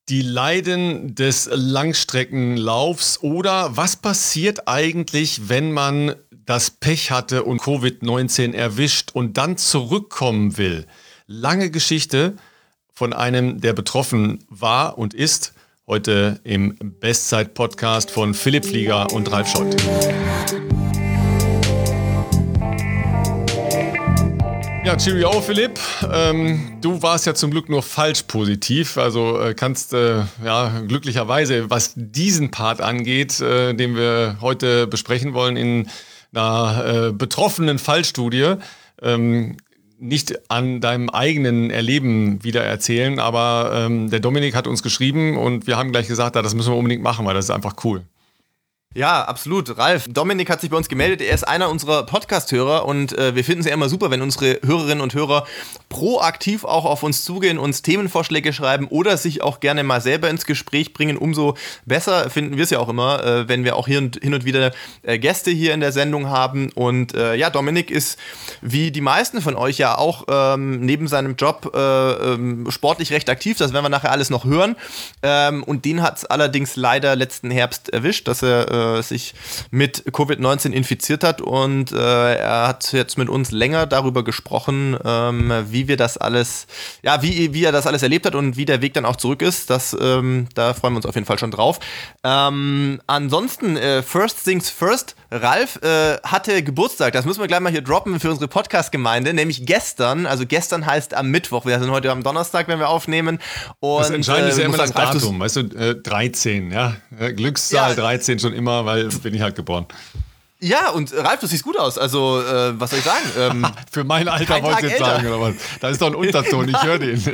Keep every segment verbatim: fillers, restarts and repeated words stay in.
Die Leiden des Langstreckenlaufs oder was passiert eigentlich, wenn man das Pech hatte und Covid neunzehn erwischt und dann zurückkommen will? Lange Geschichte von einem, der betroffen war und ist, heute im Bestzeit-Podcast von Philipp Flieger und Ralf Scholz. Ja, Cheerio, Philipp. Ähm, du warst ja zum Glück nur falsch positiv. Also äh, kannst äh, ja glücklicherweise, was diesen Part angeht, äh, den wir heute besprechen wollen, in einer äh, betroffenen Fallstudie, ähm, nicht an deinem eigenen Erleben wieder erzählen. Aber ähm, der Dominik hat uns geschrieben und wir haben gleich gesagt, ja, das müssen wir unbedingt machen, weil das ist einfach cool. Ja, absolut. Ralf, Dominik hat sich bei uns gemeldet. Er ist einer unserer Podcast-Hörer und äh, wir finden es ja immer super, wenn unsere Hörerinnen und Hörer proaktiv auch auf uns zugehen, uns Themenvorschläge schreiben oder sich auch gerne mal selber ins Gespräch bringen. Umso besser finden wir es ja auch immer, äh, wenn wir auch hier und, hin und wieder äh, Gäste hier in der Sendung haben. Und äh, ja, Dominik ist wie die meisten von euch ja auch ähm, neben seinem Job äh, ähm, sportlich recht aktiv. Das werden wir nachher alles noch hören. Ähm, und den hat es allerdings leider letzten Herbst erwischt, dass er äh, sich mit Covid neunzehn infiziert hat und äh, er hat jetzt mit uns länger darüber gesprochen, ähm, wie wir das alles, ja, wie, wie er das alles erlebt hat und wie der Weg dann auch zurück ist. Das, ähm, da freuen wir uns auf jeden Fall schon drauf. Ähm, ansonsten, äh, first things first, Ralf äh, hatte Geburtstag, das müssen wir gleich mal hier droppen für unsere Podcast-Gemeinde, nämlich gestern, also gestern heißt am Mittwoch, wir sind heute am Donnerstag, wenn wir aufnehmen. Und, das Entscheidende äh, ist ja immer das sagen, Datum, weißt du, äh, dreizehn, ja, Glückszahl ja. dreizehn schon immer, weil bin ich halt geboren. Ja, und Ralf, du siehst gut aus. Also, äh, was soll ich sagen? Ähm, Für mein Alter wollte ich jetzt sagen, oder was? Da ist doch ein Unterton, ich höre den.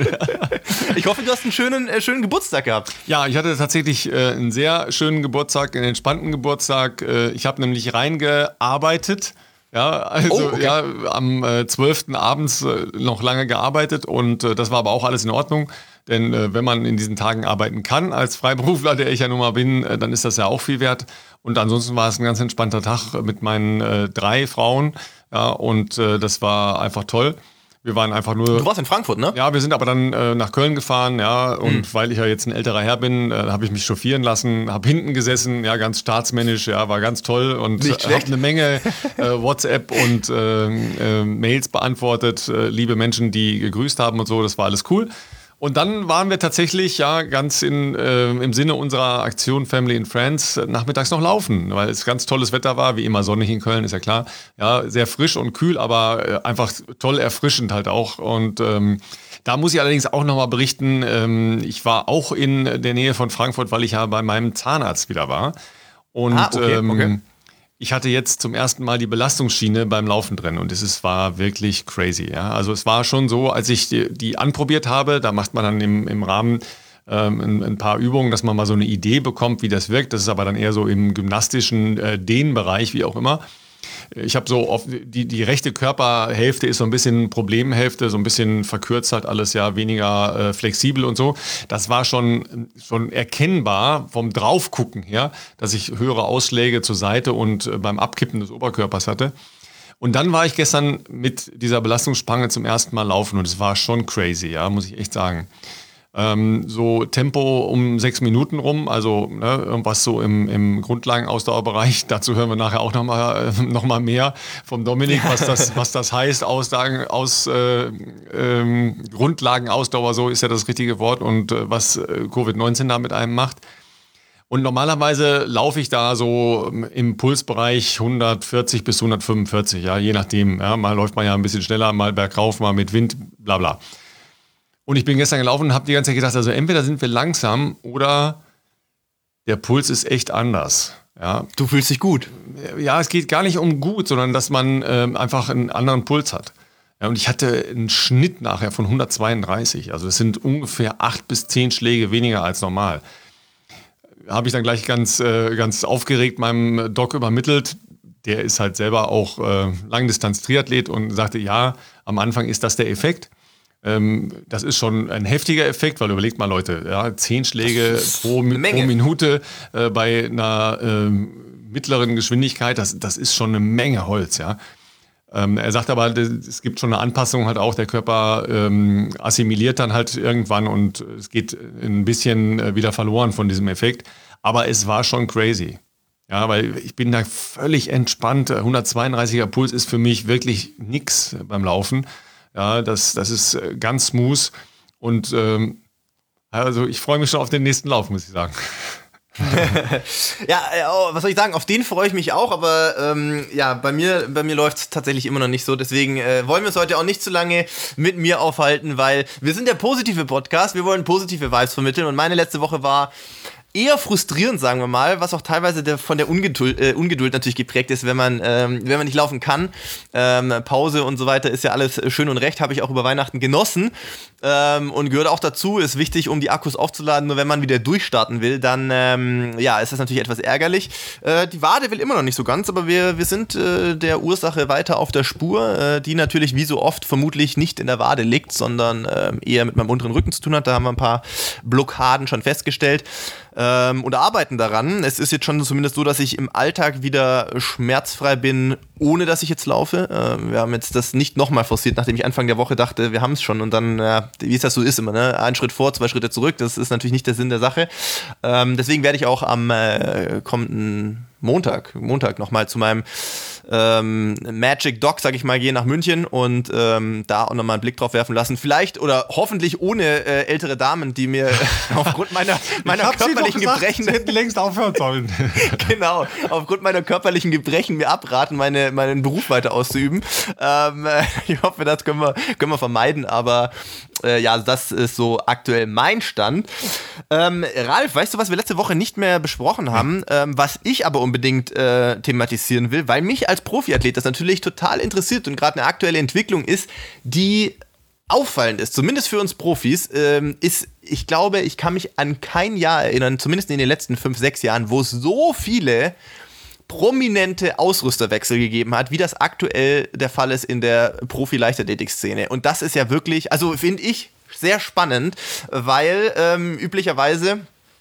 Ich hoffe, du hast einen schönen, äh, schönen Geburtstag gehabt. Ja, ich hatte tatsächlich äh, einen sehr schönen Geburtstag, einen entspannten Geburtstag. Äh, ich habe nämlich reingearbeitet. Ja, also oh, okay. ja, am äh, zwölften abends äh, noch lange gearbeitet und äh, das war aber auch alles in Ordnung. Denn äh, wenn man in diesen Tagen arbeiten kann, als Freiberufler, der ich ja nun mal bin, äh, dann ist das ja auch viel wert. Und ansonsten war es ein ganz entspannter Tag mit meinen äh, drei Frauen. Ja, und äh, das war einfach toll. Wir waren einfach nur... Du warst in Frankfurt, ne? Ja, wir sind aber dann äh, nach Köln gefahren, ja. Und mhm. weil ich ja jetzt ein älterer Herr bin, äh, habe ich mich chauffieren lassen, habe hinten gesessen, ja, ganz staatsmännisch, ja, war ganz toll. Und äh, habe eine Menge äh, WhatsApp und äh, äh, Mails beantwortet, äh, liebe Menschen, die gegrüßt haben und so, das war alles cool. Und dann waren wir tatsächlich ja ganz in, äh, im Sinne unserer Aktion Family and Friends nachmittags noch laufen, weil es ganz tolles Wetter war, wie immer sonnig in Köln, ist ja klar. Ja, sehr frisch und kühl, aber äh, einfach toll erfrischend halt auch. Und ähm, da muss ich allerdings auch nochmal berichten, ähm, ich war auch in der Nähe von Frankfurt, weil ich ja bei meinem Zahnarzt wieder war. Und ah, okay, ähm, okay. ich hatte jetzt zum ersten Mal die Belastungsschiene beim Laufen drin und es ist, war wirklich crazy. Ja? Also es war schon so, als ich die, die anprobiert habe, da macht man dann im, im Rahmen ähm, ein, ein paar Übungen, dass man mal so eine Idee bekommt, wie das wirkt. Das ist aber dann eher so im gymnastischen äh, Dehnbereich, wie auch immer. Ich habe so oft, die, die rechte Körperhälfte ist so ein bisschen Problemhälfte, so ein bisschen verkürzt halt alles, ja, weniger äh, flexibel und so. Das war schon, schon erkennbar vom Draufgucken her, dass ich höhere Ausschläge zur Seite und äh, beim Abkippen des Oberkörpers hatte. Und dann war ich gestern mit dieser Belastungsspange zum ersten Mal laufen und es war schon crazy, ja, muss ich echt sagen. Ähm, so Tempo um sechs Minuten rum, also ne, irgendwas so im, im Grundlagenausdauerbereich. Dazu hören wir nachher auch nochmal äh, noch mal mehr vom Dominik, was das, was das heißt, Ausdagen, aus äh, ähm, Grundlagenausdauer, so ist ja das richtige Wort und äh, was äh, Covid neunzehn da mit einem macht. Und normalerweise laufe ich da so im Pulsbereich hundertvierzig bis hundertfünfundvierzig, ja, je nachdem. Ja, mal läuft man ja ein bisschen schneller, mal bergauf, mal mit Wind, bla bla. Und ich bin gestern gelaufen und habe die ganze Zeit gedacht, also entweder sind wir langsam oder der Puls ist echt anders. Ja. Du fühlst dich gut. Ja, es geht gar nicht um gut, sondern dass man ähm, einfach einen anderen Puls hat. Ja, und ich hatte einen Schnitt nachher von hundertzweiunddreißig. Also es sind ungefähr acht bis zehn Schläge weniger als normal. Habe ich dann gleich ganz, äh, ganz aufgeregt meinem Doc übermittelt. Der ist halt selber auch äh, Langdistanz-Triathlet und sagte, ja, am Anfang ist das der Effekt. Ähm, das ist schon ein heftiger Effekt, weil überlegt mal Leute, ja, zehn Schläge pro, pro Minute äh, bei einer äh, mittleren Geschwindigkeit, das, das ist schon eine Menge Holz, ja. Ähm, er sagt aber, es gibt schon eine Anpassung halt auch, der Körper ähm, assimiliert dann halt irgendwann und es geht ein bisschen wieder verloren von diesem Effekt. Aber es war schon crazy. Ja, weil ich bin da völlig entspannt. hundertzweiunddreißiger Puls ist für mich wirklich nix beim Laufen. Ja, das, das ist ganz smooth und ähm, also ich freue mich schon auf den nächsten Lauf, muss ich sagen. Ja, äh, was soll ich sagen, auf den freue ich mich auch, aber ähm, ja, bei mir, bei mir läuft es tatsächlich immer noch nicht so, deswegen äh, wollen wir es heute auch nicht zu lange mit mir aufhalten, weil wir sind der positive Podcast, wir wollen positive Vibes vermitteln und meine letzte Woche war eher frustrierend, sagen wir mal, was auch teilweise der, von der Ungeduld, äh, Ungeduld natürlich geprägt ist, wenn man, ähm, wenn man nicht laufen kann. Ähm, Pause und so weiter ist ja alles schön und recht, habe ich auch über Weihnachten genossen ähm, und gehört auch dazu, ist wichtig, um die Akkus aufzuladen, nur wenn man wieder durchstarten will, dann ähm, ja, ist das natürlich etwas ärgerlich. Äh, die Wade will immer noch nicht so ganz, aber wir, wir sind äh, der Ursache weiter auf der Spur, äh, die natürlich wie so oft vermutlich nicht in der Wade liegt, sondern äh, eher mit meinem unteren Rücken zu tun hat. Da haben wir ein paar Blockaden schon festgestellt. Ähm, und arbeiten daran. Es ist jetzt schon zumindest so, dass ich im Alltag wieder schmerzfrei bin, ohne dass ich jetzt laufe. Ähm, wir haben jetzt das nicht nochmal forciert, nachdem ich Anfang der Woche dachte, wir haben es schon. Und dann, ja, wie es das so ist immer, ne? Ein Schritt vor, zwei Schritte zurück. Das ist natürlich nicht der Sinn der Sache. Ähm, deswegen werde ich auch am äh, kommenden Montag, Montag nochmal zu meinem ähm, Magic Dog, sag ich mal, gehen nach München und ähm, da auch nochmal einen Blick drauf werfen lassen. Vielleicht oder hoffentlich ohne äh, ältere Damen, die mir aufgrund meiner, meiner körperlichen gesagt, Gebrechen... Sie hätten längst aufhören sollen. Genau, aufgrund meiner körperlichen Gebrechen mir abraten, meine, meinen Beruf weiter auszuüben. Ähm, ich hoffe, das können wir, können wir vermeiden, aber äh, ja, das ist so aktuell mein Stand. Ähm, Ralf, weißt du, was wir letzte Woche nicht mehr besprochen haben, ähm, was ich aber unbedingt äh, thematisieren will, weil mich als Profiathlet das natürlich total interessiert und gerade eine aktuelle Entwicklung ist, die auffallend ist, zumindest für uns Profis, ähm, ist, ich glaube, ich kann mich an kein Jahr erinnern, zumindest in den letzten fünf, sechs Jahren, wo es so viele prominente Ausrüsterwechsel gegeben hat, wie das aktuell der Fall ist in der Profi-Leichtathletik-Szene. Und das ist ja wirklich, also finde ich, sehr spannend, weil ähm, üblicherweise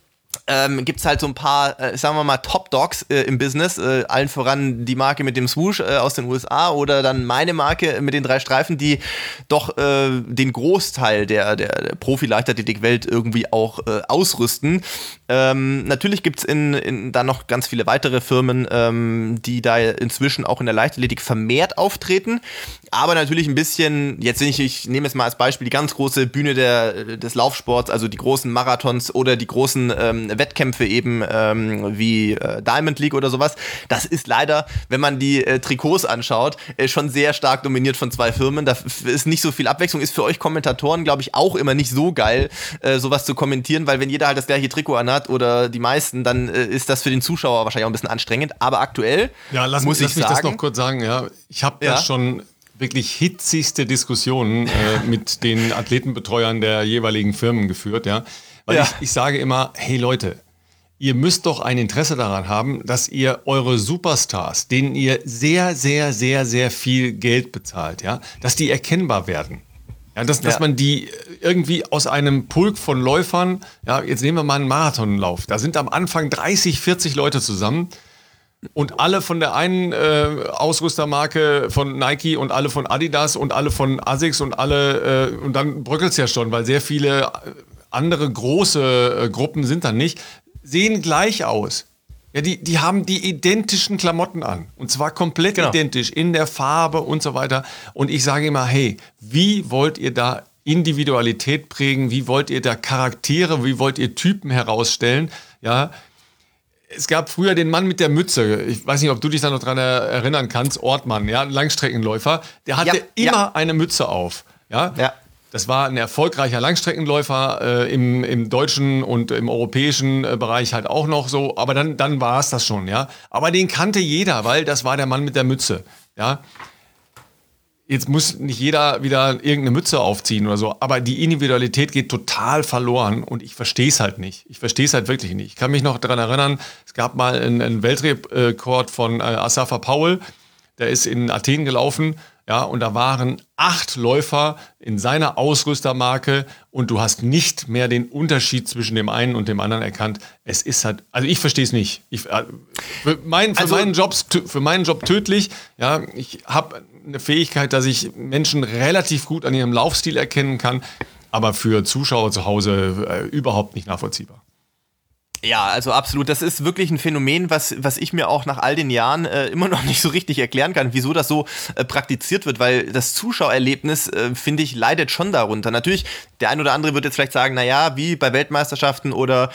Ähm, gibt es halt so ein paar, äh, sagen wir mal, Top-Dogs äh, im Business, äh, allen voran die Marke mit dem Swoosh äh, aus den U S A oder dann meine Marke mit den drei Streifen, die doch äh, den Großteil der, der, der Profi-Leichtathletik-Welt irgendwie auch äh, ausrüsten. Ähm, natürlich gibt es in, in, da noch ganz viele weitere Firmen, ähm, die da inzwischen auch in der Leichtathletik vermehrt auftreten, aber natürlich ein bisschen, jetzt ich, ich nehme jetzt mal als Beispiel die ganz große Bühne der, des Laufsports, also die großen Marathons oder die großen ähm, Wettkämpfe eben ähm, wie äh, Diamond League oder sowas. Das ist leider, wenn man die äh, Trikots anschaut, äh, schon sehr stark dominiert von zwei Firmen. Da f- ist nicht so viel Abwechslung. Ist für euch Kommentatoren, glaube ich, auch immer nicht so geil, äh, sowas zu kommentieren, weil wenn jeder halt das gleiche Trikot anhat oder die meisten, dann äh, ist das für den Zuschauer wahrscheinlich auch ein bisschen anstrengend. Aber aktuell ja, lass, muss lass ich mich sagen, das noch kurz sagen. Ja, ich habe ja. ja schon wirklich hitzigste Diskussionen äh, mit den Athletenbetreuern der jeweiligen Firmen geführt, ja. Weil ja. ich, ich sage immer, hey Leute, ihr müsst doch ein Interesse daran haben, dass ihr eure Superstars, denen ihr sehr, sehr, sehr, sehr viel Geld bezahlt, ja, dass die erkennbar werden. Ja, dass, dass ja. man die irgendwie aus einem Pulk von Läufern, ja, jetzt nehmen wir mal einen Marathonlauf, da sind am Anfang dreißig, vierzig Leute zusammen und alle von der einen äh, Ausrüstermarke von Nike und alle von Adidas und alle von Asics und alle, äh, und dann bröckelt es ja schon, weil sehr viele andere große äh, Gruppen sind dann nicht, sehen gleich aus. Ja, die, die haben die identischen Klamotten an. Und zwar komplett genau. identisch in der Farbe und so weiter. Und ich sage immer, hey, wie wollt ihr da Individualität prägen? Wie wollt ihr da Charaktere, wie wollt ihr Typen herausstellen? Ja, es gab früher den Mann mit der Mütze. Ich weiß nicht, ob du dich da noch dran erinnern kannst. Ortmann, ja, Langstreckenläufer. Der hatte ja, immer ja. eine Mütze auf. Ja, ja. Das war ein erfolgreicher Langstreckenläufer äh, im, im deutschen und im europäischen äh, Bereich halt auch noch so. Aber dann, dann war es das schon, ja. Aber den kannte jeder, weil das war der Mann mit der Mütze, ja. Jetzt muss nicht jeder wieder irgendeine Mütze aufziehen oder so. Aber die Individualität geht total verloren und ich verstehe es halt nicht. Ich verstehe es halt wirklich nicht. Ich kann mich noch daran erinnern, es gab mal einen, einen Weltrekord von äh, Asafa Powell. Der ist in Athen gelaufen. Ja, und da waren acht Läufer in seiner Ausrüstermarke und du hast nicht mehr den Unterschied zwischen dem einen und dem anderen erkannt. Es ist halt, also ich verstehe es nicht. Ich, für, mein, für, also, meinen Jobs, für meinen Job tödlich. Ja, ich habe eine Fähigkeit, dass ich Menschen relativ gut an ihrem Laufstil erkennen kann, aber für Zuschauer zu Hause äh, überhaupt nicht nachvollziehbar. Ja, also absolut. Das ist wirklich ein Phänomen, was, was ich mir auch nach all den Jahren äh, immer noch nicht so richtig erklären kann, wieso das so äh, praktiziert wird, weil das Zuschauererlebnis, äh, finde ich, leidet schon darunter. Natürlich, der ein oder andere wird jetzt vielleicht sagen, naja, wie bei Weltmeisterschaften oder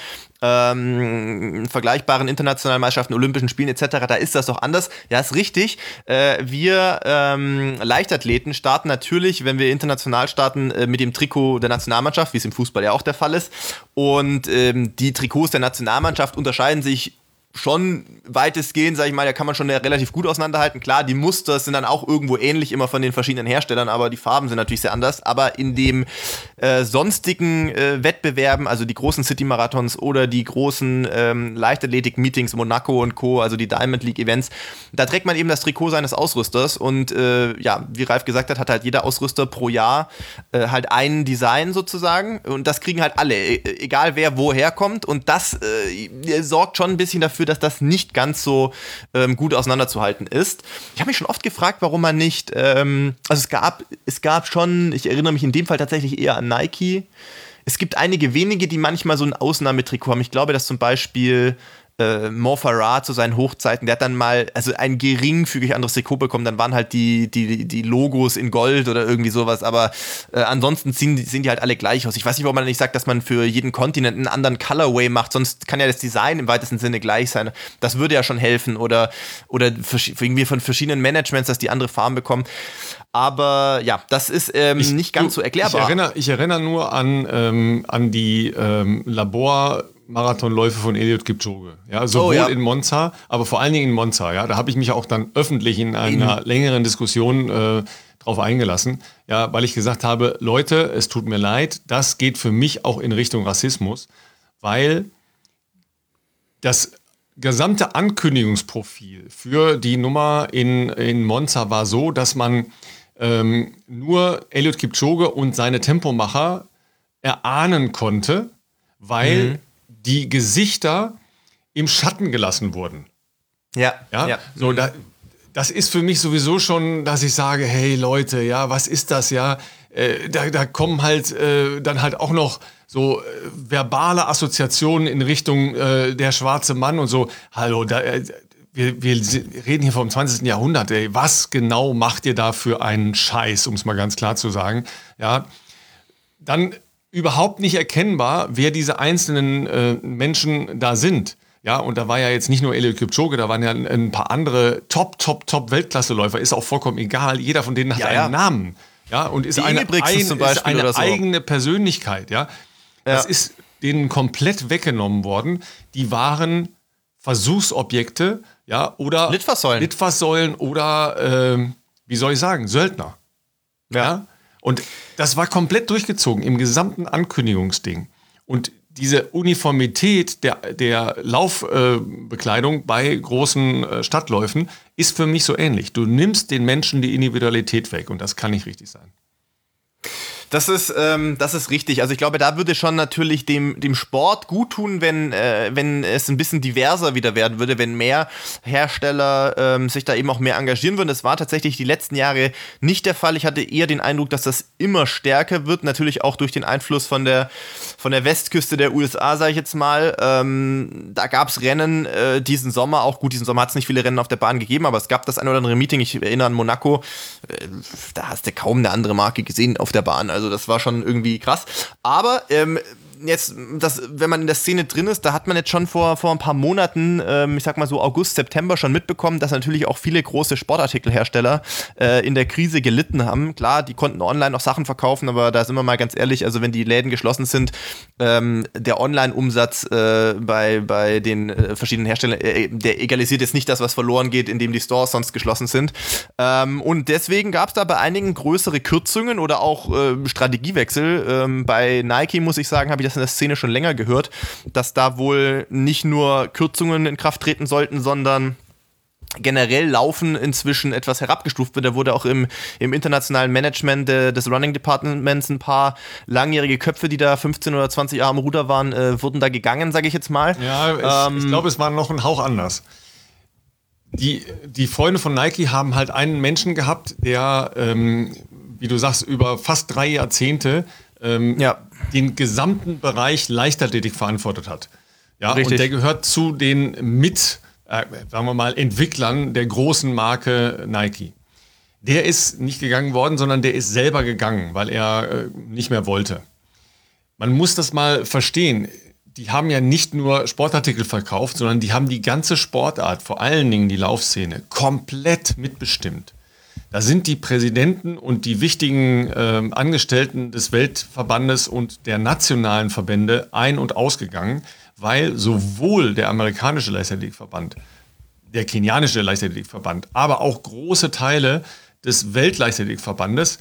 ähm, vergleichbaren internationalen Meisterschaften, Olympischen Spielen et cetera, da ist das doch anders. Ja, ist richtig. Äh, wir ähm, Leichtathleten starten natürlich, wenn wir international starten, äh, mit dem Trikot der Nationalmannschaft, wie es im Fußball ja auch der Fall ist. Und ähm, die Trikots der Nationalmannschaft unterscheiden sich schon weitestgehend, sag ich mal, da kann man schon relativ gut auseinanderhalten. Klar, die Muster sind dann auch irgendwo ähnlich immer von den verschiedenen Herstellern, aber die Farben sind natürlich sehr anders. Aber in dem äh, sonstigen äh, Wettbewerben, also die großen City-Marathons oder die großen ähm, Leichtathletik-Meetings, Monaco und Co., also die Diamond League-Events, da trägt man eben das Trikot seines Ausrüsters und äh, ja, wie Ralf gesagt hat, hat halt jeder Ausrüster pro Jahr äh, halt ein Design sozusagen und das kriegen halt alle, e- egal wer woher kommt und das äh, sorgt schon ein bisschen dafür, dass das nicht ganz so ähm, gut auseinanderzuhalten ist. Ich habe mich schon oft gefragt, warum man nicht, ähm, also es gab, es gab schon, ich erinnere mich in dem Fall tatsächlich eher an Nike. Es gibt einige wenige, die manchmal so ein Ausnahmetrikot haben. Ich glaube, dass zum Beispiel äh, Mo Farah zu seinen Hochzeiten, der hat dann mal, also ein geringfügig anderes Trikot bekommen, dann waren halt die, die, die Logos in Gold oder irgendwie sowas, aber äh, ansonsten sehen, sehen die halt alle gleich aus. Ich weiß nicht, warum man nicht sagt, dass man für jeden Kontinent einen anderen Colorway macht, sonst kann ja das Design im weitesten Sinne gleich sein. Das würde ja schon helfen oder, oder irgendwie von verschiedenen Managements, dass die andere Farben bekommen. Aber ja, das ist ähm, ich, nicht ganz du, so erklärbar. Ich erinnere, ich erinnere nur an, ähm, an die ähm, Labor- Marathonläufe von Eliud Kipchoge. Ja, sowohl oh, ja. in Monza, aber vor allen Dingen in Monza. Ja, da habe ich mich auch dann öffentlich in einer mhm. längeren Diskussion äh, drauf eingelassen, ja, weil ich gesagt habe, Leute, es tut mir leid, das geht für mich auch in Richtung Rassismus, weil das gesamte Ankündigungsprofil für die Nummer in, in Monza war so, dass man ähm, nur Eliud Kipchoge und seine Tempomacher erahnen konnte, weil mhm. die Gesichter im Schatten gelassen wurden. Ja, ja. ja. So, da, das ist für mich sowieso schon, dass ich sage, hey Leute, ja, was ist das, ja? Äh, da, da kommen halt äh, dann halt auch noch so äh, verbale Assoziationen in Richtung äh, der schwarze Mann und so. Hallo, da, äh, wir, wir reden hier vom zwanzigsten Jahrhundert, ey. Was genau macht ihr da für einen Scheiß, um es mal ganz klar zu sagen? Ja, dann überhaupt nicht erkennbar, wer diese einzelnen äh, Menschen da sind. Ja, und da war ja jetzt nicht nur Eliud Kipchoge, da waren ja ein, ein paar andere Top, Top, Top Weltklasseläufer. Ist auch vollkommen egal. Jeder von denen hat ja, einen ja. Namen. Ja, und ist Die eine, ein, zum Beispiel ist eine oder so. eigene Persönlichkeit. Ja? ja, das ist denen komplett weggenommen worden. Die waren Versuchsobjekte, ja, oder Litfaßsäulen, Litfaßsäulen oder äh, wie soll ich sagen, Söldner. Ja. ja. Und das war komplett durchgezogen im gesamten Ankündigungsding. Und diese Uniformität der, der Laufbekleidung äh, bei großen äh, Stadtläufen ist für mich so ähnlich. Du nimmst den Menschen die Individualität weg und das kann nicht richtig sein. Das ist, ähm, das ist richtig. Also ich glaube, da würde schon natürlich dem, dem Sport gut tun, wenn, äh, wenn es ein bisschen diverser wieder werden würde, wenn mehr Hersteller ähm, sich da eben auch mehr engagieren würden. Das war tatsächlich die letzten Jahre nicht der Fall. Ich hatte eher den Eindruck, dass das immer stärker wird. Natürlich auch durch den Einfluss von der, von der Westküste der U S A, sage ich jetzt mal. Ähm, da gab es Rennen äh, diesen Sommer. Auch gut, diesen Sommer hat es nicht viele Rennen auf der Bahn gegeben, aber es gab das ein oder andere Meeting. Ich erinnere an Monaco. Äh, da hast du kaum eine andere Marke gesehen auf der Bahn. Also das war schon irgendwie krass. Aber ähm, jetzt, das, wenn man in der Szene drin ist, da hat man jetzt schon vor, vor ein paar Monaten, ähm, ich sag mal so August, September schon mitbekommen, dass natürlich auch viele große Sportartikelhersteller äh, in der Krise gelitten haben. Klar, die konnten online noch Sachen verkaufen, aber da sind wir mal ganz ehrlich, also wenn die Läden geschlossen sind, ähm, der Online-Umsatz äh, bei, bei den äh, verschiedenen Herstellern, äh, der egalisiert jetzt nicht das, was verloren geht, indem die Stores sonst geschlossen sind. Ähm, und deswegen gab es da bei einigen größere Kürzungen oder auch äh, Strategiewechsel. Ähm, bei Nike, muss ich sagen, habe ich das in der Szene schon länger gehört, dass da wohl nicht nur Kürzungen in Kraft treten sollten, sondern generell Laufen inzwischen etwas herabgestuft wird. Da wurde auch im, im internationalen Management de, des Running Departments ein paar langjährige Köpfe, die da fünfzehn oder zwanzig Jahre am Ruder waren, äh, wurden da gegangen, sage ich jetzt mal. Ja, ähm, ich glaube, es war noch ein Hauch anders. Die, die Freunde von Nike haben halt einen Menschen gehabt, der, ähm, wie du sagst, über fast drei Jahrzehnte ähm, ja. den gesamten Bereich Leichtathletik verantwortet hat. Ja, Richtig. Und der gehört zu den mit, äh, sagen wir mal, Entwicklern der großen Marke Nike. Der ist nicht gegangen worden, sondern der ist selber gegangen, weil er äh, nicht mehr wollte. Man muss das mal verstehen. Die haben ja nicht nur Sportartikel verkauft, sondern die haben die ganze Sportart, vor allen Dingen die Laufszene, komplett mitbestimmt. Da sind die Präsidenten und die wichtigen äh, Angestellten des Weltverbandes und der nationalen Verbände ein- und ausgegangen, weil sowohl der amerikanische Leichtathletikverband, der kenianische Leichtathletikverband, aber auch große Teile des Weltleichtathletikverbandes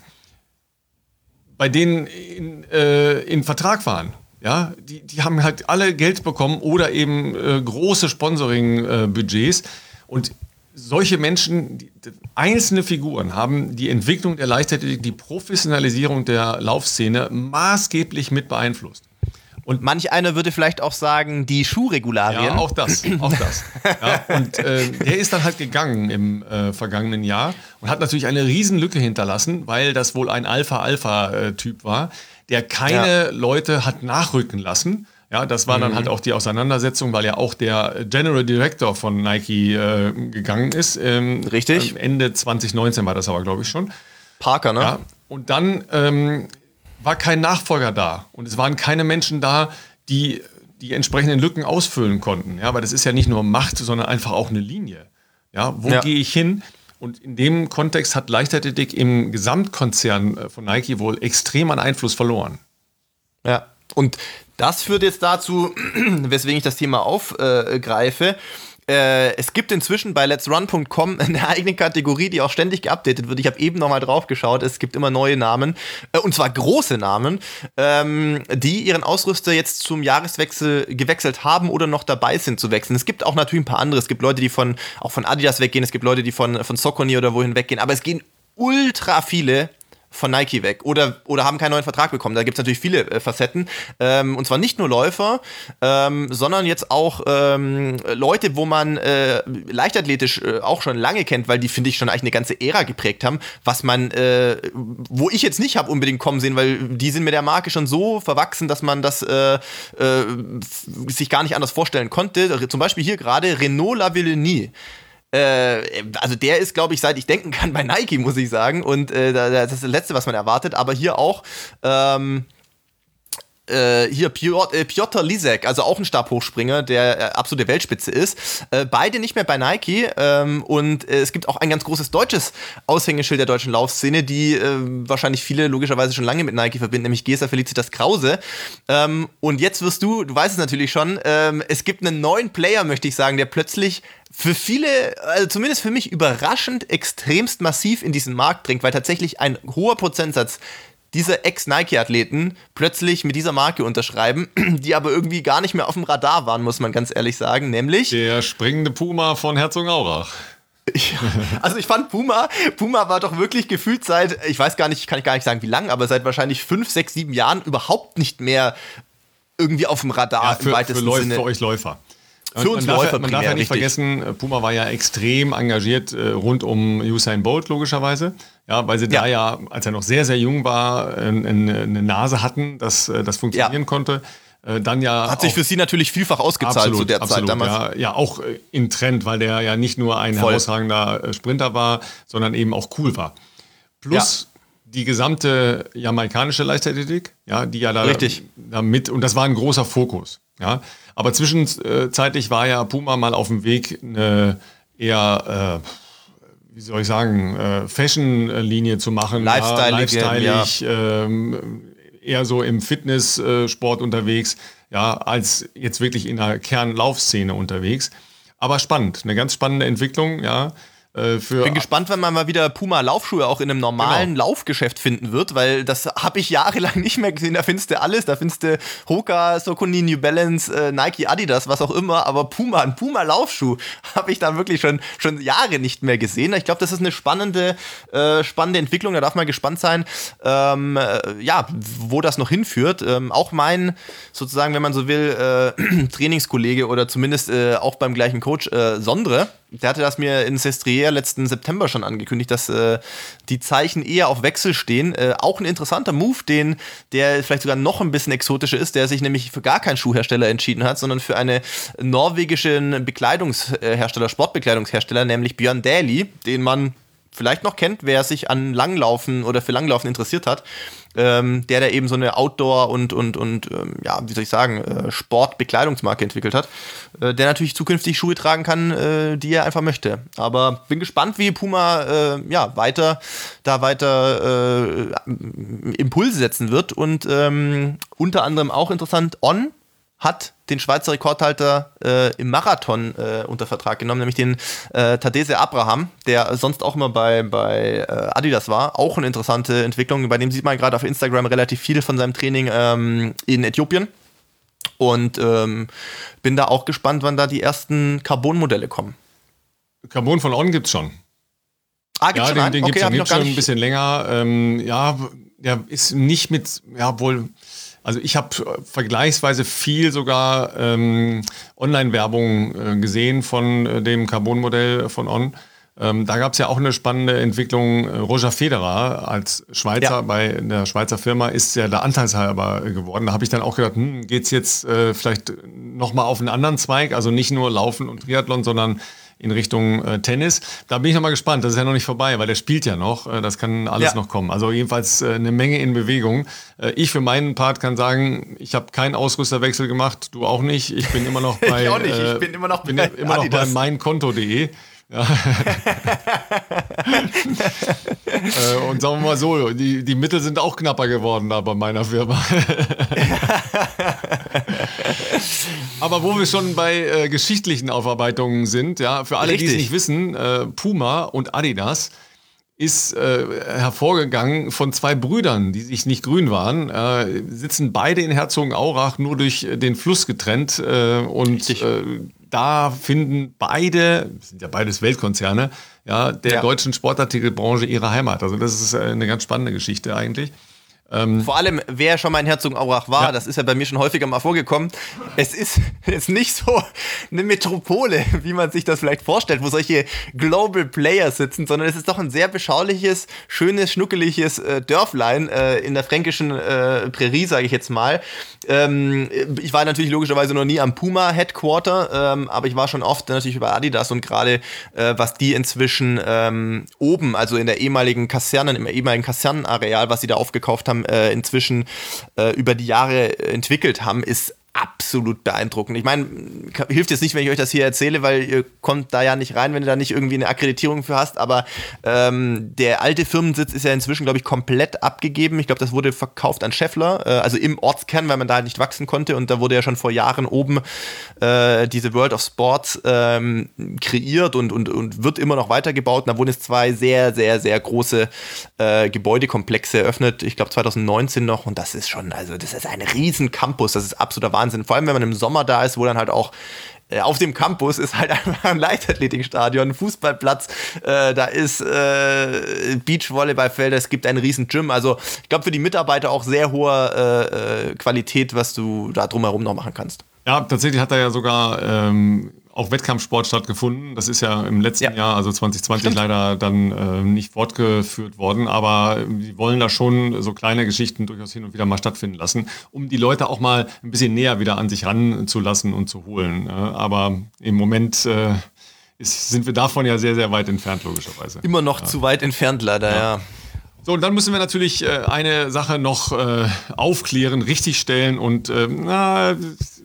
bei denen in, äh, in Vertrag waren. Ja, die, die haben halt alle Geld bekommen oder eben äh, große Sponsoring-Budgets. Äh, und solche Menschen, die, einzelne Figuren, haben die Entwicklung der Leichtathletik, die Professionalisierung der Laufszene maßgeblich mit beeinflusst. Und manch einer würde vielleicht auch sagen, die Schuhregularien. Ja, auch das, auch das. Ja, und äh, der ist dann halt gegangen im äh, vergangenen Jahr und hat natürlich eine Riesenlücke hinterlassen, weil das wohl ein Alpha-Alpha-Typ war, der keine ja. Leute hat nachrücken lassen. Ja, das war mhm. dann halt auch die Auseinandersetzung, weil ja auch der General Director von Nike äh, gegangen ist. Ähm, Richtig. Ende zwanzig neunzehn war das aber, glaube ich, schon. Parker, ne? Ja, und dann ähm, war kein Nachfolger da. Und es waren keine Menschen da, die die entsprechenden Lücken ausfüllen konnten. Ja, weil das ist ja nicht nur Macht, sondern einfach auch eine Linie. Ja, wo ja. gehe ich hin? Und in dem Kontext hat Leichtathletik im Gesamtkonzern von Nike wohl extrem an Einfluss verloren. Ja, und das führt jetzt dazu, weswegen ich das Thema aufgreife. Äh, es gibt inzwischen bei Let's Run Punkt com eine eigene Kategorie, die auch ständig geupdatet wird. Ich habe eben nochmal drauf geschaut. Es gibt immer neue Namen, äh, und zwar große Namen, ähm, die ihren Ausrüster jetzt zum Jahreswechsel gewechselt haben oder noch dabei sind zu wechseln. Es gibt auch natürlich ein paar andere. Es gibt Leute, die von auch von Adidas weggehen. Es gibt Leute, die von, von Saucony oder wohin weggehen. Aber es gehen ultra viele von Nike weg oder, oder haben keinen neuen Vertrag bekommen. Da gibt es natürlich viele äh, Facetten. Ähm, und zwar nicht nur Läufer, ähm, sondern jetzt auch ähm, Leute, wo man äh, leichtathletisch äh, auch schon lange kennt, weil die, finde ich, schon eigentlich eine ganze Ära geprägt haben, was man, äh, wo ich jetzt nicht habe unbedingt kommen sehen, weil die sind mit der Marke schon so verwachsen, dass man das äh, äh, sich gar nicht anders vorstellen konnte. Zum Beispiel hier gerade Renaud Lavillenie. Also der ist, glaube ich, seit ich denken kann, bei Nike, muss ich sagen. Und äh, das ist das Letzte, was man erwartet. Aber hier auch ähm, äh, hier Piotr, äh, Piotr Lisek, also auch ein Stabhochspringer, der äh, absolute Weltspitze ist. Äh, beide nicht mehr bei Nike. Ähm, und äh, es gibt auch ein ganz großes deutsches Aushängeschild der deutschen Laufszene, die äh, wahrscheinlich viele logischerweise schon lange mit Nike verbinden, nämlich Gesa Felicitas Krause. Ähm, und jetzt wirst du, du weißt es natürlich schon, ähm, es gibt einen neuen Player, möchte ich sagen, der plötzlich für viele, also zumindest für mich, überraschend extremst massiv in diesen Markt dringt, weil tatsächlich ein hoher Prozentsatz dieser Ex-Nike-Athleten plötzlich mit dieser Marke unterschreiben, die aber irgendwie gar nicht mehr auf dem Radar waren, muss man ganz ehrlich sagen, nämlich der springende Puma von Herzogenaurach. Ja, also ich fand Puma, Puma war doch wirklich gefühlt seit, ich weiß gar nicht, kann ich gar nicht sagen wie lang, aber seit wahrscheinlich fünf, sechs, sieben Jahren überhaupt nicht mehr irgendwie auf dem Radar ja, für, im weitesten für Läuf, Sinne. Für euch Läufer. Für uns man Läufer darf, man darf ja nicht richtig. vergessen, Puma war ja extrem engagiert äh, rund um Usain Bolt, logischerweise. Ja, weil sie ja. da ja, als er noch sehr, sehr jung war, äh, eine, eine Nase hatten, dass äh, das funktionieren ja. konnte. Äh, dann ja Hat sich für sie natürlich vielfach ausgezahlt absolut, zu der absolut, Zeit damals. Ja, ja, auch äh, in Trend, weil der ja nicht nur ein Voll. herausragender äh, Sprinter war, sondern eben auch cool war. Plus ja. die gesamte jamaikanische Leichtathletik, ja, die ja da, Richtig. da mit, und das war ein großer Fokus. Ja, aber zwischenzeitlich war ja Puma mal auf dem Weg, eine eher, äh, wie soll ich sagen, äh, Fashion-Linie zu machen. Lifestyle, ja, lifestyleig, ja. ähm, eher so im Fitnesssport unterwegs, ja, als jetzt wirklich in der Kernlaufszene unterwegs. Aber spannend, eine ganz spannende Entwicklung, ja. äh, für... Bin gespannt, wenn man mal wieder Puma-Laufschuhe auch in einem normalen genau. Laufgeschäft finden wird, weil das habe ich jahrelang nicht mehr gesehen. Da findest du alles, da findest du Hoka, Saucony, New Balance, äh, Nike, Adidas, was auch immer, aber Puma, ein Puma-Laufschuh habe ich da wirklich schon, schon Jahre nicht mehr gesehen. Ich glaube, das ist eine spannende, äh, spannende Entwicklung, da darf man gespannt sein, ähm, äh, ja, wo das noch hinführt. Ähm, auch mein, sozusagen, wenn man so will, äh, Trainingskollege oder zumindest äh, auch beim gleichen Coach, äh, Sondre, der hatte das mir in Sestriere letzten September schon angekündigt, dass äh, die Zeichen eher auf Wechsel stehen. Äh, auch ein interessanter Move, den, der vielleicht sogar noch ein bisschen exotischer ist, der sich nämlich für gar keinen Schuhhersteller entschieden hat, sondern für einen norwegischen Bekleidungshersteller, Sportbekleidungshersteller, nämlich Björn Daly, den man vielleicht noch kennt, wer sich an Langlaufen oder für Langlaufen interessiert hat, ähm, der da eben so eine Outdoor- und, und, und ähm, ja, wie soll ich sagen, äh, Sportbekleidungsmarke entwickelt hat, äh, der natürlich zukünftig Schuhe tragen kann, äh, die er einfach möchte. Aber bin gespannt, wie Puma äh, ja, weiter, da weiter äh, Impulse setzen wird und ähm, unter anderem auch interessant, On hat den Schweizer Rekordhalter äh, im Marathon äh, unter Vertrag genommen, nämlich den äh, Tadesse Abraham, der sonst auch immer bei, bei äh, Adidas war. Auch eine interessante Entwicklung, bei dem sieht man gerade auf Instagram relativ viel von seinem Training ähm, in Äthiopien. Und ähm, bin da auch gespannt, wann da die ersten Carbon-Modelle kommen. Carbon von On gibt's schon. Ah, gibt's ja, schon den, den okay, gibt's schon, gibt's schon ein bisschen länger. Ähm, ja, der ist nicht mit, ja wohl... Also ich habe vergleichsweise viel sogar ähm, Online-Werbung äh, gesehen von äh, dem Carbon-Modell von On. Ähm, da gab es ja auch eine spannende Entwicklung. Roger Federer als Schweizer ja. bei der Schweizer Firma ist ja da anteilshalber geworden. Da habe ich dann auch gedacht, hm, geht's jetzt äh, vielleicht nochmal auf einen anderen Zweig? Also nicht nur Laufen und Triathlon, sondern in Richtung äh, Tennis. Da bin ich noch mal gespannt. Das ist ja noch nicht vorbei, weil der spielt ja noch. Äh, das kann alles ja. noch kommen. Also jedenfalls äh, eine Menge in Bewegung. Äh, ich für meinen Part kann sagen, ich habe keinen Ausrüsterwechsel gemacht. Du auch nicht. Ich bin immer noch bei... ich auch nicht. Ich bin immer noch bin bei, immer noch bei meinkonto punkt de. Ja. äh, und sagen wir mal so, die, die Mittel sind auch knapper geworden da bei meiner Firma. Aber wo wir schon bei äh, geschichtlichen Aufarbeitungen sind, ja, für alle, Richtig. die es nicht wissen, äh, Puma und Adidas ist äh, hervorgegangen von zwei Brüdern, die sich nicht grün waren, äh, sitzen beide in Herzogenaurach, nur durch den Fluss getrennt äh, und äh, da finden beide, sind ja beides Weltkonzerne, ja, der ja. deutschen Sportartikelbranche ihre Heimat. Also das ist eine ganz spannende Geschichte eigentlich. Ähm, Vor allem, wer schon mal in Herzogenaurach war, ja. das ist ja bei mir schon häufiger mal vorgekommen, es ist jetzt nicht so eine Metropole, wie man sich das vielleicht vorstellt, wo solche Global Players sitzen, sondern es ist doch ein sehr beschauliches, schönes, schnuckeliges äh, Dörflein äh, in der fränkischen äh, Prärie, sage ich jetzt mal. Ähm, ich war natürlich logischerweise noch nie am Puma-Headquarter, ähm, aber ich war schon oft natürlich über Adidas und gerade äh, was die inzwischen ähm, oben, also in der ehemaligen Kasernen, im ehemaligen Kasernenareal, was sie da aufgekauft haben, Äh, inzwischen äh, über die Jahre entwickelt haben, ist absolut beeindruckend. Ich meine, hilft jetzt nicht, wenn ich euch das hier erzähle, weil ihr kommt da ja nicht rein, wenn du da nicht irgendwie eine Akkreditierung für hast, aber ähm, der alte Firmensitz ist ja inzwischen, glaube ich, komplett abgegeben. Ich glaube, das wurde verkauft an Scheffler, äh, also im Ortskern, weil man da halt nicht wachsen konnte und da wurde ja schon vor Jahren oben äh, diese World of Sports ähm, kreiert und, und, und wird immer noch weitergebaut und da wurden jetzt zwei sehr, sehr, sehr große äh, Gebäudekomplexe eröffnet, ich glaube zwanzig neunzehn noch und das ist schon, also das ist ein riesen Campus, das ist absoluter Wahnsinn. Vor allem, wenn man im Sommer da ist, wo dann halt auch äh, auf dem Campus ist halt einfach ein Leichtathletikstadion, ein Fußballplatz, äh, da ist äh, Beachvolleyballfelder, es gibt ein riesen Gym. Also ich glaube, für die Mitarbeiter auch sehr hohe äh, Qualität, was du da drumherum noch machen kannst. Ja, tatsächlich hat da ja sogar ähm, auch Wettkampfsport stattgefunden. Das ist ja im letzten ja. Jahr, also zwanzig zwanzig, Stimmt. leider dann äh, nicht fortgeführt worden. Aber die wollen da schon so kleine Geschichten durchaus hin und wieder mal stattfinden lassen, um die Leute auch mal ein bisschen näher wieder an sich ranzulassen und zu holen. Aber im Moment äh, ist, sind wir davon ja sehr, sehr weit entfernt, logischerweise. Immer noch ja. zu weit entfernt, leider, ja. ja. So, und dann müssen wir natürlich äh, eine Sache noch äh, aufklären, richtigstellen und äh, na,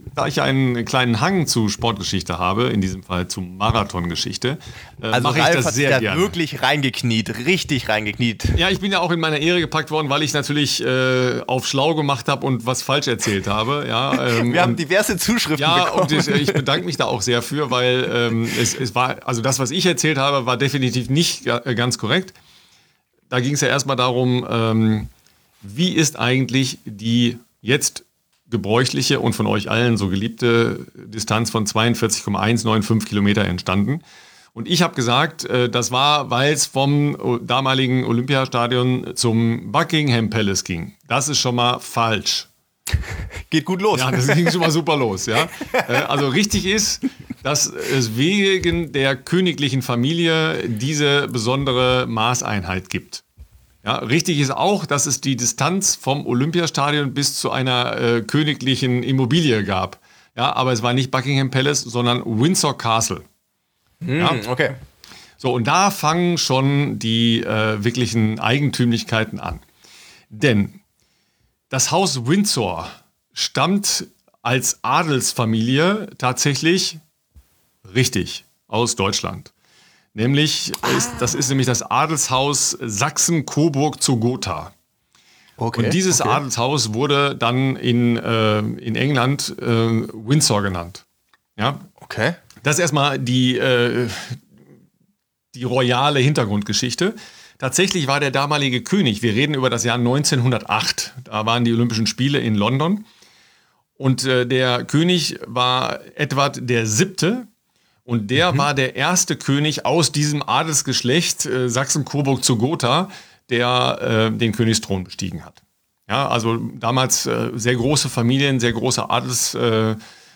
da ich einen kleinen Hang zu Sportgeschichte habe, in diesem Fall zu Marathongeschichte, äh, also mache ich Ralf das hat sehr da gerne. wirklich reingekniet, richtig reingekniet. Ja, ich bin ja auch in meiner Ehre gepackt worden, weil ich natürlich äh, auf schlau gemacht habe und was falsch erzählt habe. Ja, ähm, Wir haben diverse Zuschriften ja, bekommen. und ich, ich bedanke mich da auch sehr für, weil ähm, es, es war, also das, was ich erzählt habe, war definitiv nicht äh, ganz korrekt. Da ging es ja erstmal darum, ähm, wie ist eigentlich die jetzt gebräuchliche und von euch allen so geliebte Distanz von zweiundvierzig Komma hundertfünfundneunzig Kilometer entstanden. Und ich habe gesagt, äh, das war, weil es vom damaligen Olympiastadion zum Buckingham Palace ging. Das ist schon mal falsch. Geht gut los. Ja, das ging schon mal super los. Ja? Äh, also richtig ist, dass es wegen der königlichen Familie diese besondere Maßeinheit gibt. Ja, richtig ist auch, dass es die Distanz vom Olympiastadion bis zu einer äh, königlichen Immobilie gab. Ja, aber es war nicht Buckingham Palace, sondern Windsor Castle. Hm, ja. Okay. So, und da fangen schon die äh, wirklichen Eigentümlichkeiten an. Denn das Haus Windsor stammt als Adelsfamilie tatsächlich richtig aus Deutschland. Nämlich, ist, das ist nämlich das Adelshaus Sachsen-Coburg zu Gotha. Okay. Und dieses okay. Adelshaus wurde dann in, äh, in England äh, Windsor genannt. Ja? Okay. Das ist erstmal die, äh, die royale Hintergrundgeschichte. Tatsächlich war der damalige König, wir reden über das Jahr neunzehnhundertacht, da waren die Olympischen Spiele in London. Und äh, der König war Edward der Siebte. Und der mhm. war der erste König aus diesem Adelsgeschlecht äh, Sachsen-Coburg zu Gotha, der äh, den Königsthron bestiegen hat. Ja, also damals äh, sehr große Familien, sehr großer Adelsranking,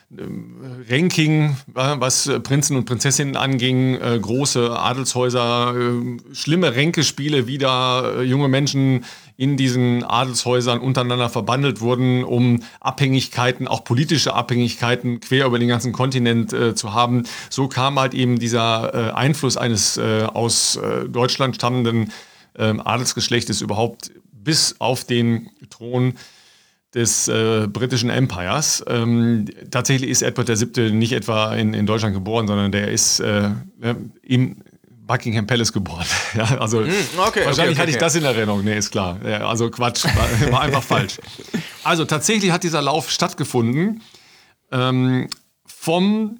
äh, was Prinzen und Prinzessinnen anging, äh, große Adelshäuser, äh, schlimme Ränkespiele, wie da äh, junge Menschen in diesen Adelshäusern untereinander verbandelt wurden, um Abhängigkeiten, auch politische Abhängigkeiten quer über den ganzen Kontinent äh, zu haben. So kam halt eben dieser äh, Einfluss eines äh, aus äh, Deutschland stammenden äh, Adelsgeschlechtes überhaupt bis auf den Thron des äh, britischen Empires. Ähm, tatsächlich ist Edward der Siebte nicht etwa in, in Deutschland geboren, sondern der ist äh, im Buckingham Palace geboren. Ja, also mm, okay, wahrscheinlich okay, okay, hatte ich okay. das in Erinnerung. Nee, ist klar. Ja, also Quatsch, war, war einfach falsch. Also tatsächlich hat dieser Lauf stattgefunden ähm, vom,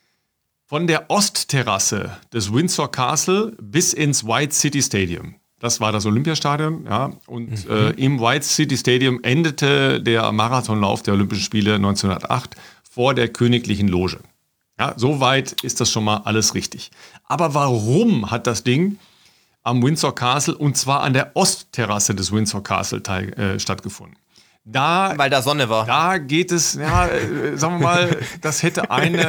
von der Ostterrasse des Windsor Castle bis ins White City Stadium. Das war das Olympiastadion, ja. Und mhm. äh, im White City Stadium endete der Marathonlauf der Olympischen Spiele neunzehnhundertacht vor der königlichen Loge. Ja, soweit ist das schon mal alles richtig. Aber warum hat das Ding am Windsor Castle und zwar an der Ostterrasse des Windsor Castle teil, äh, stattgefunden? Da, Weil da Sonne war. Da geht es, ja, äh, sagen wir mal, das hätte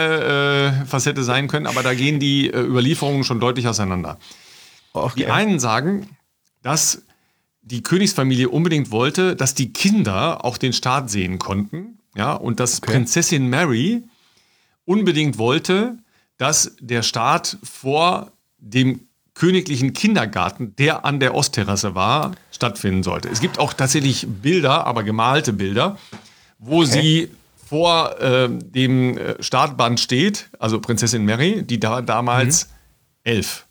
eine äh, Facette sein können, aber da gehen die äh, Überlieferungen schon deutlich auseinander. Okay. Die einen sagen, dass die Königsfamilie unbedingt wollte, dass die Kinder auch den Start sehen konnten, ja, und dass okay. Prinzessin Mary unbedingt wollte, dass der Start vor dem königlichen Kindergarten, der an der Ostterrasse war, stattfinden sollte. Es gibt auch tatsächlich Bilder, aber gemalte Bilder, wo okay. sie vor äh, dem Startband steht, also Prinzessin Mary, die da damals mhm. elf.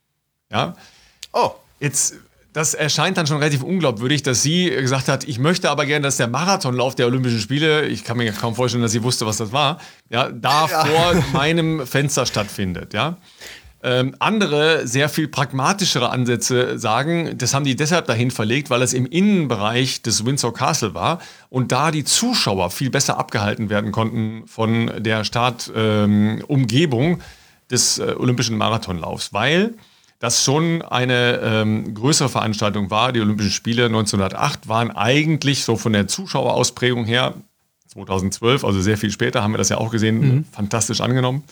Ja. Oh. Jetzt, das erscheint dann schon relativ unglaubwürdig, dass sie gesagt hat, ich möchte aber gerne, dass der Marathonlauf der Olympischen Spiele, ich kann mir kaum vorstellen, dass sie wusste, was das war, ja, da ja. vor meinem Fenster stattfindet. Ja. Ähm, andere, sehr viel pragmatischere Ansätze sagen, das haben die deshalb dahin verlegt, weil es im Innenbereich des Windsor Castle war und da die Zuschauer viel besser abgehalten werden konnten von der Startumgebung ähm, des äh, Olympischen Marathonlaufs, weil das schon eine ähm, größere Veranstaltung war. Die Olympischen Spiele neunzehnhundertacht waren eigentlich so von der Zuschauerausprägung her, zweitausendzwölf, also sehr viel später, haben wir das ja auch gesehen, mhm. fantastisch angenommen.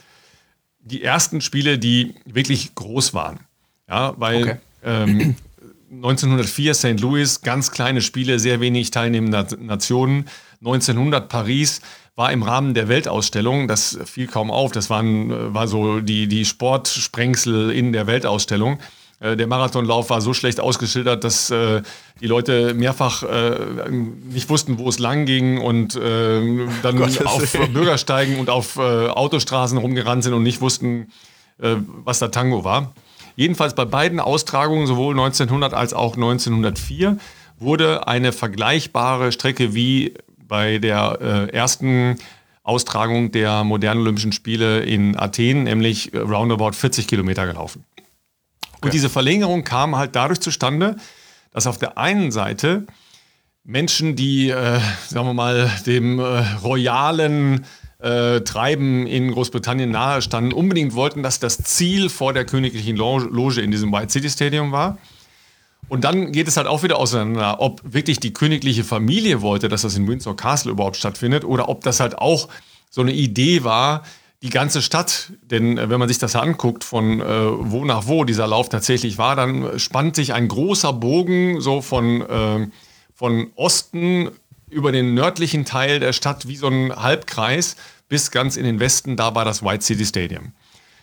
Die ersten Spiele, die wirklich groß waren. Ja, weil okay. ähm, neunzehnhundertvier Sankt Louis, ganz kleine Spiele, sehr wenig teilnehmende Nationen. neunzehnhundert Paris war im Rahmen der Weltausstellung, das fiel kaum auf, das waren, war so die, die Sportsprengsel in der Weltausstellung. Äh, der Marathonlauf war so schlecht ausgeschildert, dass äh, die Leute mehrfach äh, nicht wussten, wo es lang ging und äh, dann Gottes auf Willen. Bürgersteigen und auf äh, Autostraßen rumgerannt sind und nicht wussten, äh, was da Tango war. Jedenfalls bei beiden Austragungen, sowohl neunzehnhundert als auch neunzehnhundertvier, wurde eine vergleichbare Strecke wie bei der äh, ersten Austragung der modernen Olympischen Spiele in Athen, nämlich roundabout vierzig Kilometer gelaufen. Okay. Und diese Verlängerung kam halt dadurch zustande, dass auf der einen Seite Menschen, die, äh, sagen wir mal, dem äh, royalen äh, Treiben in Großbritannien nahestanden, unbedingt wollten, dass das Ziel vor der königlichen Loge in diesem White City Stadium war. Und dann geht es halt auch wieder auseinander, ob wirklich die königliche Familie wollte, dass das in Windsor Castle überhaupt stattfindet oder ob das halt auch so eine Idee war, die ganze Stadt. Denn äh, wenn man sich das anguckt, von äh, wo nach wo dieser Lauf tatsächlich war, dann spannt sich ein großer Bogen so von, äh, von Osten über den nördlichen Teil der Stadt wie so ein Halbkreis bis ganz in den Westen, da war das White City Stadium.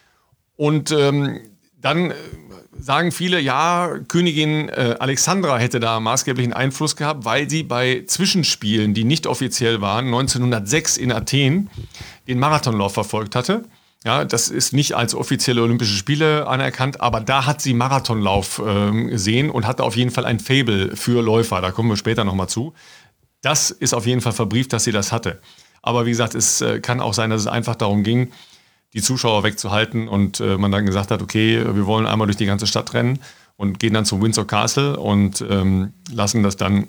Und ähm, dann sagen viele, ja, Königin äh, Alexandra hätte da maßgeblichen Einfluss gehabt, weil sie bei Zwischenspielen, die nicht offiziell waren, neunzehnhundertsechs in Athen, den Marathonlauf verfolgt hatte. Ja, das ist nicht als offizielle Olympische Spiele anerkannt, aber da hat sie Marathonlauf äh, gesehen und hatte auf jeden Fall ein Faible für Läufer. Da kommen wir später nochmal zu. Das ist auf jeden Fall verbrieft, dass sie das hatte. Aber wie gesagt, es äh, kann auch sein, dass es einfach darum ging, die Zuschauer wegzuhalten und äh, man dann gesagt hat, okay, wir wollen einmal durch die ganze Stadt rennen und gehen dann zum Windsor Castle und ähm, lassen das dann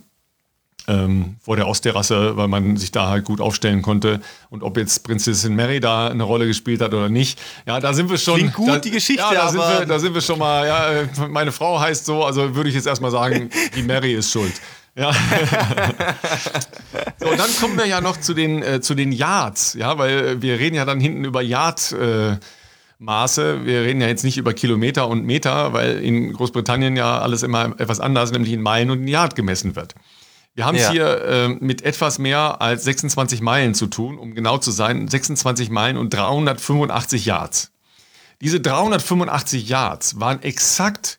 ähm, vor der Ostterrasse, weil man sich da halt gut aufstellen konnte. Und ob jetzt Prinzessin Mary da eine Rolle gespielt hat oder nicht, ja, da sind wir schon... Klingt gut, da, die Geschichte, ja, da aber... Sind wir, da sind wir schon mal, ja, meine Frau heißt so, also würde ich jetzt erstmal sagen, die Mary ist schuld. Ja. So, und dann kommen wir ja noch zu den, äh, zu den Yards, ja, weil wir reden ja dann hinten über Yard-Maße. Äh, wir reden ja jetzt nicht über Kilometer und Meter, weil in Großbritannien ja alles immer etwas anders, nämlich in Meilen und in Yard gemessen wird. Wir haben es ja. hier äh, mit etwas mehr als sechsundzwanzig Meilen zu tun, um genau zu sein, sechsundzwanzig Meilen und dreihundertfünfundachtzig Yards. Diese dreihundertfünfundachtzig Yards waren exakt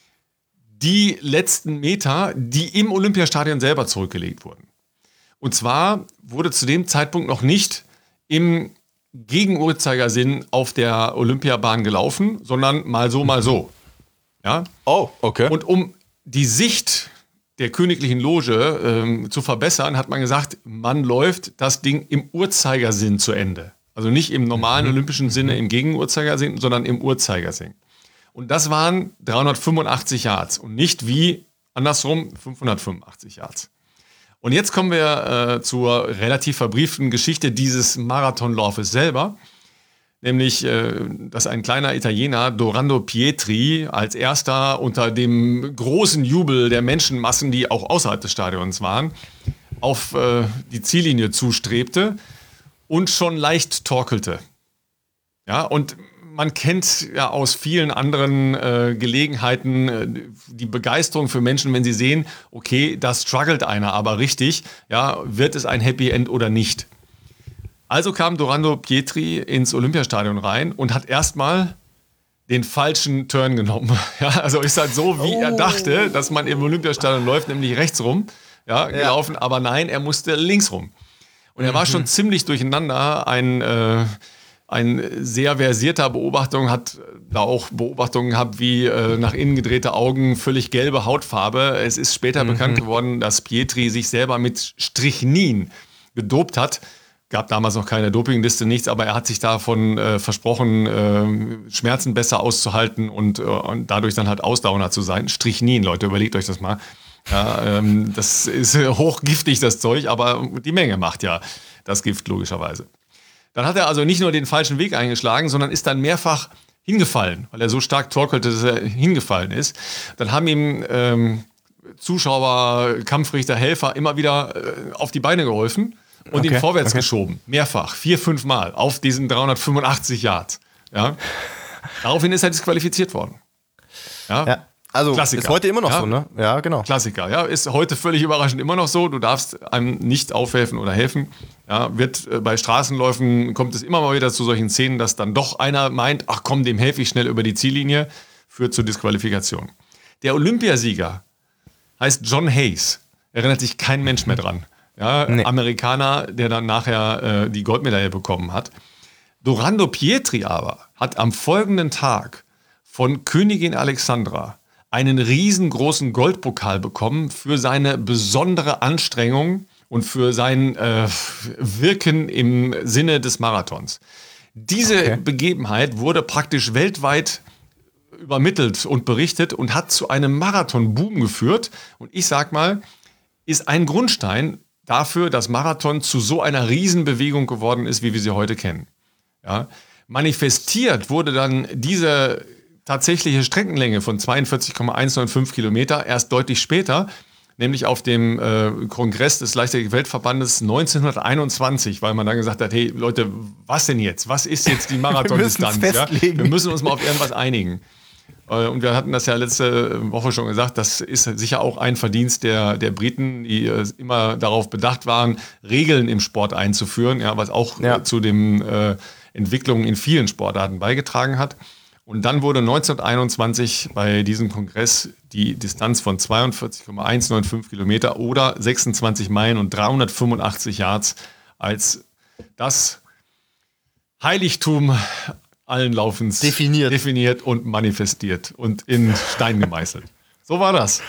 die letzten Meter, die im Olympiastadion selber zurückgelegt wurden. Und zwar wurde zu dem Zeitpunkt noch nicht im Gegenuhrzeigersinn auf der Olympiabahn gelaufen, sondern mal so, mal so. Ja? Oh, okay. Und um die Sicht der königlichen Loge ähm, zu verbessern, hat man gesagt, man läuft das Ding im Uhrzeigersinn zu Ende. Also nicht im normalen mhm. olympischen Sinne im Gegenuhrzeigersinn, sondern im Uhrzeigersinn. Und das waren dreihundertfünfundachtzig Yards und nicht wie andersrum fünfhundertfünfundachtzig Yards. Und jetzt kommen wir äh, zur relativ verbrieften Geschichte dieses Marathonlaufes selber. Nämlich, äh, dass ein kleiner Italiener, Dorando Pietri, als erster unter dem großen Jubel der Menschenmassen, die auch außerhalb des Stadions waren, auf äh, die Ziellinie zustrebte und schon leicht torkelte. Ja, und man kennt ja aus vielen anderen äh, Gelegenheiten äh, die Begeisterung für Menschen, wenn sie sehen, okay, da struggelt einer, aber richtig, ja, wird es ein Happy End oder nicht? Also kam Dorando Pietri ins Olympiastadion rein und hat erstmal den falschen Turn genommen. Ja, also ist halt so, wie oh. er dachte, dass man im Olympiastadion läuft, nämlich rechts rum, ja, gelaufen, ja. aber nein, er musste links rum. Und er war mhm. schon ziemlich durcheinander, ein... Äh, Ein sehr versierter Beobachtung hat da auch Beobachtungen gehabt wie äh, nach innen gedrehte Augen, völlig gelbe Hautfarbe. Es ist später mhm. bekannt geworden, dass Pietri sich selber mit Strychnin gedopt hat. Gab damals noch keine Dopingliste, nichts, aber er hat sich davon äh, versprochen, äh, Schmerzen besser auszuhalten und, äh, und dadurch dann halt ausdauernder zu sein. Strychnin, Leute, überlegt euch das mal. Ja, ähm, das ist hochgiftig, das Zeug, aber die Menge macht ja das Gift logischerweise. Dann hat er also nicht nur den falschen Weg eingeschlagen, sondern ist dann mehrfach hingefallen, weil er so stark torkelte, dass er hingefallen ist. Dann haben ihm ähm, Zuschauer, Kampfrichter, Helfer immer wieder äh, auf die Beine geholfen und okay, ihn vorwärts okay. geschoben. Mehrfach, vier, fünf Mal auf diesen dreihundertfünfundachtzig Yards. Ja. Daraufhin ist er disqualifiziert worden. Ja. ja. Also Klassiker. Ist heute immer noch ja? so, ne? Ja, genau. Klassiker, ja. Ist heute völlig überraschend immer noch so. Du darfst einem nicht aufhelfen oder helfen. Ja, wird äh, bei Straßenläufen kommt es immer mal wieder zu solchen Szenen, dass dann doch einer meint, ach komm, dem helfe ich schnell über die Ziellinie. führt zur Disqualifikation. Der Olympiasieger heißt John Hayes. Erinnert sich kein Mensch mehr dran. Ja, nee. Amerikaner, der dann nachher äh, die Goldmedaille bekommen hat. Dorando Pietri aber hat am folgenden Tag von Königin Alexandra einen riesengroßen Goldpokal bekommen für seine besondere Anstrengung und für sein äh, Wirken im Sinne des Marathons. Diese okay. Begebenheit wurde praktisch weltweit übermittelt und berichtet und hat zu einem Marathon-Boom geführt. Und ich sag mal, ist ein Grundstein dafür, dass Marathon zu so einer Riesenbewegung geworden ist, wie wir sie heute kennen. Ja? Manifestiert wurde dann diese tatsächliche Streckenlänge von zweiundvierzig Komma hundertfünfzehn Kilometer erst deutlich später, nämlich auf dem äh, Kongress des Leichtathletik-Weltverbandes neunzehnhunderteinundzwanzig, weil man dann gesagt hat, hey Leute, was denn jetzt? Was ist jetzt die Marathondistanz? Wir, ja? Wir müssen uns mal auf irgendwas einigen. Äh, und wir hatten das ja letzte Woche schon gesagt, das ist sicher auch ein Verdienst der, der Briten, die äh, immer darauf bedacht waren, Regeln im Sport einzuführen, ja, was auch ja. äh, zu den äh, Entwicklungen in vielen Sportarten beigetragen hat. Und dann wurde neunzehnhunderteinundzwanzig bei diesem Kongress die Distanz von zweiundvierzig Komma hundertfünfzehn Kilometer oder sechsundzwanzig Meilen und dreihundertfünfundachtzig Yards als das Heiligtum allen Laufens definiert. definiert und manifestiert und in Stein gemeißelt. So war das.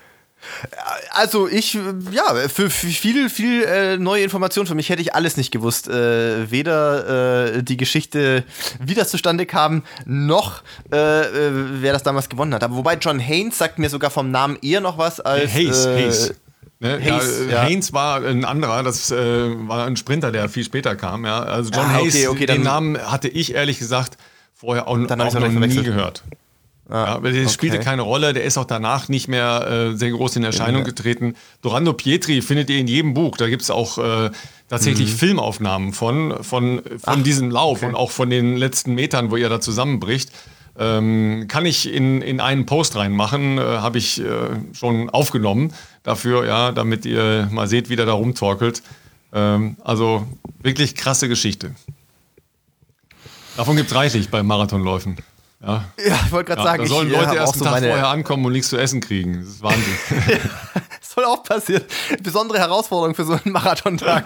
Also ich, ja, für, für viel, viel äh, neue Informationen für mich hätte ich alles nicht gewusst. Äh, weder äh, die Geschichte, wie das zustande kam, noch äh, wer das damals gewonnen hat. Aber wobei John Hayes sagt mir sogar vom Namen eher noch was als... Hayes, äh, Hayes. Ne? Hayes, ja, ja. Hayes war ein anderer, das äh, war ein Sprinter, der viel später kam. Ja? Also John ah, okay, Hayes, okay, den dann, Namen hatte ich ehrlich gesagt vorher auch, dann auch noch nie gehört. Ah, ja, aber der okay. spielte keine Rolle, der ist auch danach nicht mehr äh, sehr groß in Erscheinung ja. getreten. Dorando Pietri findet ihr in jedem Buch, da gibt es auch äh, tatsächlich mhm. Filmaufnahmen von, von, von Ach, diesem Lauf okay. und auch von den letzten Metern, wo er da zusammenbricht. Ähm, kann ich in, in einen Post reinmachen, äh, habe ich äh, schon aufgenommen dafür, ja, damit ihr mal seht, wie der da rumtorkelt. Ähm, also wirklich krasse Geschichte. Davon gibt es reichlich bei Marathonläufen. Ja, ja ich wollte gerade ja, sagen, da sollen ich Leute äh, erst so einen Tag meine... vorher ankommen und nichts zu essen kriegen. Das ist Wahnsinn. Soll auch passieren. Besondere Herausforderung für so einen Marathontag.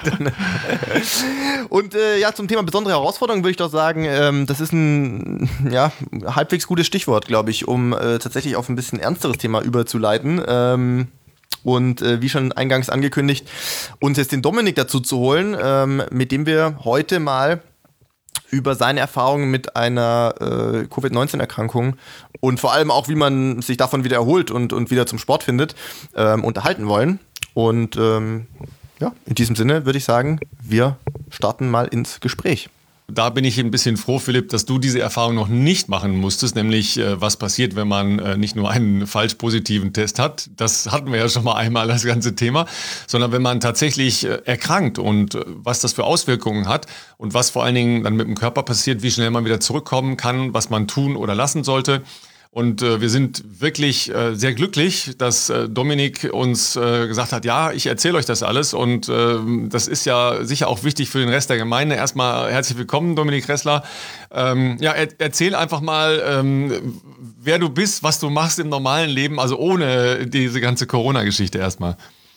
Und äh, ja, zum Thema besondere Herausforderung würde ich doch sagen, ähm, das ist ein ja, halbwegs gutes Stichwort, glaube ich, um äh, tatsächlich auf ein bisschen ernsteres Thema überzuleiten. Ähm, und äh, wie schon eingangs angekündigt, uns jetzt den Dominik dazu zu holen, ähm, mit dem wir heute mal über seine Erfahrungen mit einer äh, Covid neunzehn Erkrankung und vor allem auch, wie man sich davon wieder erholt und, und wieder zum Sport findet, ähm, unterhalten wollen. Und ähm, ja, in diesem Sinne würde ich sagen, wir starten mal ins Gespräch. Da bin ich ein bisschen froh, Philipp, dass du diese Erfahrung noch nicht machen musstest, nämlich äh, was passiert, wenn man äh, nicht nur einen falsch positiven Test hat, das hatten wir ja schon mal einmal, das ganze Thema, sondern wenn man tatsächlich äh, erkrankt und äh, was das für Auswirkungen hat und was vor allen Dingen dann mit dem Körper passiert, wie schnell man wieder zurückkommen kann, was man tun oder lassen sollte. Und äh, wir sind wirklich äh, sehr glücklich, dass äh, Dominik uns äh, gesagt hat, ja, ich erzähle euch das alles und äh, das ist ja sicher auch wichtig für den Rest der Gemeinde. Erstmal herzlich willkommen, Dominik Ressler. Ähm, ja, er, erzähl einfach mal, ähm, wer du bist, was du machst im normalen Leben, also ohne diese ganze Corona-Geschichte erstmal.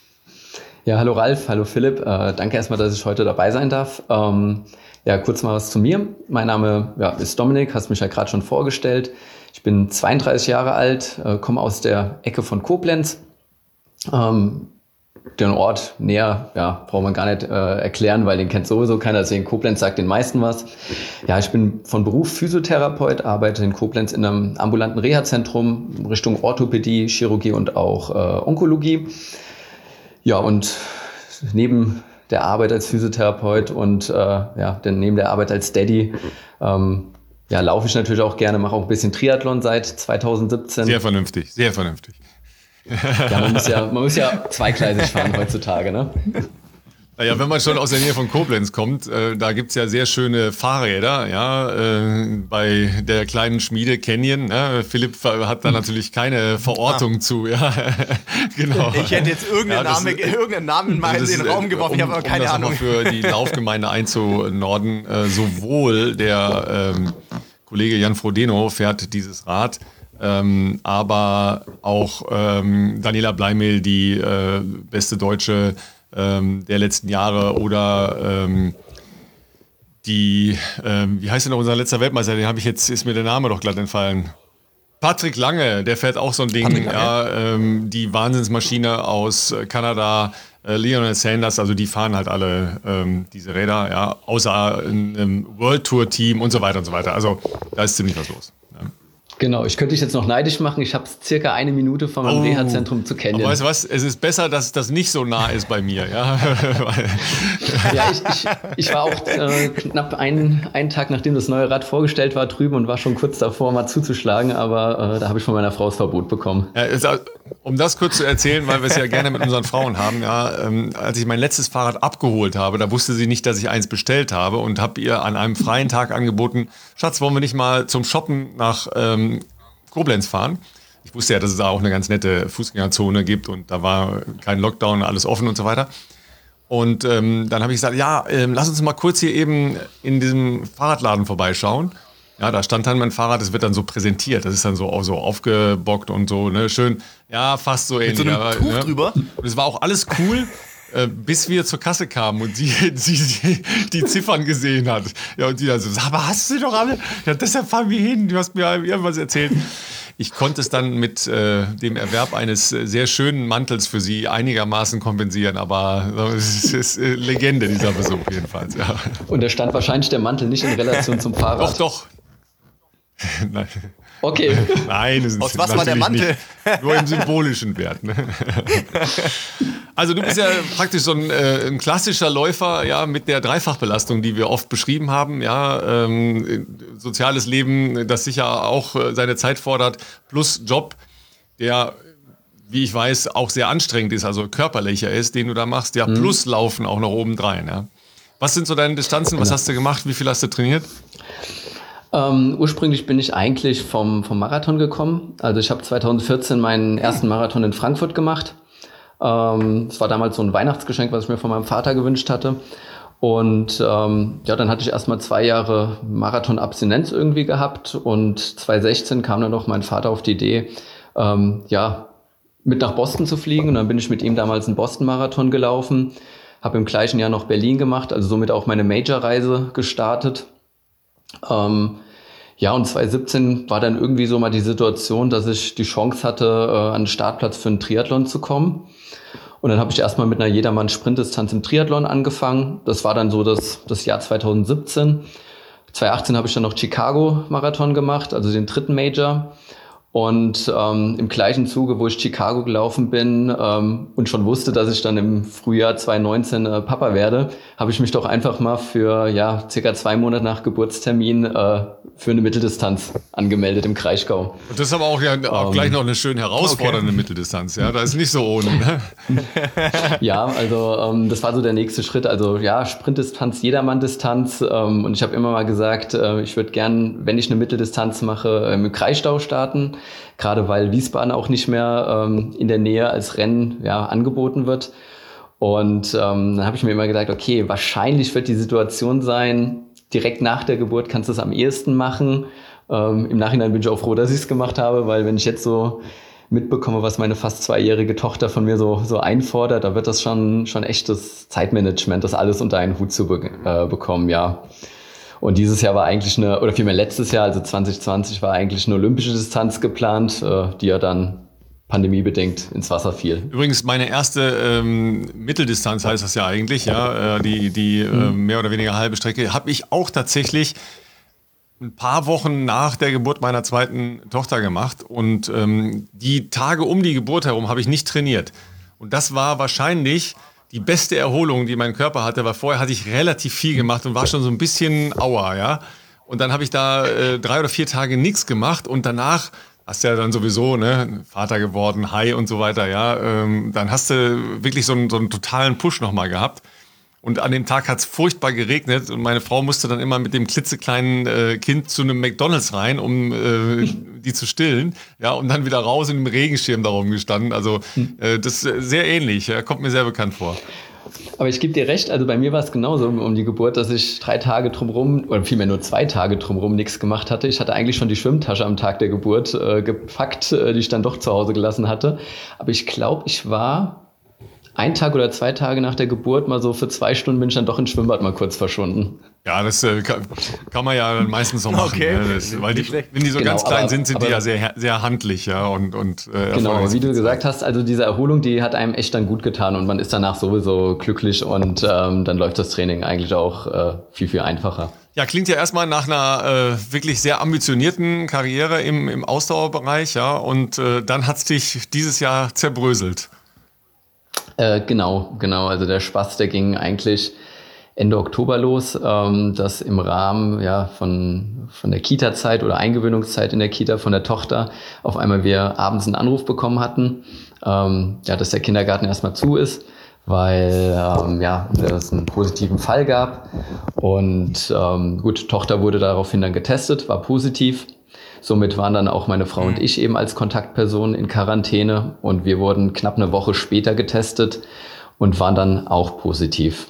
Ja, hallo Ralf, hallo Philipp. Äh, danke erstmal, dass ich heute dabei sein darf. Ähm, ja, kurz mal was zu mir. Mein Name ja, ist Dominik, hast mich ja gerade schon vorgestellt. Ich bin zweiunddreißig Jahre alt, äh, komme aus der Ecke von Koblenz. Ähm, den Ort näher, ja, braucht man gar nicht äh, erklären, weil den kennt sowieso keiner. Deswegen Koblenz sagt den meisten was. Ja, ich bin von Beruf Physiotherapeut, arbeite in Koblenz in einem ambulanten Reha-Zentrum Richtung Orthopädie, Chirurgie und auch äh, Onkologie. Ja, und neben der Arbeit als Physiotherapeut und äh, ja, denn neben der Arbeit als Daddy ähm, ja, laufe ich natürlich auch gerne, mache auch ein bisschen Triathlon seit zweitausendsiebzehn. Sehr vernünftig, sehr vernünftig. Ja, man muss ja, man muss ja zweigleisig fahren heutzutage, ne? Naja, wenn man schon aus der Nähe von Koblenz kommt, äh, da gibt's ja sehr schöne Fahrräder, ja, äh, bei der kleinen Schmiede Canyon. Ne? Philipp hat da natürlich keine Verortung ah. zu, ja, genau. Ich hätte jetzt irgendeinen, ja, Name, ist, irgendeinen Namen mal in den Raum geworfen, um, ich habe aber keine um das Ahnung. Für die Laufgemeinde einzunorden, äh, sowohl der ähm, Kollege Jan Frodeno fährt dieses Rad, ähm, aber auch ähm, Daniela Bleimehl, die äh, beste Deutsche ähm, der letzten Jahre, oder ähm, die, ähm, wie heißt denn noch unser letzter Weltmeister, den habe ich jetzt, ist mir der Name doch glatt entfallen. Patrick Lange, der fährt auch so ein Ding, ja, ähm, die Wahnsinnsmaschine aus Kanada, äh, Lionel Sanders, also die fahren halt alle ähm, diese Räder, ja, außer einem World Tour Team und so weiter und so weiter. Also da ist ziemlich was los. Ja. Genau, ich könnte dich jetzt noch neidisch machen. Ich habe circa eine Minute von meinem oh, Reha-Zentrum zu Canyon. Aber weißt du was, es ist besser, dass das nicht so nah ist bei mir. Ja, ja ich, ich, ich war auch äh, knapp einen, einen Tag, nachdem das neue Rad vorgestellt war, drüben und war schon kurz davor, mal zuzuschlagen. Aber äh, da habe ich von meiner Frau das Verbot bekommen. Ja, es, um das kurz zu erzählen, weil wir es ja gerne mit unseren Frauen haben. Ja, ähm, als ich mein letztes Fahrrad abgeholt habe, da wusste sie nicht, dass ich eins bestellt habe, und habe ihr an einem freien Tag angeboten, Schatz, wollen wir nicht mal zum Shoppen nach ähm, Koblenz fahren. Ich wusste ja, dass es da auch eine ganz nette Fußgängerzone gibt und da war kein Lockdown, alles offen und so weiter. Und ähm, dann habe ich gesagt, ja, ähm, lass uns mal kurz hier eben in diesem Fahrradladen vorbeischauen. Ja, da stand dann mein Fahrrad, das wird dann so präsentiert, das ist dann so, auch so aufgebockt und so, ne, schön, ja, fast so ähnlich. Mit so einem aber, Tuch ne? drüber? Und es war auch alles cool. Äh, bis wir zur Kasse kamen und sie, sie, sie die Ziffern gesehen hat. Ja, und die dann so, aber hast du doch alle? Ja, deshalb fahren wir hin, du hast mir irgendwas erzählt. Ich konnte es dann mit äh, dem Erwerb eines äh, sehr schönen Mantels für sie einigermaßen kompensieren, aber äh, es ist, ist äh, Legende, dieser Besuch jedenfalls. Ja. Und da stand wahrscheinlich der Mantel nicht in Relation zum Fahrrad. Doch, doch. Nein. Okay. Nein, es ist aus was war der Mantel? Nicht, nur im symbolischen Wert. Ne? Also du bist ja praktisch so ein, äh, ein klassischer Läufer, ja, mit der Dreifachbelastung, die wir oft beschrieben haben. Ja, ähm, soziales Leben, das sicher auch äh, seine Zeit fordert, plus Job, der, wie ich weiß, auch sehr anstrengend ist, also körperlicher ist, den du da machst. Ja, plus mhm. Laufen auch noch obendrein. Ja. Was sind so deine Distanzen? Was hast du gemacht? Wie viel hast du trainiert? Ähm, ursprünglich bin ich eigentlich vom, vom Marathon gekommen. Also ich habe zwanzig vierzehn meinen ersten Marathon in Frankfurt gemacht. Ähm, das war damals so ein Weihnachtsgeschenk, was ich mir von meinem Vater gewünscht hatte. Und ähm, ja, dann hatte ich erstmal zwei Jahre Marathon-Abstinenz irgendwie gehabt. Und zwanzig sechzehn kam dann noch mein Vater auf die Idee, ähm, ja, mit nach Boston zu fliegen. Und dann bin ich mit ihm damals einen Boston-Marathon gelaufen. Habe im gleichen Jahr noch Berlin gemacht, also somit auch meine Major-Reise gestartet. Ähm, ja, und zwanzig siebzehn war dann irgendwie so mal die Situation, dass ich die Chance hatte, äh, an den Startplatz für einen Triathlon zu kommen. Und dann habe ich erstmal mit einer Jedermann-Sprintdistanz im Triathlon angefangen. Das war dann so das, das Jahr zwanzig siebzehn. zwanzig achtzehn habe ich dann noch Chicago-Marathon gemacht, also den dritten Major. Und ähm, im gleichen Zuge, wo ich Chicago gelaufen bin ähm, und schon wusste, dass ich dann im Frühjahr zwanzig neunzehn äh, Papa werde, habe ich mich doch einfach mal für ja circa zwei Monate nach Geburtstermin äh, für eine Mitteldistanz angemeldet im Kraichgau. Und das ist aber auch, ja, auch um, gleich noch eine schön herausfordernde okay. Mitteldistanz. Ja, da ist nicht so ohne. Ne? Ja, also ähm, das war so der nächste Schritt. Also ja, Sprintdistanz, Jedermann-Distanz. Ähm, und ich habe immer mal gesagt, äh, ich würde gern, wenn ich eine Mitteldistanz mache, äh, im Kraichgau starten. Gerade weil Wiesbaden auch nicht mehr ähm, in der Nähe als Rennen ja, angeboten wird. Und ähm, dann habe ich mir immer gedacht, okay, wahrscheinlich wird die Situation sein, direkt nach der Geburt kannst du es am ehesten machen. Ähm, Im Nachhinein bin ich auch froh, dass ich es gemacht habe, weil wenn ich jetzt so mitbekomme, was meine fast zweijährige Tochter von mir so, so einfordert, da wird das schon, schon echtes Zeitmanagement, das alles unter einen Hut zu be- äh, bekommen, ja. Und dieses Jahr war eigentlich eine, oder vielmehr letztes Jahr, also zwanzig zwanzig, war eigentlich eine olympische Distanz geplant, die ja dann pandemiebedingt ins Wasser fiel. Übrigens, meine erste ähm, Mitteldistanz heißt das ja eigentlich, ja, äh, die, die mhm. äh, mehr oder weniger halbe Strecke, habe ich auch tatsächlich ein paar Wochen nach der Geburt meiner zweiten Tochter gemacht. Und ähm, die Tage um die Geburt herum habe ich nicht trainiert. Und das war wahrscheinlich die beste Erholung, die mein Körper hatte, weil vorher hatte ich relativ viel gemacht und war schon so ein bisschen aua, ja. Und dann habe ich da äh, drei oder vier Tage nichts gemacht und danach hast du ja dann sowieso, ne, Vater geworden, Hai und so weiter, ja. Ähm, dann hast du wirklich so einen, so einen totalen Push nochmal gehabt. Und an dem Tag hat es furchtbar geregnet und meine Frau musste dann immer mit dem klitzekleinen äh, Kind zu einem McDonald's rein, um äh, die zu stillen, ja, und dann wieder raus in dem Regenschirm darum gestanden. Also äh, das ist sehr ähnlich, ja, kommt mir sehr bekannt vor. Aber ich gebe dir recht, also bei mir war es genauso um, um die Geburt, dass ich drei Tage drumherum, oder vielmehr nur zwei Tage drumherum nichts gemacht hatte. Ich hatte eigentlich schon die Schwimmtasche am Tag der Geburt äh, gepackt, äh, die ich dann doch zu Hause gelassen hatte. Aber ich glaube, ich war ein Tag oder zwei Tage nach der Geburt mal so für zwei Stunden bin ich dann doch ins Schwimmbad mal kurz verschwunden. Ja, das äh, kann, kann man ja meistens so machen. Okay. Ne? Das, weil die, wenn die so Genau, ganz klein aber- sind, sind aber- die ja sehr, sehr handlich, ja. Und, und, äh, Genau, erfolgreich. wie du gesagt hast, also diese Erholung, die hat einem echt dann gut getan und man ist danach sowieso glücklich und ähm, dann läuft das Training eigentlich auch äh, viel, viel einfacher. Ja, klingt ja erstmal nach einer äh, wirklich sehr ambitionierten Karriere im, im Ausdauerbereich, ja. Und äh, dann hat's dich dieses Jahr zerbröselt. Äh, genau, genau. Also der Spaß, der ging eigentlich Ende Oktober los, ähm, dass im Rahmen ja, von, von der Kita-Zeit oder Eingewöhnungszeit in der Kita von der Tochter auf einmal wir abends einen Anruf bekommen hatten, ähm, ja, dass der Kindergarten erstmal zu ist, weil ähm, ja, es einen positiven Fall gab. Und ähm, gut, Tochter wurde daraufhin dann getestet, war positiv. Somit waren dann auch meine Frau und ich eben als Kontaktpersonen in Quarantäne und wir wurden knapp eine Woche später getestet und waren dann auch positiv.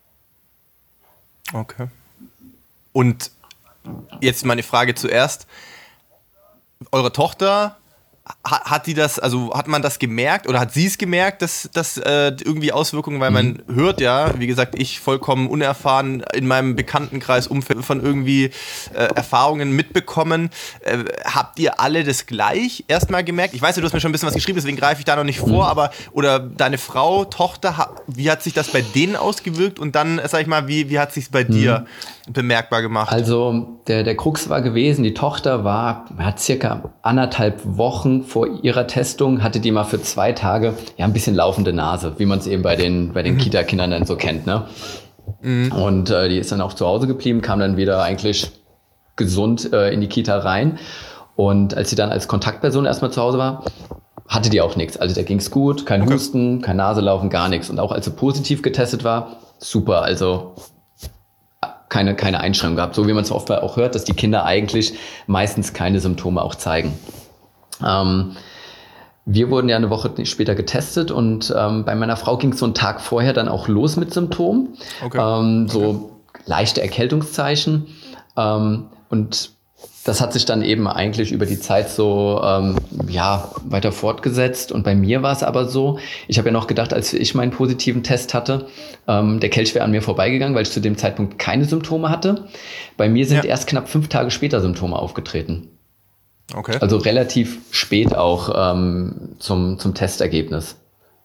Okay. Und jetzt meine Frage zuerst. Eure Tochter, hat, hat die das, also hat man das gemerkt oder hat sie es gemerkt, dass das äh, irgendwie Auswirkungen, weil man mhm. hört ja, wie gesagt, ich vollkommen unerfahren in meinem Bekanntenkreis Umfeld von irgendwie äh, Erfahrungen mitbekommen. Äh, habt ihr alle das gleich erstmal gemerkt? Ich weiß ja, du hast mir schon ein bisschen was geschrieben, deswegen greife ich da noch nicht vor, mhm. aber oder deine Frau, Tochter, ha, wie hat sich das bei denen ausgewirkt und dann, sag ich mal, wie, wie hat sich es bei mhm. dir bemerkbar gemacht? Also der, der Krux war gewesen, die Tochter war, hat circa anderthalb Wochen vor ihrer Testung, hatte die mal für zwei Tage ja ein bisschen laufende Nase, wie man es eben bei den, bei den mhm. Kita-Kindern dann so kennt. Ne? Mhm. Und äh, die ist dann auch zu Hause geblieben, kam dann wieder eigentlich gesund äh, in die Kita rein. Und als sie dann als Kontaktperson erstmal zu Hause war, hatte die auch nichts. Also der ging es gut, kein okay. Husten, kein Naselaufen, gar nichts. Und auch als sie positiv getestet war, super, also keine, keine Einschränkung gehabt. So wie man es oft auch hört, dass die Kinder eigentlich meistens keine Symptome auch zeigen. Ähm, wir wurden ja eine Woche später getestet und ähm, bei meiner Frau ging es so einen Tag vorher dann auch los mit Symptomen. Okay. Ähm, so okay. leichte Erkältungszeichen. Ähm, und das hat sich dann eben eigentlich über die Zeit so ähm, ja, weiter fortgesetzt. Und bei mir war es aber so, ich habe ja noch gedacht, als ich meinen positiven Test hatte, ähm, der Kelch wäre an mir vorbeigegangen, weil ich zu dem Zeitpunkt keine Symptome hatte. Bei mir sind ja. erst knapp fünf Tage später Symptome aufgetreten. Okay. Also relativ spät auch ähm, zum, zum Testergebnis.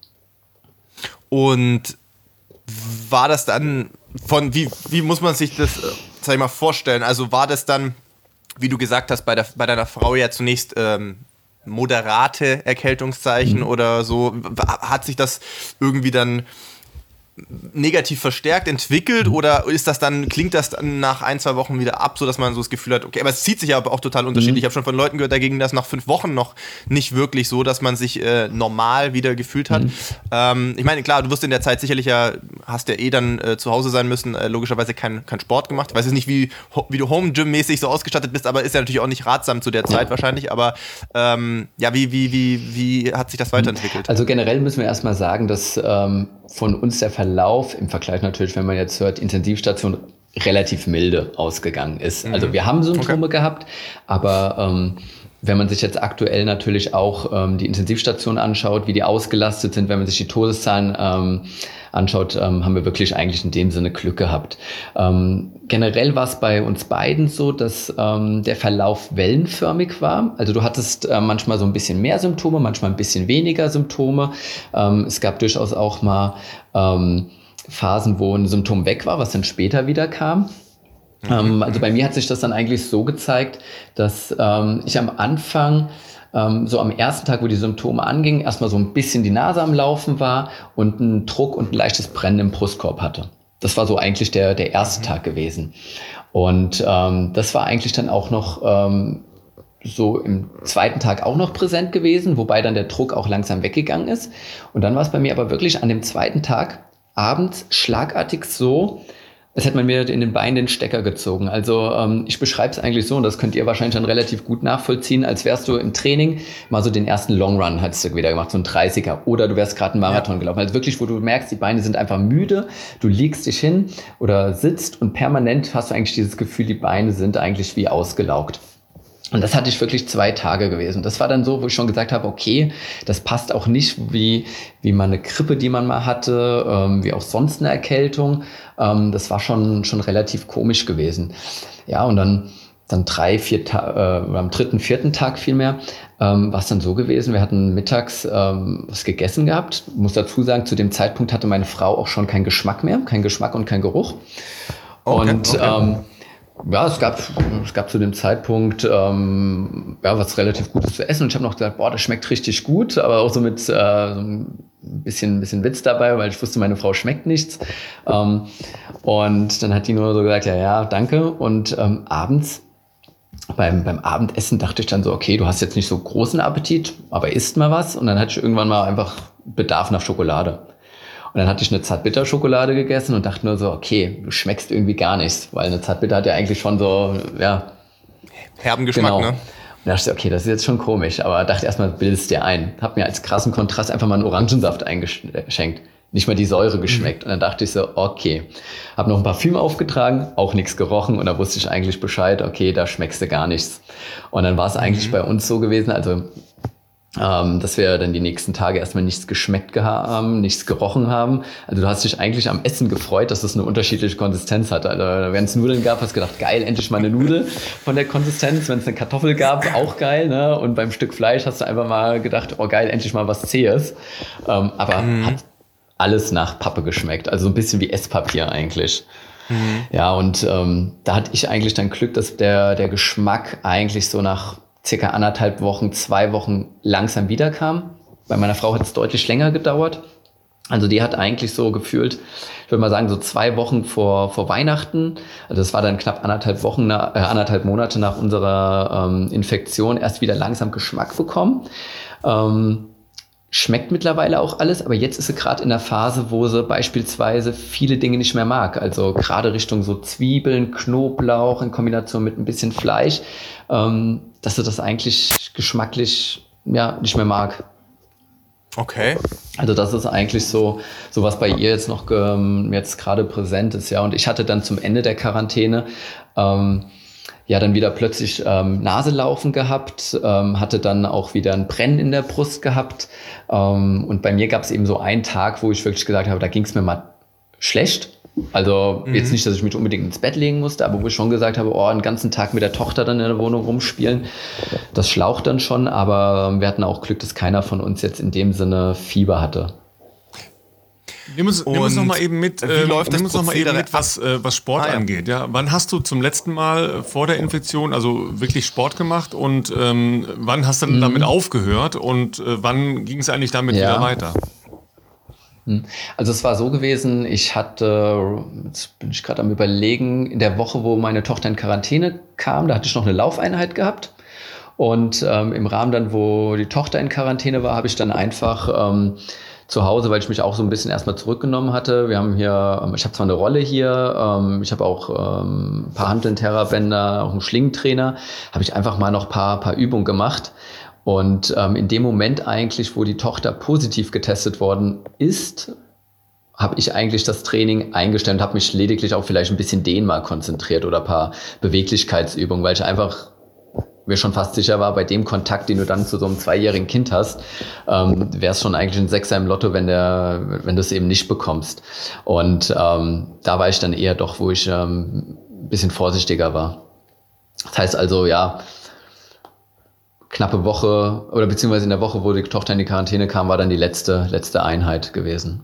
Und war das dann von, wie, wie muss man sich das, sag ich mal, vorstellen? Also war das dann, wie du gesagt hast, bei, der, bei deiner Frau ja zunächst ähm, moderate Erkältungszeichen mhm. oder so. Hat sich das irgendwie dann negativ verstärkt entwickelt oder ist das dann, klingt das dann nach ein, zwei Wochen wieder ab, so dass man so das Gefühl hat, okay, aber es zieht sich ja aber auch total unterschiedlich. Mhm. Ich habe schon von Leuten gehört, da ging das nach fünf Wochen noch nicht wirklich so, dass man sich äh, normal wieder gefühlt hat. Mhm. Ähm, ich meine, klar, du wirst in der Zeit sicherlich ja, hast ja eh dann äh, zu Hause sein müssen, äh, logischerweise keinen kein Sport gemacht. Ich weiß jetzt nicht, wie, wie du Home-Gym-mäßig so ausgestattet bist, aber ist ja natürlich auch nicht ratsam zu der Zeit ja. wahrscheinlich, aber ähm, ja, wie, wie, wie, wie hat sich das weiterentwickelt? Also generell müssen wir erstmal sagen, dass ähm, von uns der Verlauf im Vergleich natürlich, wenn man jetzt hört, Intensivstation relativ milde ausgegangen ist. Mhm. Also wir haben Symptome okay. gehabt, aber ähm, wenn man sich jetzt aktuell natürlich auch ähm, die Intensivstation anschaut, wie die ausgelastet sind, wenn man sich die Todeszahlen ähm, anschaut, ähm, haben wir wirklich eigentlich in dem Sinne Glück gehabt. Ähm, generell war es bei uns beiden so, dass ähm, der Verlauf wellenförmig war. Also du hattest äh, manchmal so ein bisschen mehr Symptome, manchmal ein bisschen weniger Symptome. Ähm, es gab durchaus auch mal ähm, Phasen, wo ein Symptom weg war, was dann später wieder kam. Ähm, also bei mir hat sich das dann eigentlich so gezeigt, dass ähm, ich am Anfang, ähm, so am ersten Tag, wo die Symptome angingen, erstmal so ein bisschen die Nase am Laufen war und einen Druck und ein leichtes Brennen im Brustkorb hatte. Das war so eigentlich der, der erste mhm. Tag gewesen. Und ähm, das war eigentlich dann auch noch ähm, so im zweiten Tag auch noch präsent gewesen, wobei dann der Druck auch langsam weggegangen ist. Und dann war es bei mir aber wirklich an dem zweiten Tag abends schlagartig so, als hätte man mir in den Beinen den Stecker gezogen. Also ähm, ich beschreibe es eigentlich so, und das könnt ihr wahrscheinlich dann relativ gut nachvollziehen, als wärst du im Training mal so den ersten Long Run hast du wieder gemacht, so ein dreißiger, oder du wärst gerade einen Marathon ja. gelaufen. Also wirklich, wo du merkst, die Beine sind einfach müde, du legst dich hin oder sitzt und permanent hast du eigentlich dieses Gefühl, die Beine sind eigentlich wie ausgelaugt. Und das hatte ich wirklich zwei Tage gewesen. Das war dann so, wo ich schon gesagt habe, okay, das passt auch nicht wie, wie mal eine Grippe, die man mal hatte, ähm, wie auch sonst eine Erkältung. Ähm, das war schon, schon relativ komisch gewesen. Ja, und dann, dann drei, vier Tage, äh, am dritten, vierten Tag vielmehr, ähm, war es dann so gewesen, wir hatten mittags ähm, was gegessen gehabt. Ich muss dazu sagen, zu dem Zeitpunkt hatte meine Frau auch schon keinen Geschmack mehr, keinen Geschmack und keinen Geruch. Okay, und, okay. Ähm, Ja, es gab, es gab zu dem Zeitpunkt ähm, ja, was relativ Gutes zu essen. Und ich habe noch gesagt, boah, das schmeckt richtig gut, aber auch so mit äh, so ein bisschen, bisschen Witz dabei, weil ich wusste, meine Frau schmeckt nichts. Ähm, und dann hat die nur so gesagt, ja, ja, danke. Und ähm, abends, beim, beim Abendessen dachte ich dann so, okay, du hast jetzt nicht so großen Appetit, aber isst mal was. Und dann hatte ich irgendwann mal einfach Bedarf nach Schokolade. Und dann hatte ich eine Zartbitter-Schokolade gegessen und dachte nur so, okay, du schmeckst irgendwie gar nichts, weil eine Zartbitter hat ja eigentlich schon so, ja. Herben Geschmack, genau. Ne? Und da dachte ich, okay, das ist jetzt schon komisch, aber dachte erstmal, bildest dir ein. Hab mir als krassen Kontrast einfach mal einen Orangensaft eingeschenkt. Nicht mal die Säure geschmeckt. Und dann dachte ich so, okay. Hab noch ein Parfüm aufgetragen, auch nichts gerochen. Und da wusste ich eigentlich Bescheid, okay, da schmeckst du gar nichts. Und dann war es eigentlich mhm. bei uns so gewesen, also Ähm, dass wir dann die nächsten Tage erstmal nichts geschmeckt haben, nichts gerochen haben. Also du hast dich eigentlich am Essen gefreut, dass es eine unterschiedliche Konsistenz hat. Also wenn es Nudeln gab, hast du gedacht, geil, endlich mal eine Nudel von der Konsistenz. Wenn es eine Kartoffel gab, auch geil. Ne? Und beim Stück Fleisch hast du einfach mal gedacht, oh geil, endlich mal was Zähes. Ähm, aber mhm. hat alles nach Pappe geschmeckt. Also so ein bisschen wie Esspapier eigentlich. Mhm. Ja, und ähm, da hatte ich eigentlich dann Glück, dass der, der Geschmack eigentlich so nach circa anderthalb Wochen, zwei Wochen langsam wiederkam. Bei meiner Frau hat es deutlich länger gedauert. Also die hat eigentlich so gefühlt, ich würde mal sagen, so zwei Wochen vor, vor Weihnachten, also das war dann knapp anderthalb Wochen, äh, anderthalb Monate nach unserer ähm, Infektion, erst wieder langsam Geschmack bekommen. Ähm, schmeckt mittlerweile auch alles, aber jetzt ist sie gerade in der Phase, wo sie beispielsweise viele Dinge nicht mehr mag. Also gerade Richtung so Zwiebeln, Knoblauch in Kombination mit ein bisschen Fleisch, ähm, dass sie das eigentlich geschmacklich ja nicht mehr mag. Okay. Also das ist eigentlich so, so was bei ihr jetzt noch ähm, jetzt gerade präsent ist, ja. Und ich hatte dann zum Ende der Quarantäne ähm, ja dann wieder plötzlich ähm, Naselaufen gehabt, ähm, hatte dann auch wieder ein Brennen in der Brust gehabt. Ähm, und bei mir gab es eben so einen Tag, wo ich wirklich gesagt habe, da ging es mir mal schlecht. Also mhm. jetzt nicht, dass ich mich unbedingt ins Bett legen musste, aber wo ich schon gesagt habe, oh, einen ganzen Tag mit der Tochter dann in der Wohnung rumspielen, das schlaucht dann schon, aber wir hatten auch Glück, dass keiner von uns jetzt in dem Sinne Fieber hatte. Nimm uns, nimm uns noch mal eben mit, wie läuft äh, nimm das uns noch mal eben mit, was, äh, was Sport ah, ja. angeht. Ja, wann hast du zum letzten Mal vor der Infektion also wirklich Sport gemacht und ähm, wann hast du dann mhm. damit aufgehört und äh, wann ging es eigentlich damit ja. wieder weiter? Also es war so gewesen, ich hatte, jetzt bin ich gerade am Überlegen, in der Woche, wo meine Tochter in Quarantäne kam, da hatte ich noch eine Laufeinheit gehabt. Und ähm, im Rahmen dann, wo die Tochter in Quarantäne war, habe ich dann einfach ähm, zu Hause, weil ich mich auch so ein bisschen erstmal zurückgenommen hatte. Wir haben hier, ähm, ich habe zwar eine Rolle hier, ähm, ich habe auch ähm, ein paar Hanteln, Terrabänder, auch einen Schlingentrainer, habe ich einfach mal noch ein paar, paar Übungen gemacht. Und ähm, in dem Moment eigentlich, wo die Tochter positiv getestet worden ist, habe ich eigentlich das Training eingestellt und habe mich lediglich auch vielleicht ein bisschen dehnen mal konzentriert oder ein paar Beweglichkeitsübungen, weil ich einfach mir schon fast sicher war, bei dem Kontakt, den du dann zu so einem zweijährigen Kind hast, ähm, wäre es schon eigentlich ein Sechser im Lotto, wenn der, wenn du es eben nicht bekommst. Und ähm, da war ich dann eher doch, wo ich ähm, ein bisschen vorsichtiger war. Das heißt also, ja, knappe Woche oder beziehungsweise in der Woche, wo die Tochter in die Quarantäne kam, war dann die letzte, letzte Einheit gewesen.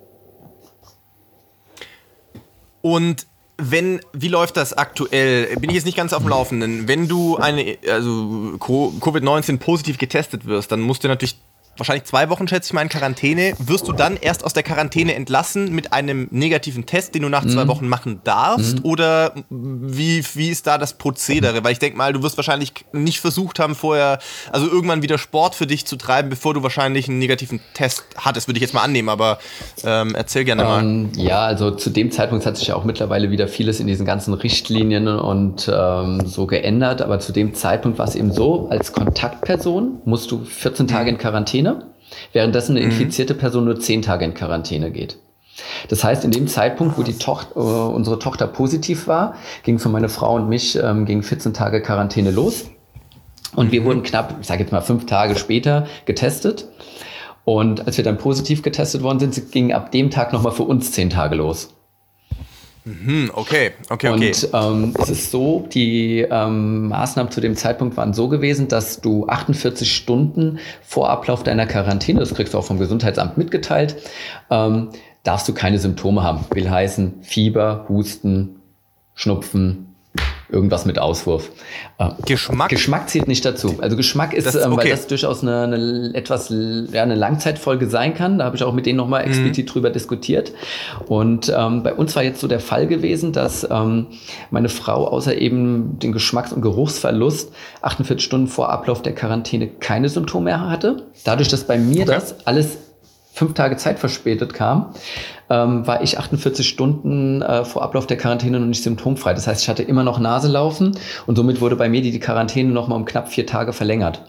Und wenn, wie läuft das aktuell? Bin ich jetzt nicht ganz auf dem Laufenden. Wenn du eine, also Covid neunzehn positiv getestet wirst, dann musst du natürlich wahrscheinlich zwei Wochen, schätze ich mal, in Quarantäne. Wirst du dann erst aus der Quarantäne entlassen mit einem negativen Test, den du nach mhm. zwei Wochen machen darfst? Mhm. Oder wie, wie ist da das Prozedere? Weil ich denke mal, du wirst wahrscheinlich nicht versucht haben, vorher, also irgendwann wieder Sport für dich zu treiben, bevor du wahrscheinlich einen negativen Test hattest, würde ich jetzt mal annehmen, aber ähm, erzähl gerne mal. Ähm, ja, also zu dem Zeitpunkt hat sich ja auch mittlerweile wieder vieles in diesen ganzen Richtlinien und ähm, so geändert, aber zu dem Zeitpunkt war es eben so, als Kontaktperson musst du vierzehn Tage in Quarantäne, währenddessen eine infizierte Person nur zehn Tage in Quarantäne geht. Das heißt, in dem Zeitpunkt, wo die Tochter, äh, unsere Tochter positiv war, ging für meine Frau und mich ähm, gegen vierzehn Tage Quarantäne los. Und wir wurden knapp, ich sage jetzt mal fünf Tage später getestet. Und als wir dann positiv getestet worden sind, gingen ab dem Tag nochmal für uns zehn Tage los. Mhm, okay, okay, okay. Und ähm, es ist so, die ähm, Maßnahmen zu dem Zeitpunkt waren so gewesen, dass du achtundvierzig Stunden vor Ablauf deiner Quarantäne, das kriegst du auch vom Gesundheitsamt mitgeteilt, ähm, darfst du keine Symptome haben. Will heißen Fieber, Husten, Schnupfen, irgendwas mit Auswurf. Geschmack? Geschmack zählt nicht dazu. Also Geschmack ist, das, okay. ähm, weil das durchaus eine, eine etwas ja, eine Langzeitfolge sein kann. Da habe ich auch mit denen nochmal explizit mhm. drüber diskutiert. Und ähm, bei uns war jetzt so der Fall gewesen, dass ähm, meine Frau außer eben den Geschmacks- und Geruchsverlust achtundvierzig Stunden vor Ablauf der Quarantäne keine Symptome mehr hatte. Dadurch, dass bei mir okay. das alles fünf Tage Zeit verspätet kam, ähm, war ich achtundvierzig Stunden äh, vor Ablauf der Quarantäne noch nicht symptomfrei. Das heißt, ich hatte immer noch Naselaufen und somit wurde bei mir die, die Quarantäne noch mal um knapp vier Tage verlängert.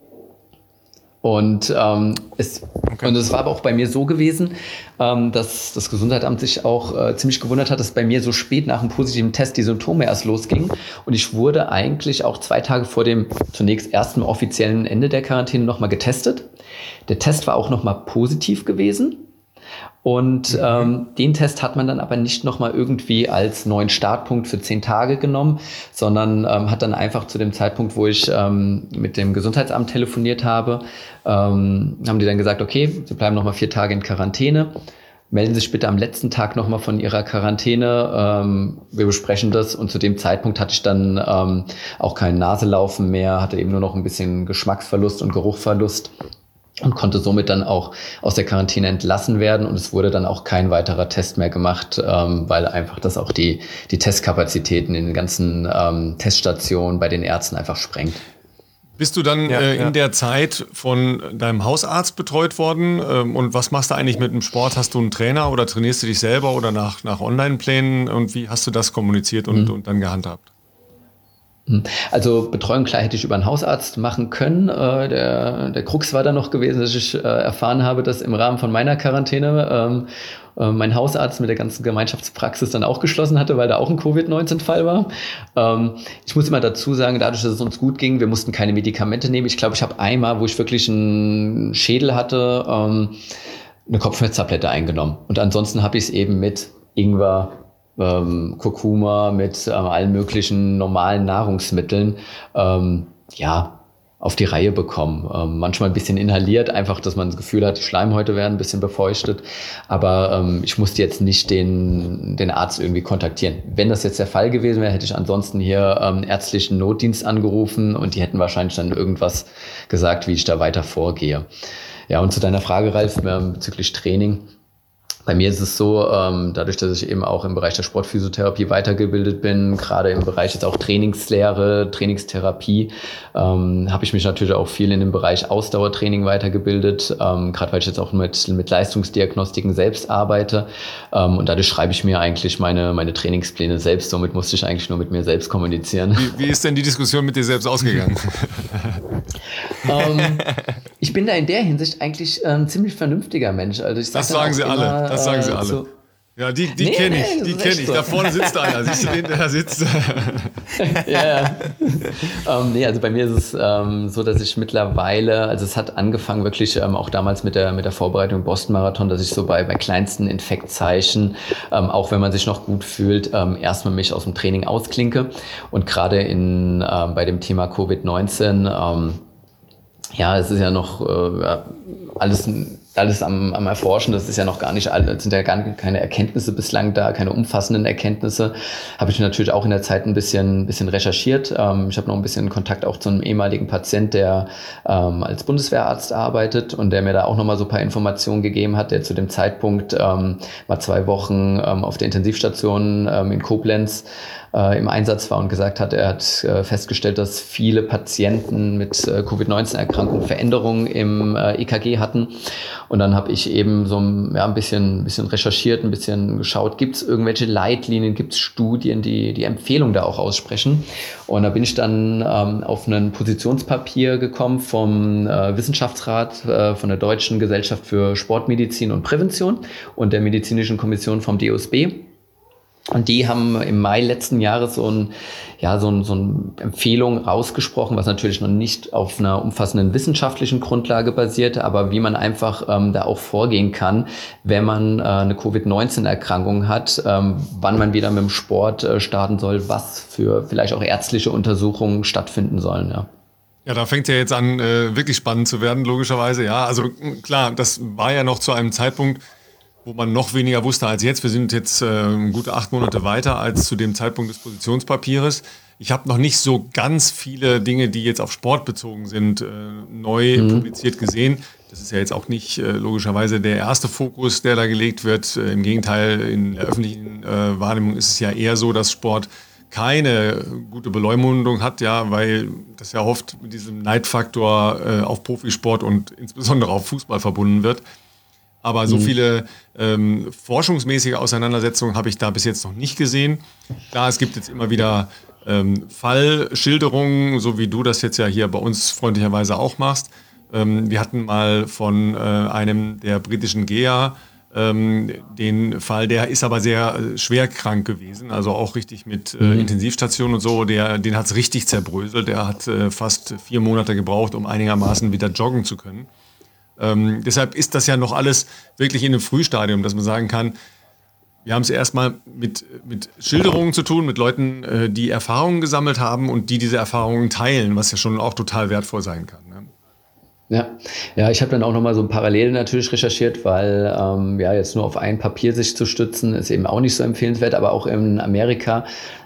Und, ähm, es, okay. und es war aber auch bei mir so gewesen, ähm, dass das Gesundheitsamt sich auch äh, ziemlich gewundert hat, dass bei mir so spät nach einem positiven Test die Symptome erst losgingen. Und ich wurde eigentlich auch zwei Tage vor dem zunächst ersten offiziellen Ende der Quarantäne nochmal getestet. Der Test war auch nochmal positiv gewesen. Und ähm, den Test hat man dann aber nicht nochmal irgendwie als neuen Startpunkt für zehn Tage genommen, sondern ähm, hat dann einfach zu dem Zeitpunkt, wo ich ähm, mit dem Gesundheitsamt telefoniert habe, ähm, haben die dann gesagt, okay, Sie bleiben nochmal vier Tage in Quarantäne, melden Sie sich bitte am letzten Tag nochmal von Ihrer Quarantäne, ähm, wir besprechen das. Und zu dem Zeitpunkt hatte ich dann ähm, auch kein Naselaufen mehr, hatte eben nur noch ein bisschen Geschmacksverlust und Geruchverlust. Und konnte somit dann auch aus der Quarantäne entlassen werden. Und es wurde dann auch kein weiterer Test mehr gemacht, ähm, weil einfach das auch die, die Testkapazitäten in den ganzen ähm, Teststationen bei den Ärzten einfach sprengt. Bist du dann ja, äh, in ja. der Zeit von deinem Hausarzt betreut worden? Ähm, und was machst du eigentlich mit dem Sport? Hast du einen Trainer oder trainierst du dich selber oder nach, nach Online-Plänen? Und wie hast du das kommuniziert und, mhm. und dann gehandhabt? Also Betreuung, klar, hätte ich über einen Hausarzt machen können. Äh, der, der Krux war da noch gewesen, dass ich äh, erfahren habe, dass im Rahmen von meiner Quarantäne ähm, äh, mein Hausarzt mit der ganzen Gemeinschaftspraxis dann auch geschlossen hatte, weil da auch ein Covid neunzehn Fall war. Ähm, ich muss immer dazu sagen, dadurch, dass es uns gut ging, wir mussten keine Medikamente nehmen. Ich glaube, ich habe einmal, wo ich wirklich einen Schädel hatte, ähm, eine Kopfschmerztablette eingenommen. Und ansonsten habe ich es eben mit Ingwer, Ähm, Kurkuma, mit ähm, allen möglichen normalen Nahrungsmitteln ähm, ja, auf die Reihe bekommen. Ähm, manchmal ein bisschen inhaliert, einfach, dass man das Gefühl hat, die Schleimhäute werden ein bisschen befeuchtet. Aber ähm, ich musste jetzt nicht den, den Arzt irgendwie kontaktieren. Wenn das jetzt der Fall gewesen wäre, hätte ich ansonsten hier ähm, ärztlichen Notdienst angerufen und die hätten wahrscheinlich dann irgendwas gesagt, wie ich da weiter vorgehe. Ja, und zu deiner Frage, Ralf, bezüglich Training. Bei mir ist es so, ähm, dadurch, dass ich eben auch im Bereich der Sportphysiotherapie weitergebildet bin, gerade im Bereich jetzt auch Trainingslehre, Trainingstherapie, ähm, habe ich mich natürlich auch viel in dem Bereich Ausdauertraining weitergebildet, ähm, gerade weil ich jetzt auch mit, mit Leistungsdiagnostiken selbst arbeite. Ähm, und dadurch schreibe ich mir eigentlich meine, meine Trainingspläne selbst. Somit musste ich eigentlich nur mit mir selbst kommunizieren. Wie, wie ist denn die Diskussion mit dir selbst ausgegangen? ähm, ich bin da in der Hinsicht eigentlich ein ziemlich vernünftiger Mensch. Also ich sag das sagen sie immer, alle. Das sagen sie alle. So, ja, die, die nee, kenne ich, nee, die kenne ich. So. Da vorne sitzt einer. Siehst du den, der sitzt? ja, ja. ähm, nee, also bei mir ist es ähm, so, dass ich mittlerweile, also es hat angefangen wirklich ähm, auch damals mit der mit der Vorbereitung Boston-Marathon, dass ich so bei, bei kleinsten Infektzeichen, ähm, auch wenn man sich noch gut fühlt, ähm, erstmal mich aus dem Training ausklinke. Und gerade in ähm, bei dem Thema Covid neunzehn, ähm, ja, es ist ja noch äh, alles alles am, am Erforschen, das ist ja noch gar nicht, das sind ja gar keine Erkenntnisse bislang da, keine umfassenden Erkenntnisse. Habe ich natürlich auch in der Zeit ein bisschen, bisschen recherchiert. Ähm, ich habe noch ein bisschen Kontakt auch zu einem ehemaligen Patient, der ähm, als Bundeswehrarzt arbeitet und der mir da auch nochmal so ein paar Informationen gegeben hat, der zu dem Zeitpunkt ähm, mal zwei Wochen ähm, auf der Intensivstation ähm, in Koblenz äh, im Einsatz war und gesagt hat, er hat äh, festgestellt, dass viele Patienten mit äh, Covid neunzehn Erkrankungen Veränderungen im äh, E K G hatten. Und dann habe ich eben so ja, ein bisschen, ein bisschen recherchiert, ein bisschen geschaut, gibt es irgendwelche Leitlinien, gibt es Studien, die die Empfehlung da auch aussprechen. Und da bin ich dann ähm, auf ein Positionspapier gekommen vom äh, Wissenschaftsrat äh, von der Deutschen Gesellschaft für Sportmedizin und Prävention und der Medizinischen Kommission vom D O S B. Und die haben im Mai letzten Jahres so ein, ja, so ein, so eine Empfehlung rausgesprochen, was natürlich noch nicht auf einer umfassenden wissenschaftlichen Grundlage basiert, aber wie man einfach ähm, da auch vorgehen kann, wenn man äh, eine Covid neunzehn Erkrankung hat, ähm, wann man wieder mit dem Sport äh, starten soll, was für vielleicht auch ärztliche Untersuchungen stattfinden sollen, ja. Ja, da fängt ja jetzt an, äh, wirklich spannend zu werden, logischerweise, ja. Also klar, das war ja noch zu einem Zeitpunkt, wo man noch weniger wusste als jetzt. Wir sind jetzt äh, gute acht Monate weiter als zu dem Zeitpunkt des Positionspapiers. Ich habe noch nicht so ganz viele Dinge, die jetzt auf Sport bezogen sind, äh, neu mhm. publiziert gesehen. Das ist ja jetzt auch nicht äh, logischerweise der erste Fokus, der da gelegt wird. Äh, Im Gegenteil, in der öffentlichen äh, Wahrnehmung ist es ja eher so, dass Sport keine gute Beleumundung hat, ja, weil das ja oft mit diesem Neidfaktor äh, auf Profisport und insbesondere auf Fußball verbunden wird. Aber so viele ähm, forschungsmäßige Auseinandersetzungen habe ich da bis jetzt noch nicht gesehen. Klar, es gibt jetzt immer wieder ähm, Fallschilderungen, so wie du das jetzt ja hier bei uns freundlicherweise auch machst. Ähm, wir hatten mal von äh, einem der britischen G E A ähm, den Fall, der ist aber sehr äh, schwer krank gewesen, also auch richtig mit äh, mhm. Intensivstation und so. Der, den hat es richtig zerbröselt. Der hat äh, fast vier Monate gebraucht, um einigermaßen wieder joggen zu können. Ähm, deshalb ist das ja noch alles wirklich in einem Frühstadium, dass man sagen kann, wir haben es erstmal mit, mit Schilderungen zu tun, mit Leuten, äh, die Erfahrungen gesammelt haben und die diese Erfahrungen teilen, was ja schon auch total wertvoll sein kann. Ne? Ja, ja, ich habe dann auch nochmal so Parallelen natürlich recherchiert, weil ähm, ja jetzt nur auf ein Papier sich zu stützen, ist eben auch nicht so empfehlenswert, aber auch in Amerika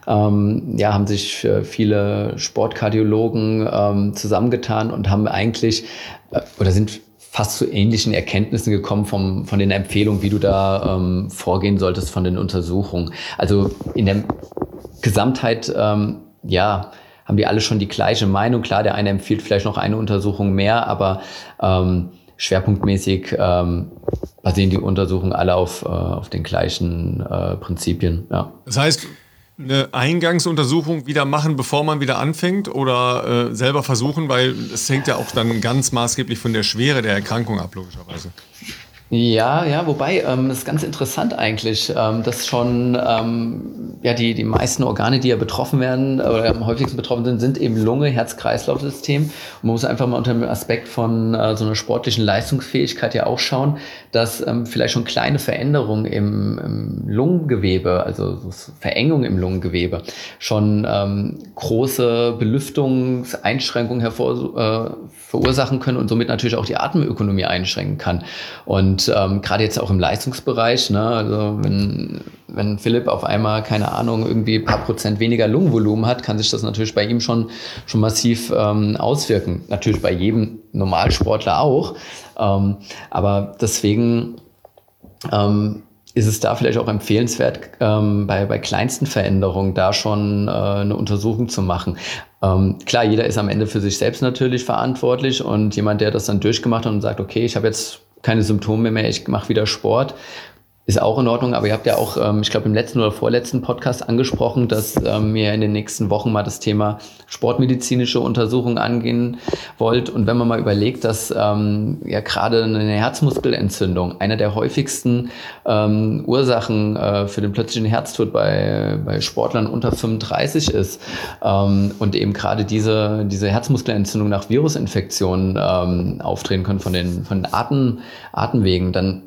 ähm, ja, haben sich äh, viele Sportkardiologen ähm, zusammengetan und haben eigentlich äh, oder sind fast zu ähnlichen Erkenntnissen gekommen vom, von den Empfehlungen, wie du da ähm, vorgehen solltest von den Untersuchungen. Also in der Gesamtheit, ähm, ja, haben die alle schon die gleiche Meinung. Klar, der eine empfiehlt vielleicht noch eine Untersuchung mehr, aber ähm, schwerpunktmäßig ähm, basieren die Untersuchungen alle auf, äh, auf den gleichen äh, Prinzipien. Ja. Das heißt, eine Eingangsuntersuchung wieder machen, bevor man wieder anfängt oder äh, selber versuchen, weil es hängt ja auch dann ganz maßgeblich von der Schwere der Erkrankung ab, logischerweise. Ja, ja, wobei, ähm, das ist ganz interessant eigentlich, ähm, dass schon ähm, ja die die meisten Organe, die ja betroffen werden oder am häufigsten betroffen sind, sind eben Lunge, Herz-Kreislauf-System. Und man muss einfach mal unter dem Aspekt von äh, so einer sportlichen Leistungsfähigkeit ja auch schauen, dass ähm, vielleicht schon kleine Veränderungen im, im Lungengewebe, also so Verengung im Lungengewebe, schon ähm, große Belüftungseinschränkungen hervor äh, verursachen können und somit natürlich auch die Atemökonomie einschränken kann. Und Und ähm, gerade jetzt auch im Leistungsbereich, ne, also wenn, wenn Philipp auf einmal, keine Ahnung, irgendwie ein paar Prozent weniger Lungenvolumen hat, kann sich das natürlich bei ihm schon, schon massiv ähm, auswirken. Natürlich bei jedem Normalsportler auch. Ähm, aber deswegen ähm, ist es da vielleicht auch empfehlenswert, ähm, bei, bei kleinsten Veränderungen da schon äh, eine Untersuchung zu machen. Ähm, klar, jeder ist am Ende für sich selbst natürlich verantwortlich und jemand, der das dann durchgemacht hat und sagt, okay, ich habe jetzt keine Symptome mehr, ich mache wieder Sport, ist auch in Ordnung. Aber ihr habt ja auch, ähm, ich glaube, im letzten oder vorletzten Podcast angesprochen, dass ähm, ihr in den nächsten Wochen mal das Thema sportmedizinische Untersuchungen angehen wollt. Und wenn man mal überlegt, dass ähm, ja gerade eine Herzmuskelentzündung einer der häufigsten ähm, Ursachen äh, für den plötzlichen Herztod bei, bei Sportlern unter fünfunddreißig ist ähm, und eben gerade diese, diese Herzmuskelentzündung nach Virusinfektionen ähm, auftreten können von den, von den Atem, Atemwegen, dann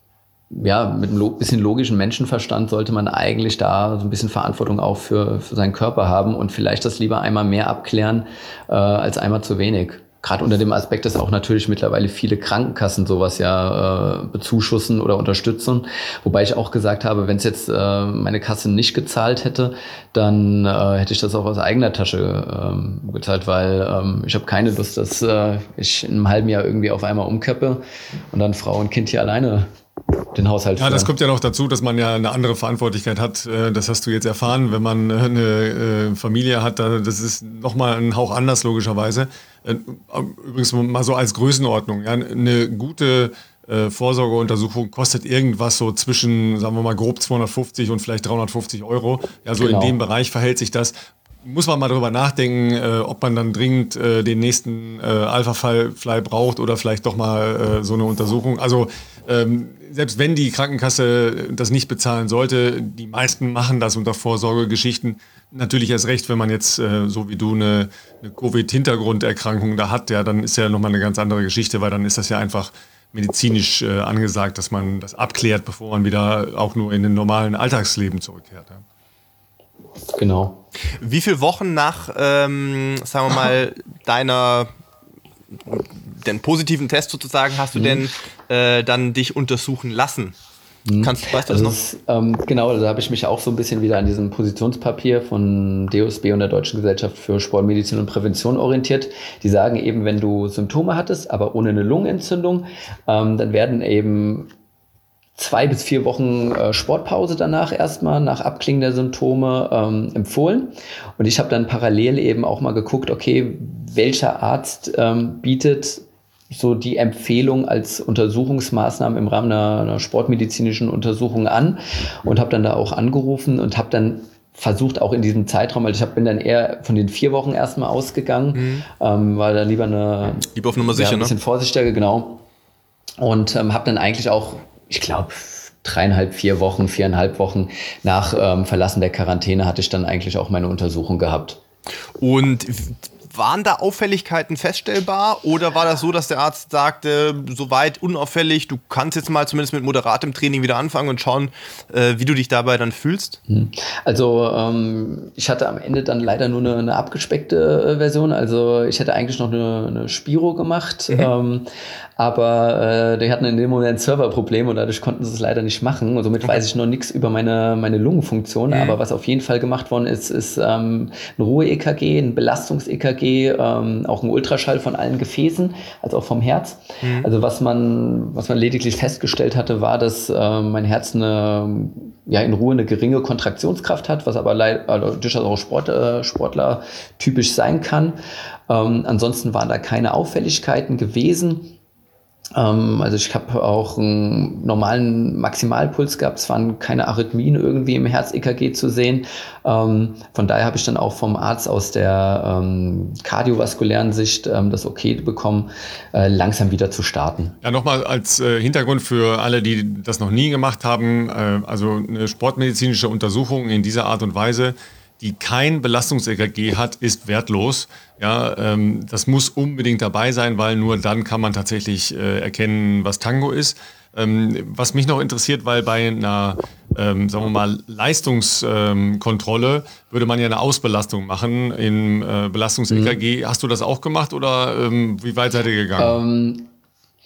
ja, mit einem bisschen logischen Menschenverstand sollte man eigentlich da so ein bisschen Verantwortung auch für, für seinen Körper haben und vielleicht das lieber einmal mehr abklären äh, als einmal zu wenig. gerade unter dem Aspekt, dass auch natürlich mittlerweile viele Krankenkassen sowas ja äh, bezuschussen oder unterstützen. Wobei ich auch gesagt habe, wenn es jetzt äh, meine Kasse nicht gezahlt hätte, dann äh, hätte ich das auch aus eigener Tasche ähm, gezahlt, weil ähm, ich habe keine Lust, dass äh, ich in einem halben Jahr irgendwie auf einmal umköppe und dann Frau und Kind hier alleine den Haushalt Ja, das führen. kommt ja noch dazu, dass man ja eine andere Verantwortlichkeit hat. Das hast du jetzt erfahren, wenn man eine Familie hat, das ist nochmal ein Hauch anders logischerweise. Übrigens mal so als Größenordnung. Ja, eine gute Vorsorgeuntersuchung kostet irgendwas so zwischen, sagen wir mal, grob zweihundertfünfzig und vielleicht dreihundertfünfzig Euro. Ja, so genau. In dem Bereich verhält sich das. Muss man mal drüber nachdenken, äh, ob man dann dringend äh, den nächsten äh, Alpha-Fly braucht oder vielleicht doch mal äh, so eine Untersuchung. Also ähm, selbst wenn die Krankenkasse das nicht bezahlen sollte, die meisten machen das unter Vorsorgegeschichten. Natürlich erst recht, wenn man jetzt äh, so wie du eine, eine Covid-Hintergrunderkrankung da hat, ja, dann ist ja nochmal eine ganz andere Geschichte, weil dann ist das ja einfach medizinisch äh, angesagt, dass man das abklärt, bevor man wieder auch nur in den normalen Alltagsleben zurückkehrt. Ja. Genau. Wie viele Wochen nach, ähm, sagen wir mal, deiner den positiven Test sozusagen hast du mhm. denn äh, dann dich untersuchen lassen? Mhm. Kannst, weißt du das also noch? Ist, ähm, genau, da habe ich mich auch so ein bisschen wieder an diesem Positionspapier von D O S B und der Deutschen Gesellschaft für Sportmedizin und Prävention orientiert. Die sagen eben, wenn du Symptome hattest, aber ohne eine Lungenentzündung, ähm, dann werden eben zwei bis vier Wochen äh, Sportpause danach erstmal, nach Abklingen der Symptome ähm, empfohlen. Und ich habe dann parallel eben auch mal geguckt, okay, welcher Arzt ähm, bietet so die Empfehlung als Untersuchungsmaßnahmen im Rahmen einer, einer sportmedizinischen Untersuchung an und habe dann da auch angerufen und habe dann versucht, auch in diesem Zeitraum, weil ich hab, bin dann eher von den vier Wochen erstmal ausgegangen, mhm. ähm, war da lieber eine lieber auf Nummer sicher, ja, ein bisschen ne? vorsichtiger, genau. Und ähm, habe dann eigentlich auch ich glaube, dreieinhalb, vier Wochen, viereinhalb Wochen nach ähm, Verlassen der Quarantäne hatte ich dann eigentlich auch meine Untersuchung gehabt. Und waren da Auffälligkeiten feststellbar oder war das so, dass der Arzt sagte, soweit unauffällig, du kannst jetzt mal zumindest mit moderatem Training wieder anfangen und schauen, äh, wie du dich dabei dann fühlst? Also ähm, ich hatte am Ende dann leider nur eine, eine abgespeckte äh, Version, also ich hätte eigentlich noch eine, eine Spiro gemacht, mhm. ähm, aber äh, die hatten in dem Moment ein Serverproblem und dadurch konnten sie es leider nicht machen und somit okay. weiß ich noch nichts über meine, meine Lungenfunktion, mhm. aber was auf jeden Fall gemacht worden ist, ist ähm, ein Ruhe-E K G, ein Belastungs-E K G, Ähm, auch ein Ultraschall von allen Gefäßen, als auch vom Herz. Mhm. Also was man, was man lediglich festgestellt hatte, war, dass äh, mein Herz eine, ja, in Ruhe eine geringe Kontraktionskraft hat, was aber leid, also durchaus auch Sport, äh, Sportler typisch sein kann. Ähm, ansonsten waren da keine Auffälligkeiten gewesen. Also ich habe auch einen normalen Maximalpuls gehabt, es waren keine Arrhythmien irgendwie im Herz-E K G zu sehen. Von daher habe ich dann auch vom Arzt aus der kardiovaskulären Sicht das Okay bekommen, langsam wieder zu starten. Ja, nochmal als Hintergrund für alle, die das noch nie gemacht haben, also eine sportmedizinische Untersuchung in dieser Art und Weise, die kein Belastungs-E K G hat, ist wertlos. Ja, ähm, das muss unbedingt dabei sein, weil nur dann kann man tatsächlich äh, erkennen, was Tango ist. Ähm, was mich noch interessiert, weil bei einer, ähm, sagen wir mal, Leistungskontrolle ähm, würde man ja eine Ausbelastung machen im äh, Belastungs-E K G. Mhm. Hast du das auch gemacht oder ähm, wie weit seid ihr gegangen? Ähm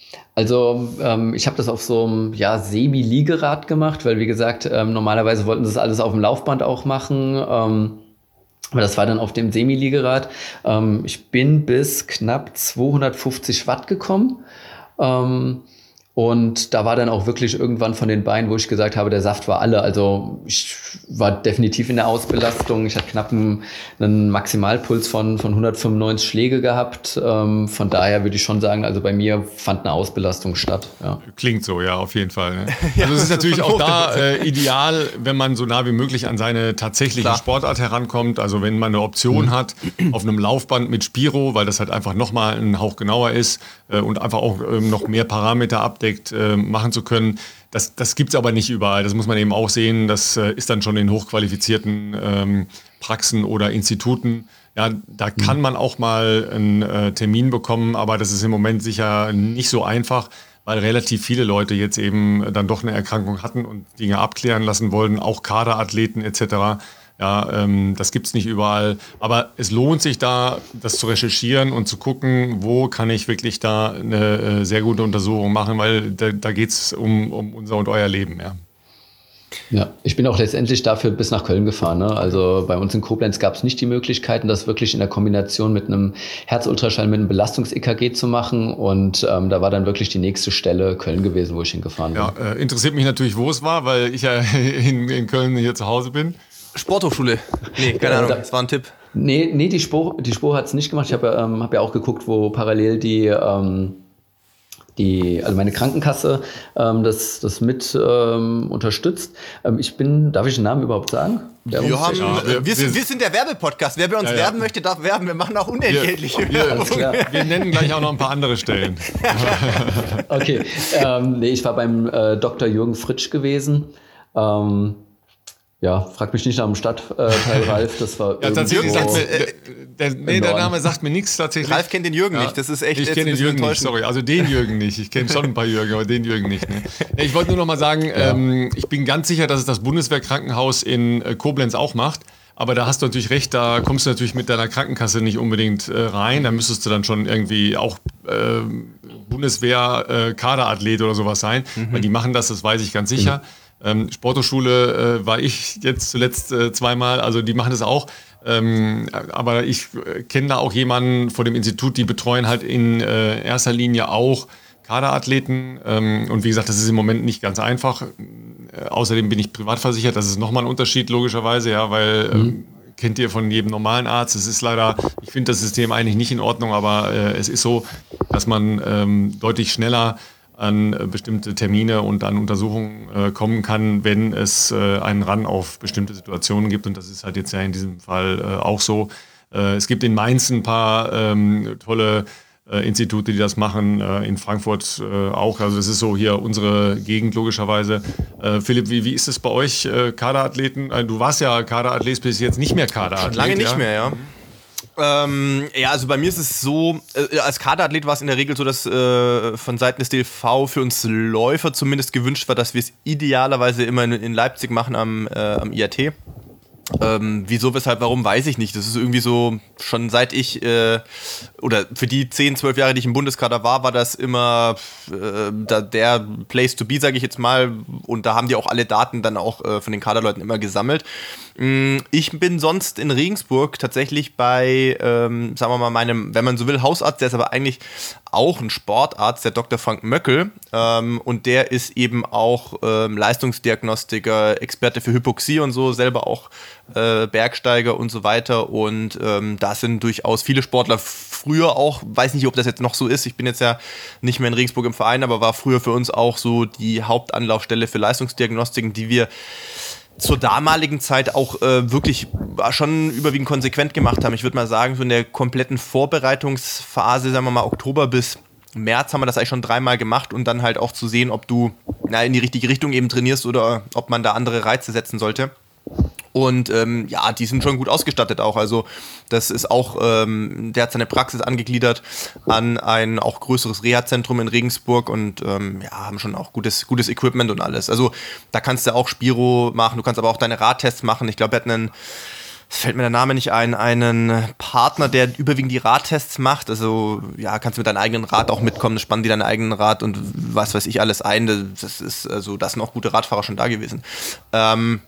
Also ähm, ich habe das auf so einem ja, Semi-Liegerad gemacht, weil wie gesagt, ähm, normalerweise wollten sie das alles auf dem Laufband auch machen. Ähm, aber das war dann auf dem Semi-Liegerad. Ähm, ich bin bis knapp zweihundertfünfzig Watt gekommen. Ähm, Und da war dann auch wirklich irgendwann von den Beinen, wo ich gesagt habe, der Saft war alle. Also ich war definitiv in der Ausbelastung. Ich hatte knapp einen, einen Maximalpuls von, von hundertfünfundneunzig Schläge gehabt. Ähm, von daher würde ich schon sagen, also bei mir fand eine Ausbelastung statt. Ja. Klingt so, ja, auf jeden Fall. Ne? Also es ist natürlich auch da äh, ideal, wenn man so nah wie möglich an seine tatsächliche Klar. Sportart herankommt. Also wenn man eine Option mhm. hat auf einem Laufband mit Spiro, weil das halt einfach nochmal ein Hauch genauer ist äh, und einfach auch äh, noch mehr Parameter abdeckt, machen zu können. Das, das gibt es aber nicht überall. Das muss man eben auch sehen. Das äh, ist dann schon in hochqualifizierten ähm, Praxen oder Instituten. Ja, da kann man auch mal einen äh, Termin bekommen, aber das ist im Moment sicher nicht so einfach, weil relativ viele Leute jetzt eben dann doch eine Erkrankung hatten und Dinge abklären lassen wollten, auch Kaderathleten et cetera. Ja, ähm, das gibt's nicht überall. Aber es lohnt sich da, das zu recherchieren und zu gucken, wo kann ich wirklich da eine äh, sehr gute Untersuchung machen, weil da, da geht's um, um unser und euer Leben, ja. Ja, ich bin auch letztendlich dafür bis nach Köln gefahren. Ne? Also bei uns in Koblenz gab es nicht die Möglichkeiten, das wirklich in der Kombination mit einem Herzultraschall, mit einem Belastungs-E K G zu machen. Und ähm, da war dann wirklich die nächste Stelle Köln gewesen, wo ich hingefahren bin. Ja, äh, interessiert mich natürlich, wo es war, weil ich ja in, in Köln hier zu Hause bin. Sporthochschule. Nee, keine Ja, Ahnung, da, das war ein Tipp. Nee, nee die Spur, die Spur hat es nicht gemacht. Ich habe ähm, hab ja auch geguckt, wo parallel die... Ähm, Die, also meine Krankenkasse ähm, das, das mit ähm, unterstützt. Ähm, ich bin, darf ich den Namen überhaupt sagen? Wir, haben, ja, wir, wir, sind, wir sind der Werbepodcast. Wer bei uns ja, ja. werben möchte, darf werben. Wir machen auch unentgeltliche wir, Werbung. Wir, wir nennen gleich auch noch ein paar andere Stellen. Okay, ähm, nee, ich war beim äh, Doktor Jürgen Fritsch gewesen. Ähm, Ja, frag mich nicht nach dem Stadtteil Ralf, das war ja, tatsächlich sagt mir, äh, der, nee, der Name sagt mir nichts tatsächlich. Ralf kennt den Jürgen ja. nicht, das ist echt Ich kenne den Jürgen nicht, sorry, also den Jürgen nicht. Ich kenne schon ein paar Jürgen, aber den Jürgen nicht. Ne? Ich wollte nur noch mal sagen, ja. ähm, ich bin ganz sicher, dass es das Bundeswehrkrankenhaus in äh, Koblenz auch macht. Aber da hast du natürlich recht, da kommst du natürlich mit deiner Krankenkasse nicht unbedingt äh, rein. Da müsstest du dann schon irgendwie auch äh, Bundeswehr-Kaderathlet äh, oder sowas sein. Mhm. Weil die machen das, das weiß ich ganz sicher. Mhm. Ähm, Sporthochschule äh, war ich jetzt zuletzt äh, zweimal, also die machen das auch. Ähm, aber ich äh, kenne da auch jemanden vor dem Institut, die betreuen halt in äh, erster Linie auch Kaderathleten. Ähm, und wie gesagt, das ist im Moment nicht ganz einfach. Äh, außerdem bin ich privat versichert, das ist nochmal ein Unterschied logischerweise, ja, weil mhm. ähm, kennt ihr von jedem normalen Arzt. Es ist leider, ich finde das System eigentlich nicht in Ordnung, aber äh, es ist so, dass man ähm, deutlich schneller an äh, bestimmte Termine und an Untersuchungen äh, kommen kann, wenn es äh, einen Run auf bestimmte Situationen gibt. Und das ist halt jetzt ja in diesem Fall äh, auch so. Äh, es gibt in Mainz ein paar ähm, tolle äh, Institute, die das machen, äh, in Frankfurt äh, auch. Also das ist so hier unsere Gegend logischerweise. Äh, Philipp, wie, wie ist es bei euch, äh, Kaderathleten? Äh, du warst ja Kaderathlet, bist jetzt nicht mehr Kaderathlet. Schon lange nicht ja? mehr, ja. Ähm, ja, also bei mir ist es so, äh, als Kaderathlet war es in der Regel so, dass äh, von Seiten des D L V für uns Läufer zumindest gewünscht war, dass wir es idealerweise immer in, in Leipzig machen am, äh, am I A T. Ähm, wieso, weshalb, warum, weiß ich nicht. Das ist irgendwie so, schon seit ich, äh, oder für die zehn, zwölf Jahre, die ich im Bundeskader war, war das immer äh, da, der Place to be, sage ich jetzt mal. Und da haben die auch alle Daten dann auch äh, von den Kaderleuten immer gesammelt. Ich bin sonst in Regensburg tatsächlich bei, ähm, sagen wir mal, meinem, wenn man so will, Hausarzt, der ist aber eigentlich auch ein Sportarzt, der Doktor Frank Möckel. Ähm, und der ist eben auch ähm, Leistungsdiagnostiker, Experte für Hypoxie und so, selber auch äh, Bergsteiger und so weiter. Und ähm, da sind durchaus viele Sportler früher auch, weiß nicht, ob das jetzt noch so ist, ich bin jetzt ja nicht mehr in Regensburg im Verein, aber war früher für uns auch so die Hauptanlaufstelle für Leistungsdiagnostiken, die wir zur damaligen Zeit auch äh, wirklich schon überwiegend konsequent gemacht haben. Ich würde mal sagen, so in der kompletten Vorbereitungsphase, sagen wir mal Oktober bis März, haben wir das eigentlich schon dreimal gemacht und dann halt auch zu sehen, ob du na, in die richtige Richtung eben trainierst oder ob man da andere Reize setzen sollte. Und ähm, ja, die sind schon gut ausgestattet auch. Also das ist auch, ähm, der hat seine Praxis angegliedert an ein auch größeres Reha-Zentrum in Regensburg und ähm, ja, haben schon auch gutes, gutes Equipment und alles. Also da kannst du auch Spiro machen, du kannst aber auch deine Radtests machen. Ich glaube, er hat einen, es fällt mir der Name nicht ein, einen Partner, der überwiegend die Radtests macht. Also ja, kannst du mit deinem eigenen Rad auch mitkommen, spannen die deinen eigenen Rad und was weiß ich alles ein. Das ist, also da sind auch gute Radfahrer schon da gewesen. Ähm,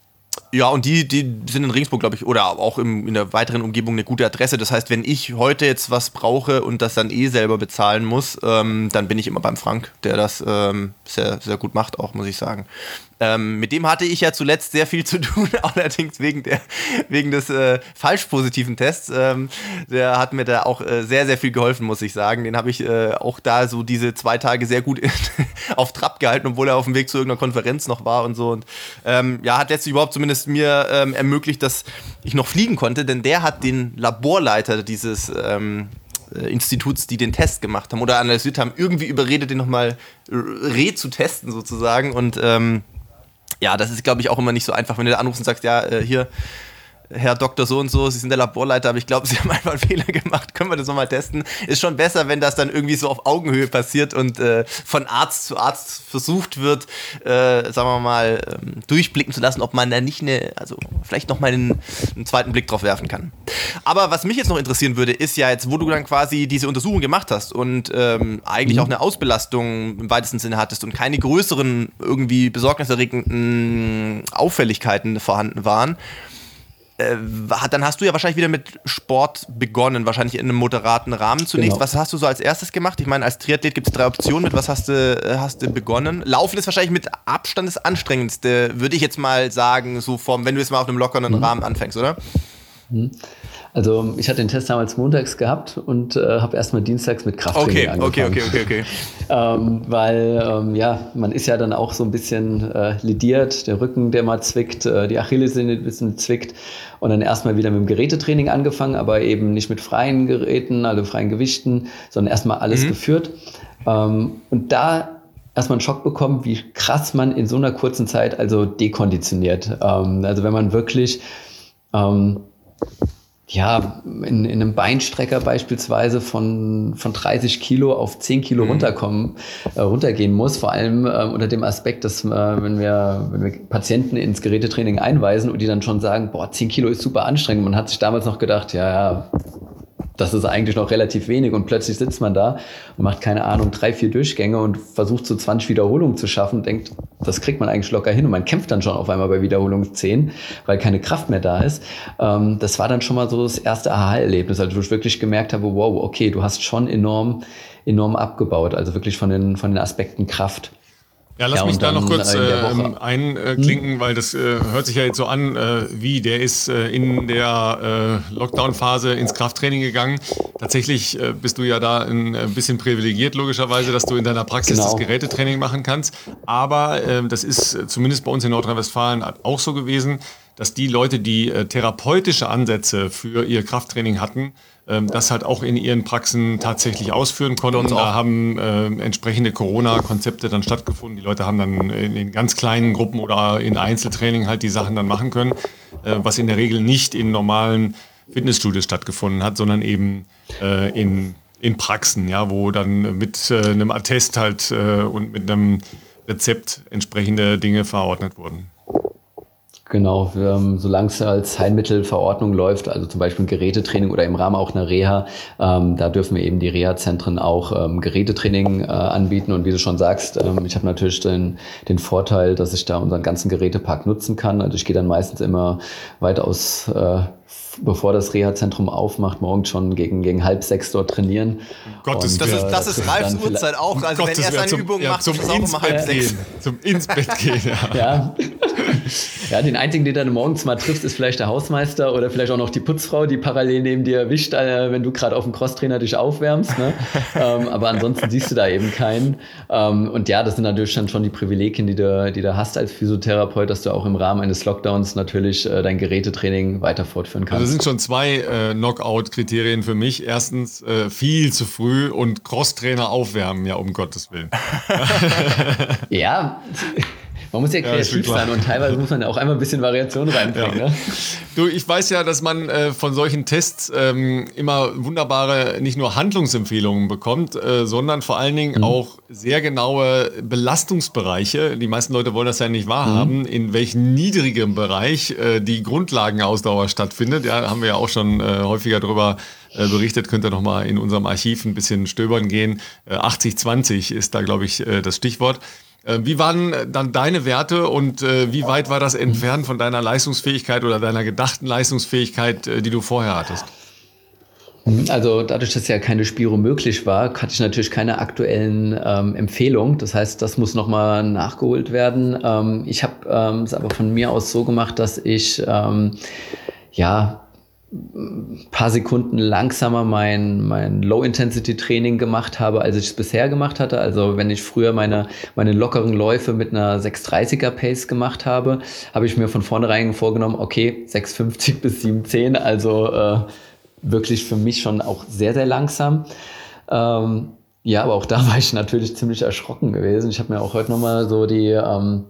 Ja, und die, die sind in Regensburg, glaube ich, oder auch im, in der weiteren Umgebung eine gute Adresse. Das heißt, wenn ich heute jetzt was brauche und das dann eh selber bezahlen muss, ähm, dann bin ich immer beim Frank, der das ähm, sehr, sehr gut macht, auch, muss ich sagen. Ähm, mit dem hatte ich ja zuletzt sehr viel zu tun, allerdings wegen, der, wegen des äh, falsch positiven Tests. Ähm, der hat mir da auch äh, sehr, sehr viel geholfen, muss ich sagen. Den habe ich äh, auch da so diese zwei Tage sehr gut auf Trab gehalten, obwohl er auf dem Weg zu irgendeiner Konferenz noch war und so. Und ähm, ja, hat letztlich überhaupt zumindest mir ähm, ermöglicht, dass ich noch fliegen konnte, denn der hat den Laborleiter dieses ähm, Instituts, die den Test gemacht haben oder analysiert haben, irgendwie überredet, den nochmal re zu testen sozusagen. Und ähm, ja, das ist, glaube ich, auch immer nicht so einfach, wenn du da anrufst und sagst, ja, äh, hier, Herr Doktor so und so, Sie sind der Laborleiter, aber ich glaube, Sie haben einfach einen Fehler gemacht, können wir das nochmal testen? Ist schon besser, wenn das dann irgendwie so auf Augenhöhe passiert und äh, von Arzt zu Arzt versucht wird, äh, sagen wir mal, ähm, durchblicken zu lassen, ob man da nicht eine, also vielleicht nochmal einen, einen zweiten Blick drauf werfen kann. Aber was mich jetzt noch interessieren würde, ist ja jetzt, wo du dann quasi diese Untersuchung gemacht hast und ähm, eigentlich mhm. auch eine Ausbelastung im weitesten Sinne hattest und keine größeren, irgendwie besorgniserregenden Auffälligkeiten vorhanden waren, Äh, dann hast du ja wahrscheinlich wieder mit Sport begonnen, wahrscheinlich in einem moderaten Rahmen zunächst. Genau. Was hast du so als erstes gemacht? Ich meine, als Triathlet gibt es drei Optionen. Mit was hast du, hast du begonnen? Laufen ist wahrscheinlich mit Abstand das Anstrengendste, würde ich jetzt mal sagen, so vom, wenn du jetzt mal auf einem lockeren mhm. Rahmen anfängst, oder? Mhm. Also ich hatte den Test damals montags gehabt und äh, habe erstmal dienstags mit Krafttraining okay, angefangen. Okay, okay, okay, okay. ähm, weil, ähm, ja, man ist ja dann auch so ein bisschen äh, lidiert, der Rücken, der mal zwickt, äh, die Achillessehne ein bisschen zwickt und dann erstmal wieder mit dem Gerätetraining angefangen, aber eben nicht mit freien Geräten, also freien Gewichten, sondern erstmal alles mhm. geführt. Ähm, und da erstmal einen Schock bekommen, wie krass man in so einer kurzen Zeit also dekonditioniert. Ähm, also wenn man wirklich ähm, ja, in, in einem Beinstrecker beispielsweise von, von dreißig Kilo auf zehn Kilo mhm. runterkommen, äh, runtergehen muss, vor allem äh, unter dem Aspekt, dass äh, wenn wir, wenn wir Patienten ins Gerätetraining einweisen und die dann schon sagen, boah, zehn Kilo ist super anstrengend. Man hat sich damals noch gedacht, ja, ja, das ist eigentlich noch relativ wenig und plötzlich sitzt man da und macht, keine Ahnung, drei, vier Durchgänge und versucht so zwanzig Wiederholungen zu schaffen und denkt, das kriegt man eigentlich locker hin und man kämpft dann schon auf einmal bei Wiederholung zehn, weil keine Kraft mehr da ist. Ähm, das war dann schon mal so das erste Aha-Erlebnis, also wo ich wirklich gemerkt habe, wow, okay, du hast schon enorm, enorm abgebaut, also wirklich von den, von den Aspekten Kraft. Ja, lass ja, mich da noch kurz äh, äh, einklinken, hm? weil das äh, hört sich ja jetzt so an, äh, wie, der ist äh, in der äh, Lockdown-Phase ins Krafttraining gegangen. Tatsächlich äh, bist du ja da ein, ein bisschen privilegiert, logischerweise, dass du in deiner Praxis genau. das Gerätetraining machen kannst. Aber äh, das ist äh, zumindest bei uns in Nordrhein-Westfalen auch so gewesen, dass die Leute, die äh, therapeutische Ansätze für ihr Krafttraining hatten, ähm, das halt auch in ihren Praxen tatsächlich ausführen konnten. Da haben äh, entsprechende Corona-Konzepte dann stattgefunden. Die Leute haben dann in, in ganz kleinen Gruppen oder in Einzeltraining halt die Sachen dann machen können, äh, was in der Regel nicht in normalen Fitnessstudios stattgefunden hat, sondern eben äh, in, in Praxen, ja, wo dann mit äh, einem Attest halt äh, und mit einem Rezept entsprechende Dinge verordnet wurden. Genau, ähm, solange es als Heilmittelverordnung läuft, also zum Beispiel ein Gerätetraining oder im Rahmen auch einer Reha, ähm, da dürfen wir eben die Reha-Zentren auch ähm, Gerätetraining äh, anbieten. Und wie du schon sagst, ähm, ich habe natürlich den, den Vorteil, dass ich da unseren ganzen Gerätepark nutzen kann. Also ich gehe dann meistens immer weitaus, äh, bevor das Reha-Zentrum aufmacht, morgens schon gegen, gegen halb sechs dort trainieren. Gottes, das, ist, das ist Ralfs Uhrzeit auch. Also Gottes, wenn er seine zum, Übungen ja, macht, zum ist es auch immer halb sechs. Zum ins Bett gehen, ja. ja. Ja, den einzigen, den du dann morgens mal triffst, ist vielleicht der Hausmeister oder vielleicht auch noch die Putzfrau, die parallel neben dir erwischt, äh, wenn du gerade auf dem Crosstrainer dich aufwärmst. Ne? ähm, aber ansonsten siehst du da eben keinen. Ähm, und ja, das sind natürlich dann schon die Privilegien, die du, die du hast als Physiotherapeut, dass du auch im Rahmen eines Lockdowns natürlich äh, dein Gerätetraining weiter fortführen kannst. Also das sind schon zwei äh, Knockout-Kriterien für mich. Erstens äh, viel zu früh und Crosstrainer aufwärmen, ja, um Gottes Willen. Ja, man muss ja kreativ ja, sein und teilweise muss man ja auch einmal ein bisschen Variation reinbringen. Ja. Ne? Du, ich weiß ja, dass man äh, von solchen Tests ähm, immer wunderbare, nicht nur Handlungsempfehlungen bekommt, äh, sondern vor allen Dingen mhm. auch sehr genaue Belastungsbereiche. Die meisten Leute wollen das ja nicht wahrhaben, mhm. in welchem niedrigen Bereich äh, die Grundlagenausdauer stattfindet. Ja, haben wir ja auch schon äh, häufiger drüber äh, berichtet. Könnt ihr noch mal in unserem Archiv ein bisschen stöbern gehen. Äh, achtzig zwanzig ist da, glaube ich, äh, das Stichwort. Wie waren dann deine Werte und äh, wie weit war das entfernt von deiner Leistungsfähigkeit oder deiner gedachten Leistungsfähigkeit, äh, die du vorher hattest? Also dadurch, dass ja keine Spiro möglich war, hatte ich natürlich keine aktuellen ähm, Empfehlungen. Das heißt, das muss nochmal nachgeholt werden. Ähm, ich habe ähm, es aber von mir aus so gemacht, dass ich ähm, ja ein paar Sekunden langsamer mein, mein Low-Intensity-Training gemacht habe, als ich es bisher gemacht hatte. Also wenn ich früher meine, meine lockeren Läufe mit einer sechs dreißiger Pace gemacht habe, habe ich mir von vornherein vorgenommen, okay, sechs fünfzig bis sieben zehn, also äh, wirklich für mich schon auch sehr, sehr langsam. Ähm, ja, aber auch da war ich natürlich ziemlich erschrocken gewesen. Ich habe mir auch heute nochmal so die... Ähm,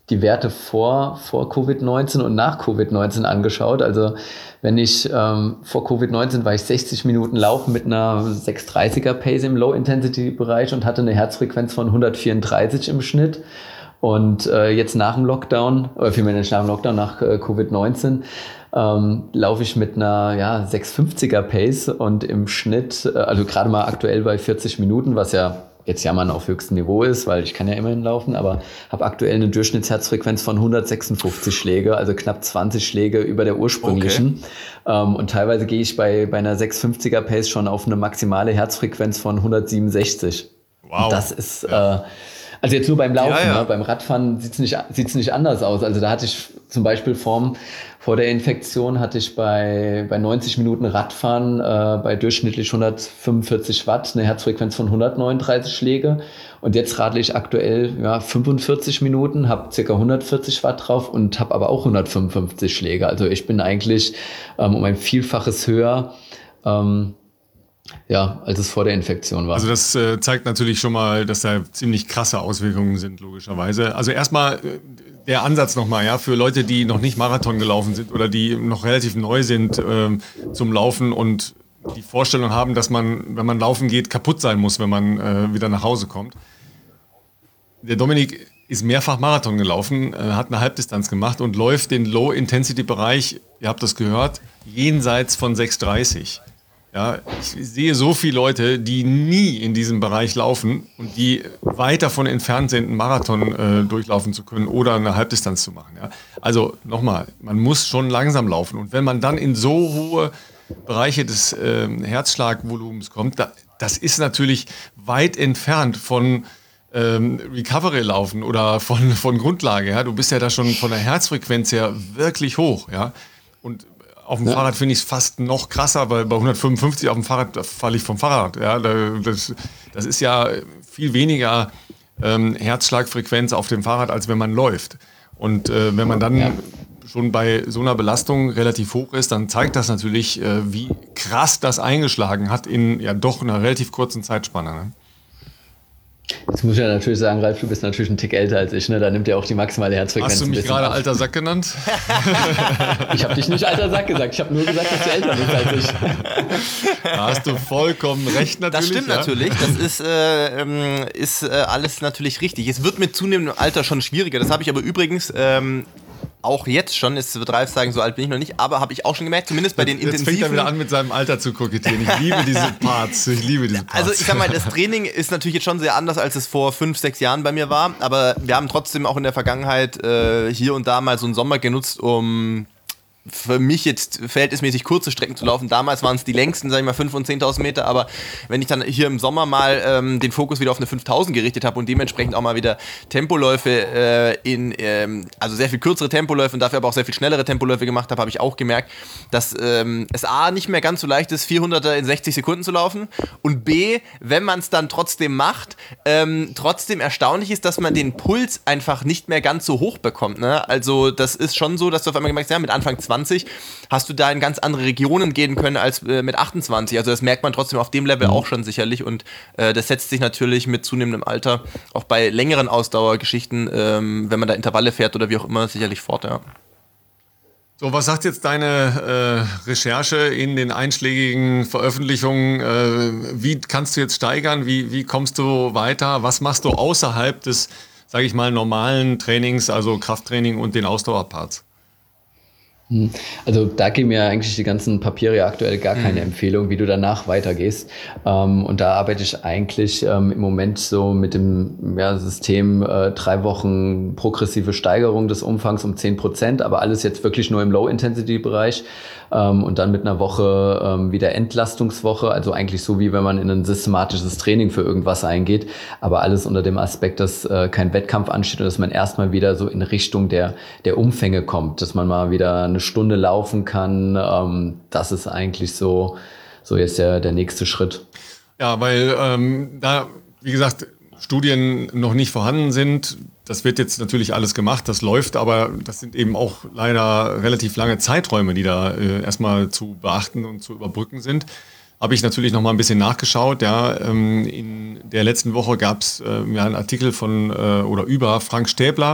die Werte vor, vor Covid neunzehn und nach Covid neunzehn angeschaut. Also wenn ich ähm, vor Covid neunzehn war ich sechzig Minuten laufen mit einer sechs dreißiger Pace im Low-Intensity-Bereich und hatte eine Herzfrequenz von hundertvierunddreißig im Schnitt. Und äh, jetzt nach dem Lockdown, oder vielmehr nicht nach dem Lockdown, nach äh, Covid neunzehn, ähm, laufe ich mit einer ja, sechs fünfziger Pace und im Schnitt, äh, also gerade mal aktuell bei vierzig Minuten, was ja jetzt ja mal auf höchstem Niveau ist, weil ich kann ja immerhin laufen, aber habe aktuell eine Durchschnittsherzfrequenz von hundertsechsundfünfzig Schläge, also knapp zwanzig Schläge über der ursprünglichen. Okay. Ähm, und teilweise gehe ich bei, bei einer sechs fünfziger Pace schon auf eine maximale Herzfrequenz von hundertsiebenundsechzig. Wow. Und das ist... Ja. Äh, Also jetzt nur beim Laufen, ja, ja. Ne? Beim Radfahren sieht's nicht, sieht's nicht anders aus. Also da hatte ich zum Beispiel vorm, vor der Infektion hatte ich bei, bei neunzig Minuten Radfahren äh, bei durchschnittlich hundertfünfundvierzig Watt eine Herzfrequenz von hundertneununddreißig Schläge. Und jetzt radle ich aktuell ja, fünfundvierzig Minuten, habe ca. hundertvierzig Watt drauf und habe aber auch hundertfünfundfünfzig Schläge. Also ich bin eigentlich ähm, um ein Vielfaches höher, ähm, ja, als es vor der Infektion war. Also das äh, zeigt natürlich schon mal, dass da ziemlich krasse Auswirkungen sind, logischerweise. Also erstmal äh, der Ansatz nochmal, ja, für Leute, die noch nicht Marathon gelaufen sind oder die noch relativ neu sind äh, zum Laufen und die Vorstellung haben, dass man, wenn man laufen geht, kaputt sein muss, wenn man äh, wieder nach Hause kommt. Der Dominik ist mehrfach Marathon gelaufen, äh, hat eine Halbdistanz gemacht und läuft den Low-Intensity-Bereich, ihr habt das gehört, jenseits von sechs dreißig. Ja, ich sehe so viele Leute, die nie in diesem Bereich laufen und die weit davon entfernt sind, einen Marathon äh, durchlaufen zu können oder eine Halbdistanz zu machen. Ja. Also nochmal, man muss schon langsam laufen. Und wenn man dann in so hohe Bereiche des äh, Herzschlagvolumens kommt, da, das ist natürlich weit entfernt von ähm, Recovery-Laufen oder von, von Grundlage. Ja. Du bist ja da schon von der Herzfrequenz her wirklich hoch. Ja. Und auf dem ja. Fahrrad finde ich es fast noch krasser, weil bei hundertfünfundfünfzig auf dem Fahrrad falle ich vom Fahrrad. Ja, das, das ist ja viel weniger ähm, Herzschlagfrequenz auf dem Fahrrad, als wenn man läuft. Und äh, wenn man dann ja. schon bei so einer Belastung relativ hoch ist, dann zeigt das natürlich, äh, wie krass das eingeschlagen hat in ja doch einer relativ kurzen Zeitspanne. Ne? Jetzt muss ich ja natürlich sagen, Ralf, du bist natürlich ein Tick älter als ich, ne? Da nimmt ja auch die maximale Herzfrequenz. Hast du mich gerade ab. Alter Sack genannt? Ich habe dich nicht alter Sack gesagt, ich habe nur gesagt, dass du älter bist als ich. Da hast du vollkommen recht natürlich. Das stimmt ja? natürlich, das ist, äh, ist äh, alles natürlich richtig. Es wird mit zunehmendem Alter schon schwieriger, das habe ich aber übrigens... Ähm, auch jetzt schon, es wird Ralf sagen, so alt bin ich noch nicht, aber habe ich auch schon gemerkt, zumindest bei den jetzt intensiven... Jetzt fängt er wieder an, mit seinem Alter zu kokettieren. Ich liebe diese Parts, ich liebe diese Parts. Also ich sag mal, das Training ist natürlich jetzt schon sehr anders, als es vor fünf, sechs Jahren bei mir war, aber wir haben trotzdem auch in der Vergangenheit äh, hier und da mal so einen Sommer genutzt, um... für mich jetzt verhältnismäßig kurze Strecken zu laufen. Damals waren es die längsten, sag ich mal, fünf und zehntausend Meter, aber wenn ich dann hier im Sommer mal ähm, den Fokus wieder auf eine fünftausend gerichtet habe und dementsprechend auch mal wieder Tempoläufe äh, in, ähm, also sehr viel kürzere Tempoläufe und dafür aber auch sehr viel schnellere Tempoläufe gemacht habe, habe ich auch gemerkt, dass ähm, es A, nicht mehr ganz so leicht ist, vierhunderter in sechzig Sekunden zu laufen und B, wenn man es dann trotzdem macht, ähm, trotzdem erstaunlich ist, dass man den Puls einfach nicht mehr ganz so hoch bekommt. Ne? Also das ist schon so, dass du auf einmal gemerkt hast, ja, mit Anfang zwanzig hast du da in ganz andere Regionen gehen können als äh, mit achtundzwanzig. Also das merkt man trotzdem auf dem Level auch schon sicherlich und äh, das setzt sich natürlich mit zunehmendem Alter auch bei längeren Ausdauergeschichten, ähm, wenn man da Intervalle fährt oder wie auch immer, sicherlich fort, ja. So, was sagt jetzt deine äh, Recherche in den einschlägigen Veröffentlichungen? Äh, wie kannst du jetzt steigern? Wie, wie kommst du weiter? Was machst du außerhalb des, sage ich mal, normalen Trainings, also Krafttraining und den Ausdauerparts? Also da geben mir eigentlich die ganzen Papiere ja aktuell gar keine mhm. Empfehlung, wie du danach weitergehst. Ähm, und da arbeite ich eigentlich ähm, im Moment so mit dem ja, System äh, drei Wochen progressive Steigerung des Umfangs um zehn Prozent, aber alles jetzt wirklich nur im Low-Intensity-Bereich. Ähm, und dann mit einer Woche ähm, wieder Entlastungswoche, also eigentlich so, wie wenn man in ein systematisches Training für irgendwas eingeht, aber alles unter dem Aspekt, dass äh, kein Wettkampf ansteht und dass man erstmal wieder so in Richtung der, der Umfänge kommt, dass man mal wieder eine Stunde laufen kann. Ähm, das ist eigentlich so, so jetzt der, der nächste Schritt. Ja, weil ähm, da, wie gesagt, Studien noch nicht vorhanden sind. Das wird jetzt natürlich alles gemacht, das läuft, aber das sind eben auch leider relativ lange Zeiträume, die da äh, erstmal zu beachten und zu überbrücken sind. Habe ich natürlich noch mal ein bisschen nachgeschaut. Ja, ähm, in der letzten Woche gab es äh, ja einen Artikel von äh, oder über Frank Stäbler,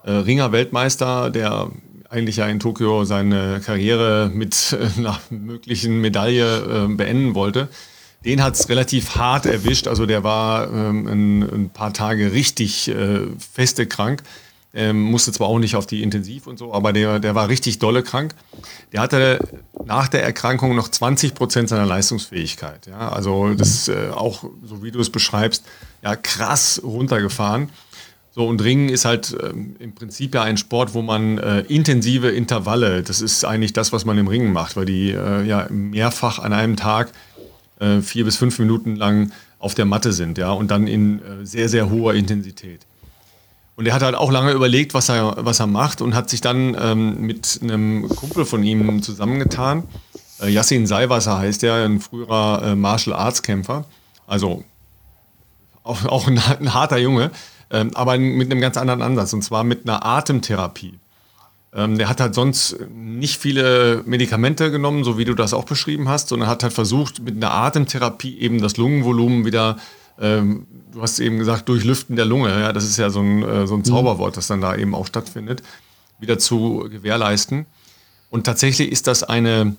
äh, Ringer-Weltmeister, der eigentlich ja in Tokio seine Karriere mit äh, einer möglichen Medaille äh, beenden wollte. Den hat es relativ hart erwischt, also der war ähm, ein, ein paar Tage richtig äh, feste krank, ähm, musste zwar auch nicht auf die Intensiv und so, aber der, der war richtig dolle krank. Der hatte nach der Erkrankung noch zwanzig Prozent seiner Leistungsfähigkeit. Ja? Also das äh, auch, so wie du es beschreibst, ja, krass runtergefahren. So, und Ringen ist halt ähm, im Prinzip ja ein Sport, wo man äh, intensive Intervalle, das ist eigentlich das, was man im Ringen macht, weil die äh, ja mehrfach an einem Tag äh, vier bis fünf Minuten lang auf der Matte sind, ja, und dann in äh, sehr, sehr hoher Intensität. Und er hat halt auch lange überlegt, was er, was er macht und hat sich dann ähm, mit einem Kumpel von ihm zusammengetan. Äh, Yassin Seiwasser heißt er, ein früherer äh, Martial Arts Kämpfer, also auch, auch ein, ein harter Junge, ähm, aber mit einem ganz anderen Ansatz, und zwar mit einer Atemtherapie. Ähm, der hat halt sonst nicht viele Medikamente genommen, so wie du das auch beschrieben hast, sondern hat halt versucht, mit einer Atemtherapie eben das Lungenvolumen wieder, ähm, du hast eben gesagt, Durchlüften der Lunge, ja, das ist ja so ein, äh, so ein Zauberwort, das dann da eben auch stattfindet, wieder zu gewährleisten. Und tatsächlich ist das eine,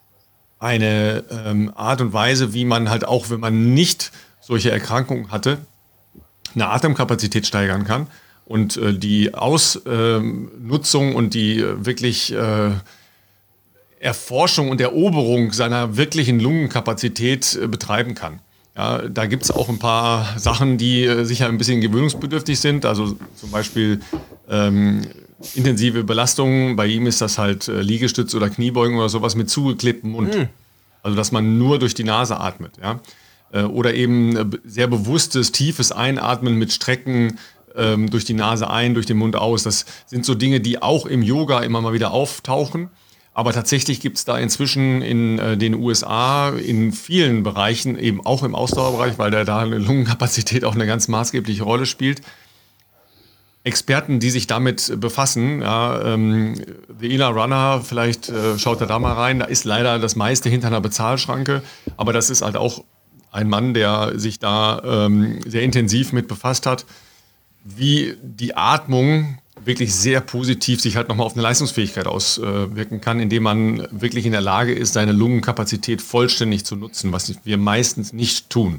eine ähm, Art und Weise, wie man halt auch, wenn man nicht solche Erkrankungen hatte, eine Atemkapazität steigern kann. Und äh, die Ausnutzung ähm, und die äh, wirklich äh, Erforschung und Eroberung seiner wirklichen Lungenkapazität äh, betreiben kann. Ja, da gibt es auch ein paar Sachen, die äh, sicher ein bisschen gewöhnungsbedürftig sind. Also zum Beispiel ähm, intensive Belastungen. Bei ihm ist das halt äh, Liegestütz oder Kniebeugen oder sowas mit zugeklebtem Mund. Mhm. Also dass man nur durch die Nase atmet. Ja? Äh, oder eben äh, sehr bewusstes, tiefes Einatmen mit Strecken ähm, durch die Nase ein, durch den Mund aus. Das sind so Dinge, die auch im Yoga immer mal wieder auftauchen. Aber tatsächlich gibt es da inzwischen in äh, den U S A in vielen Bereichen, eben auch im Ausdauerbereich, weil da, da eine Lungenkapazität auch eine ganz maßgebliche Rolle spielt, Experten, die sich damit befassen. Ja, ähm, The Inner Runner, vielleicht äh, schaut er da mal rein, da ist leider das meiste hinter einer Bezahlschranke, aber das ist halt auch ein Mann, der sich da ähm, sehr intensiv mit befasst hat, wie die Atmung wirklich sehr positiv sich halt nochmal auf eine Leistungsfähigkeit auswirken kann, indem man wirklich in der Lage ist, seine Lungenkapazität vollständig zu nutzen, was wir meistens nicht tun.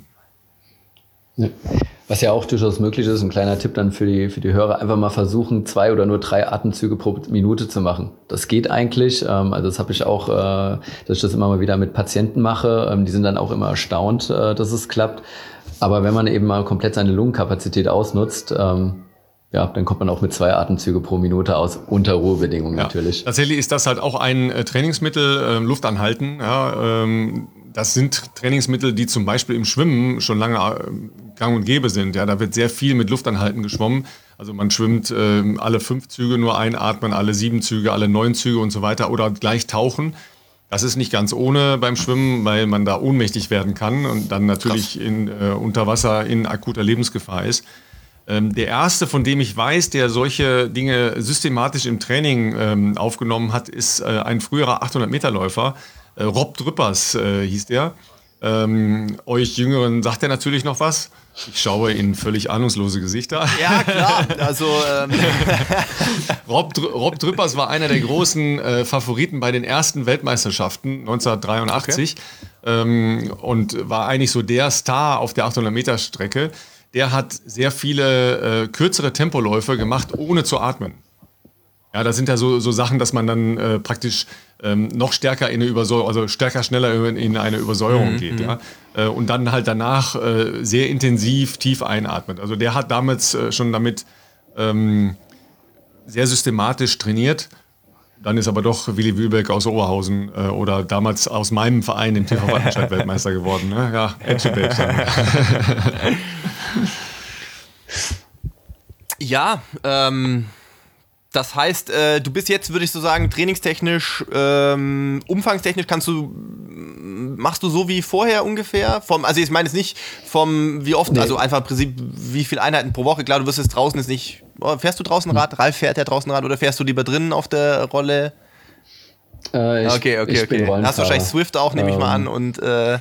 Ja. Was ja auch durchaus möglich ist, ein kleiner Tipp dann für die, für die Hörer, einfach mal versuchen, zwei oder nur drei Atemzüge pro Minute zu machen. Das geht eigentlich, also das habe ich auch, dass ich das immer mal wieder mit Patienten mache, die sind dann auch immer erstaunt, dass es klappt. Aber wenn man eben mal komplett seine Lungenkapazität ausnutzt, ja, dann kommt man auch mit zwei Atemzüge pro Minute aus, unter Ruhebedingungen ja, natürlich. Tatsächlich ist das halt auch ein äh, Trainingsmittel, äh, Luft anhalten. Ja, ähm, das sind Trainingsmittel, die zum Beispiel im Schwimmen schon lange äh, gang und gäbe sind. Ja, da wird sehr viel mit Luftanhalten geschwommen. Also man schwimmt äh, alle fünf Züge nur einatmen, alle sieben Züge, alle neun Züge und so weiter oder gleich tauchen. Das ist nicht ganz ohne beim Schwimmen, weil man da ohnmächtig werden kann und dann natürlich in, äh, unter Wasser in akuter Lebensgefahr ist. Der erste, von dem ich weiß, der solche Dinge systematisch im Training ähm, aufgenommen hat, ist äh, ein früherer achthundert-Meter-Läufer. Äh, Rob Drüppers äh, hieß der. Ähm, euch Jüngeren sagt er natürlich noch was. Ich schaue in völlig ahnungslose Gesichter. Ja, klar. Also, ähm. Rob, Rob Drüppers war einer der großen äh, Favoriten bei den ersten Weltmeisterschaften neunzehnhundertdreiundachtzig okay. ähm, und war eigentlich so der Star auf der achthundert-Meter-Strecke. Der hat sehr viele äh, kürzere Tempoläufe gemacht, ohne zu atmen. Ja, das sind ja so, so Sachen, dass man dann äh, praktisch ähm, noch stärker in eine Übersäuerung, also stärker, schneller in eine Übersäuerung mhm, geht. Ja? Äh, und dann halt danach äh, sehr intensiv tief einatmet. Also der hat damals äh, schon damit ähm, sehr systematisch trainiert. Dann ist aber doch Willi Wühlbeck aus Oberhausen äh, oder damals aus meinem Verein, dem T V Wattenscheid, Weltmeister geworden. Ne? Ja, Edgebait. Ja, ähm, das heißt, äh, du bist jetzt, würde ich so sagen, trainingstechnisch, ähm, umfangstechnisch kannst du, machst du so wie vorher ungefähr? Vom, also ich meine jetzt nicht vom, wie oft, nee. Also einfach im Prinzip, wie viele Einheiten pro Woche? Klar, du wirst jetzt draußen jetzt nicht, fährst du draußen Rad? Ralf fährt ja draußen Rad oder fährst du lieber drinnen auf der Rolle? Äh, ich, okay, okay, ich okay. Bin hast du wahrscheinlich Swift auch, nehme ähm, ich mal an, und äh,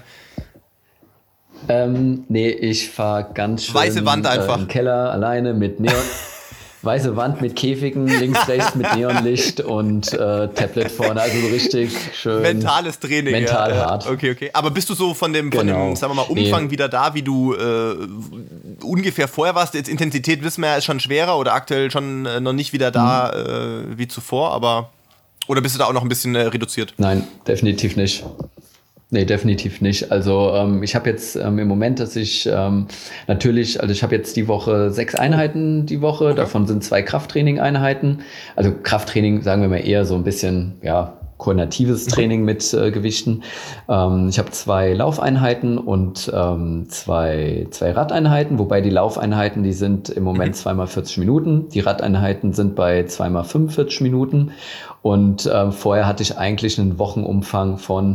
Ähm, nee, ich fahre ganz schön weiße Wand einfach. Äh, im Keller alleine mit Neon. weiße Wand mit Käfigen, links, rechts mit Neonlicht und äh, Tablet vorne. Also so richtig schön. Mentales Training. Mental ja. hart. Okay, okay. Aber bist du so von dem, Genau. von dem, sagen wir mal, Umfang Nee. wieder da, wie du äh, ungefähr vorher warst? Jetzt Intensität wissen wir ja, ist schon schwerer oder aktuell schon äh, noch nicht wieder da mhm. äh, wie zuvor, aber oder bist du da auch noch ein bisschen äh, reduziert? Nein, definitiv nicht. Nee, definitiv nicht. Also ähm, ich habe jetzt ähm, im Moment, dass ich ähm, natürlich, also ich habe jetzt die Woche sechs Einheiten die Woche, okay. Davon sind zwei Krafttraining-Einheiten. Also Krafttraining, sagen wir mal eher so ein bisschen, ja, koordinatives Training mit äh, Gewichten. Ähm, ich habe zwei Laufeinheiten und ähm, zwei, zwei Radeinheiten, wobei die Laufeinheiten, die sind im Moment zweimal vierzig Minuten. Die Radeinheiten sind bei zweimal fünfundvierzig Minuten. Und äh, vorher hatte ich eigentlich einen Wochenumfang von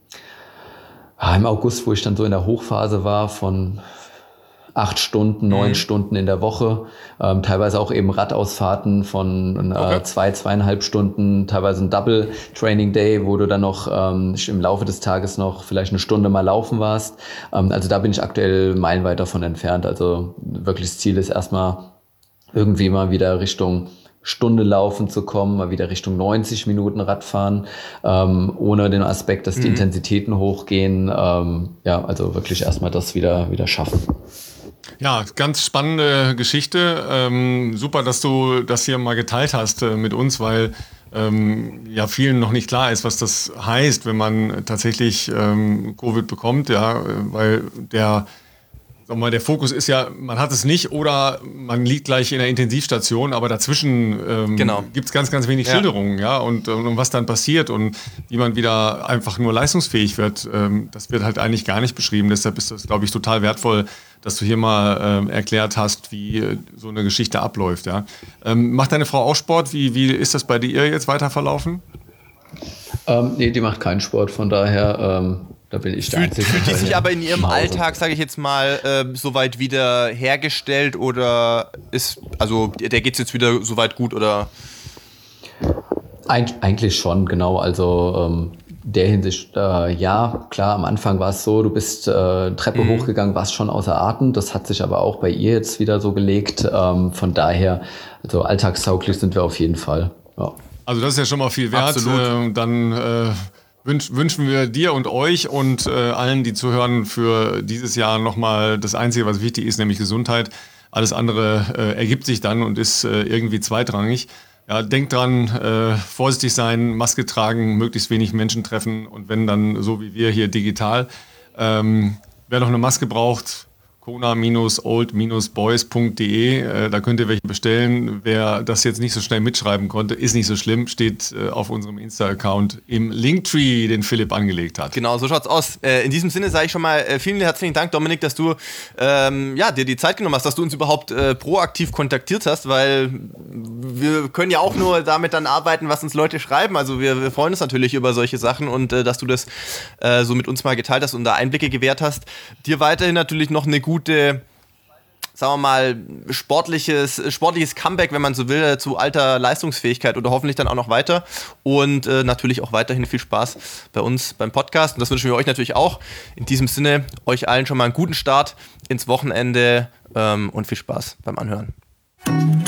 im August, wo ich dann so in der Hochphase war, von acht Stunden, neun mhm. Stunden in der Woche, ähm, teilweise auch eben Radausfahrten von äh, okay. zwei, zweieinhalb Stunden, teilweise ein Double Training Day, wo du dann noch ähm, im Laufe des Tages noch vielleicht eine Stunde mal laufen warst. Ähm, also da bin ich aktuell meilenweit davon entfernt. Also wirklich das Ziel ist erstmal irgendwie mal wieder Richtung Stunde laufen zu kommen, mal wieder Richtung neunzig Minuten Radfahren, ähm, ohne den Aspekt, dass die mhm. Intensitäten hochgehen. Ähm, ja, also wirklich erstmal das wieder, wieder schaffen. Ja, ganz spannende Geschichte. Ähm, super, dass du das hier mal geteilt hast äh, mit uns, weil ähm, ja vielen noch nicht klar ist, was das heißt, wenn man tatsächlich ähm, Covid bekommt, ja, weil der Sag mal, der Fokus ist ja, man hat es nicht oder man liegt gleich in der Intensivstation, aber dazwischen ähm, genau. gibt es ganz, ganz wenig ja. Schilderungen, ja, und, und was dann passiert und wie man wieder einfach nur leistungsfähig wird, ähm, das wird halt eigentlich gar nicht beschrieben. Deshalb ist das, glaube ich, total wertvoll, dass du hier mal ähm, erklärt hast, wie äh, so eine Geschichte abläuft, ja. Ähm, macht deine Frau auch Sport? Wie, wie ist das bei dir jetzt weiter verlaufen? Ähm, nee, die macht keinen Sport, von daher... Ähm Da bin ich der Fühlt, Einzige. fühlt die sich aber in ihrem im Hause. Alltag, sage ich jetzt mal, äh, soweit wieder hergestellt oder ist, also der geht es jetzt wieder soweit gut oder? Eig- eigentlich schon, genau. Also ähm, der Hinsicht, äh, ja, klar, am Anfang war es so, du bist äh, Treppe mhm. hochgegangen, warst schon außer Atem. Das hat sich aber auch bei ihr jetzt wieder so gelegt. Ähm, von daher, also alltagstauglich sind wir auf jeden Fall. Ja. Also das ist ja schon mal viel wert. Absolut. Äh, dann äh Wünsch, wünschen wir dir und euch und äh, allen, die zuhören, für dieses Jahr nochmal das Einzige, was wichtig ist, nämlich Gesundheit. Alles andere äh, ergibt sich dann und ist äh, irgendwie zweitrangig. Ja, denkt dran, äh, vorsichtig sein, Maske tragen, möglichst wenig Menschen treffen und wenn dann so wie wir hier digital. Ähm, wer noch eine Maske braucht, kona old boys punkt de, äh, da könnt ihr welche bestellen. Wer das jetzt nicht so schnell mitschreiben konnte, ist nicht so schlimm, steht äh, auf unserem Insta-Account im Linktree, den Philipp angelegt hat. Genau, so schaut's aus. Äh, in diesem Sinne sage ich schon mal äh, vielen herzlichen Dank, Dominik, dass du ähm, ja, dir die Zeit genommen hast, dass du uns überhaupt äh, proaktiv kontaktiert hast, weil wir können ja auch nur damit dann arbeiten, was uns Leute schreiben. Also wir, wir freuen uns natürlich über solche Sachen und äh, dass du das äh, so mit uns mal geteilt hast und da Einblicke gewährt hast. Dir weiterhin natürlich noch eine gute gute, sagen wir mal, sportliches, sportliches Comeback, wenn man so will, zu alter Leistungsfähigkeit oder hoffentlich dann auch noch weiter und äh, natürlich auch weiterhin viel Spaß bei uns beim Podcast und das wünschen wir euch natürlich auch. In diesem Sinne, euch allen schon mal einen guten Start ins Wochenende ähm, und viel Spaß beim Anhören.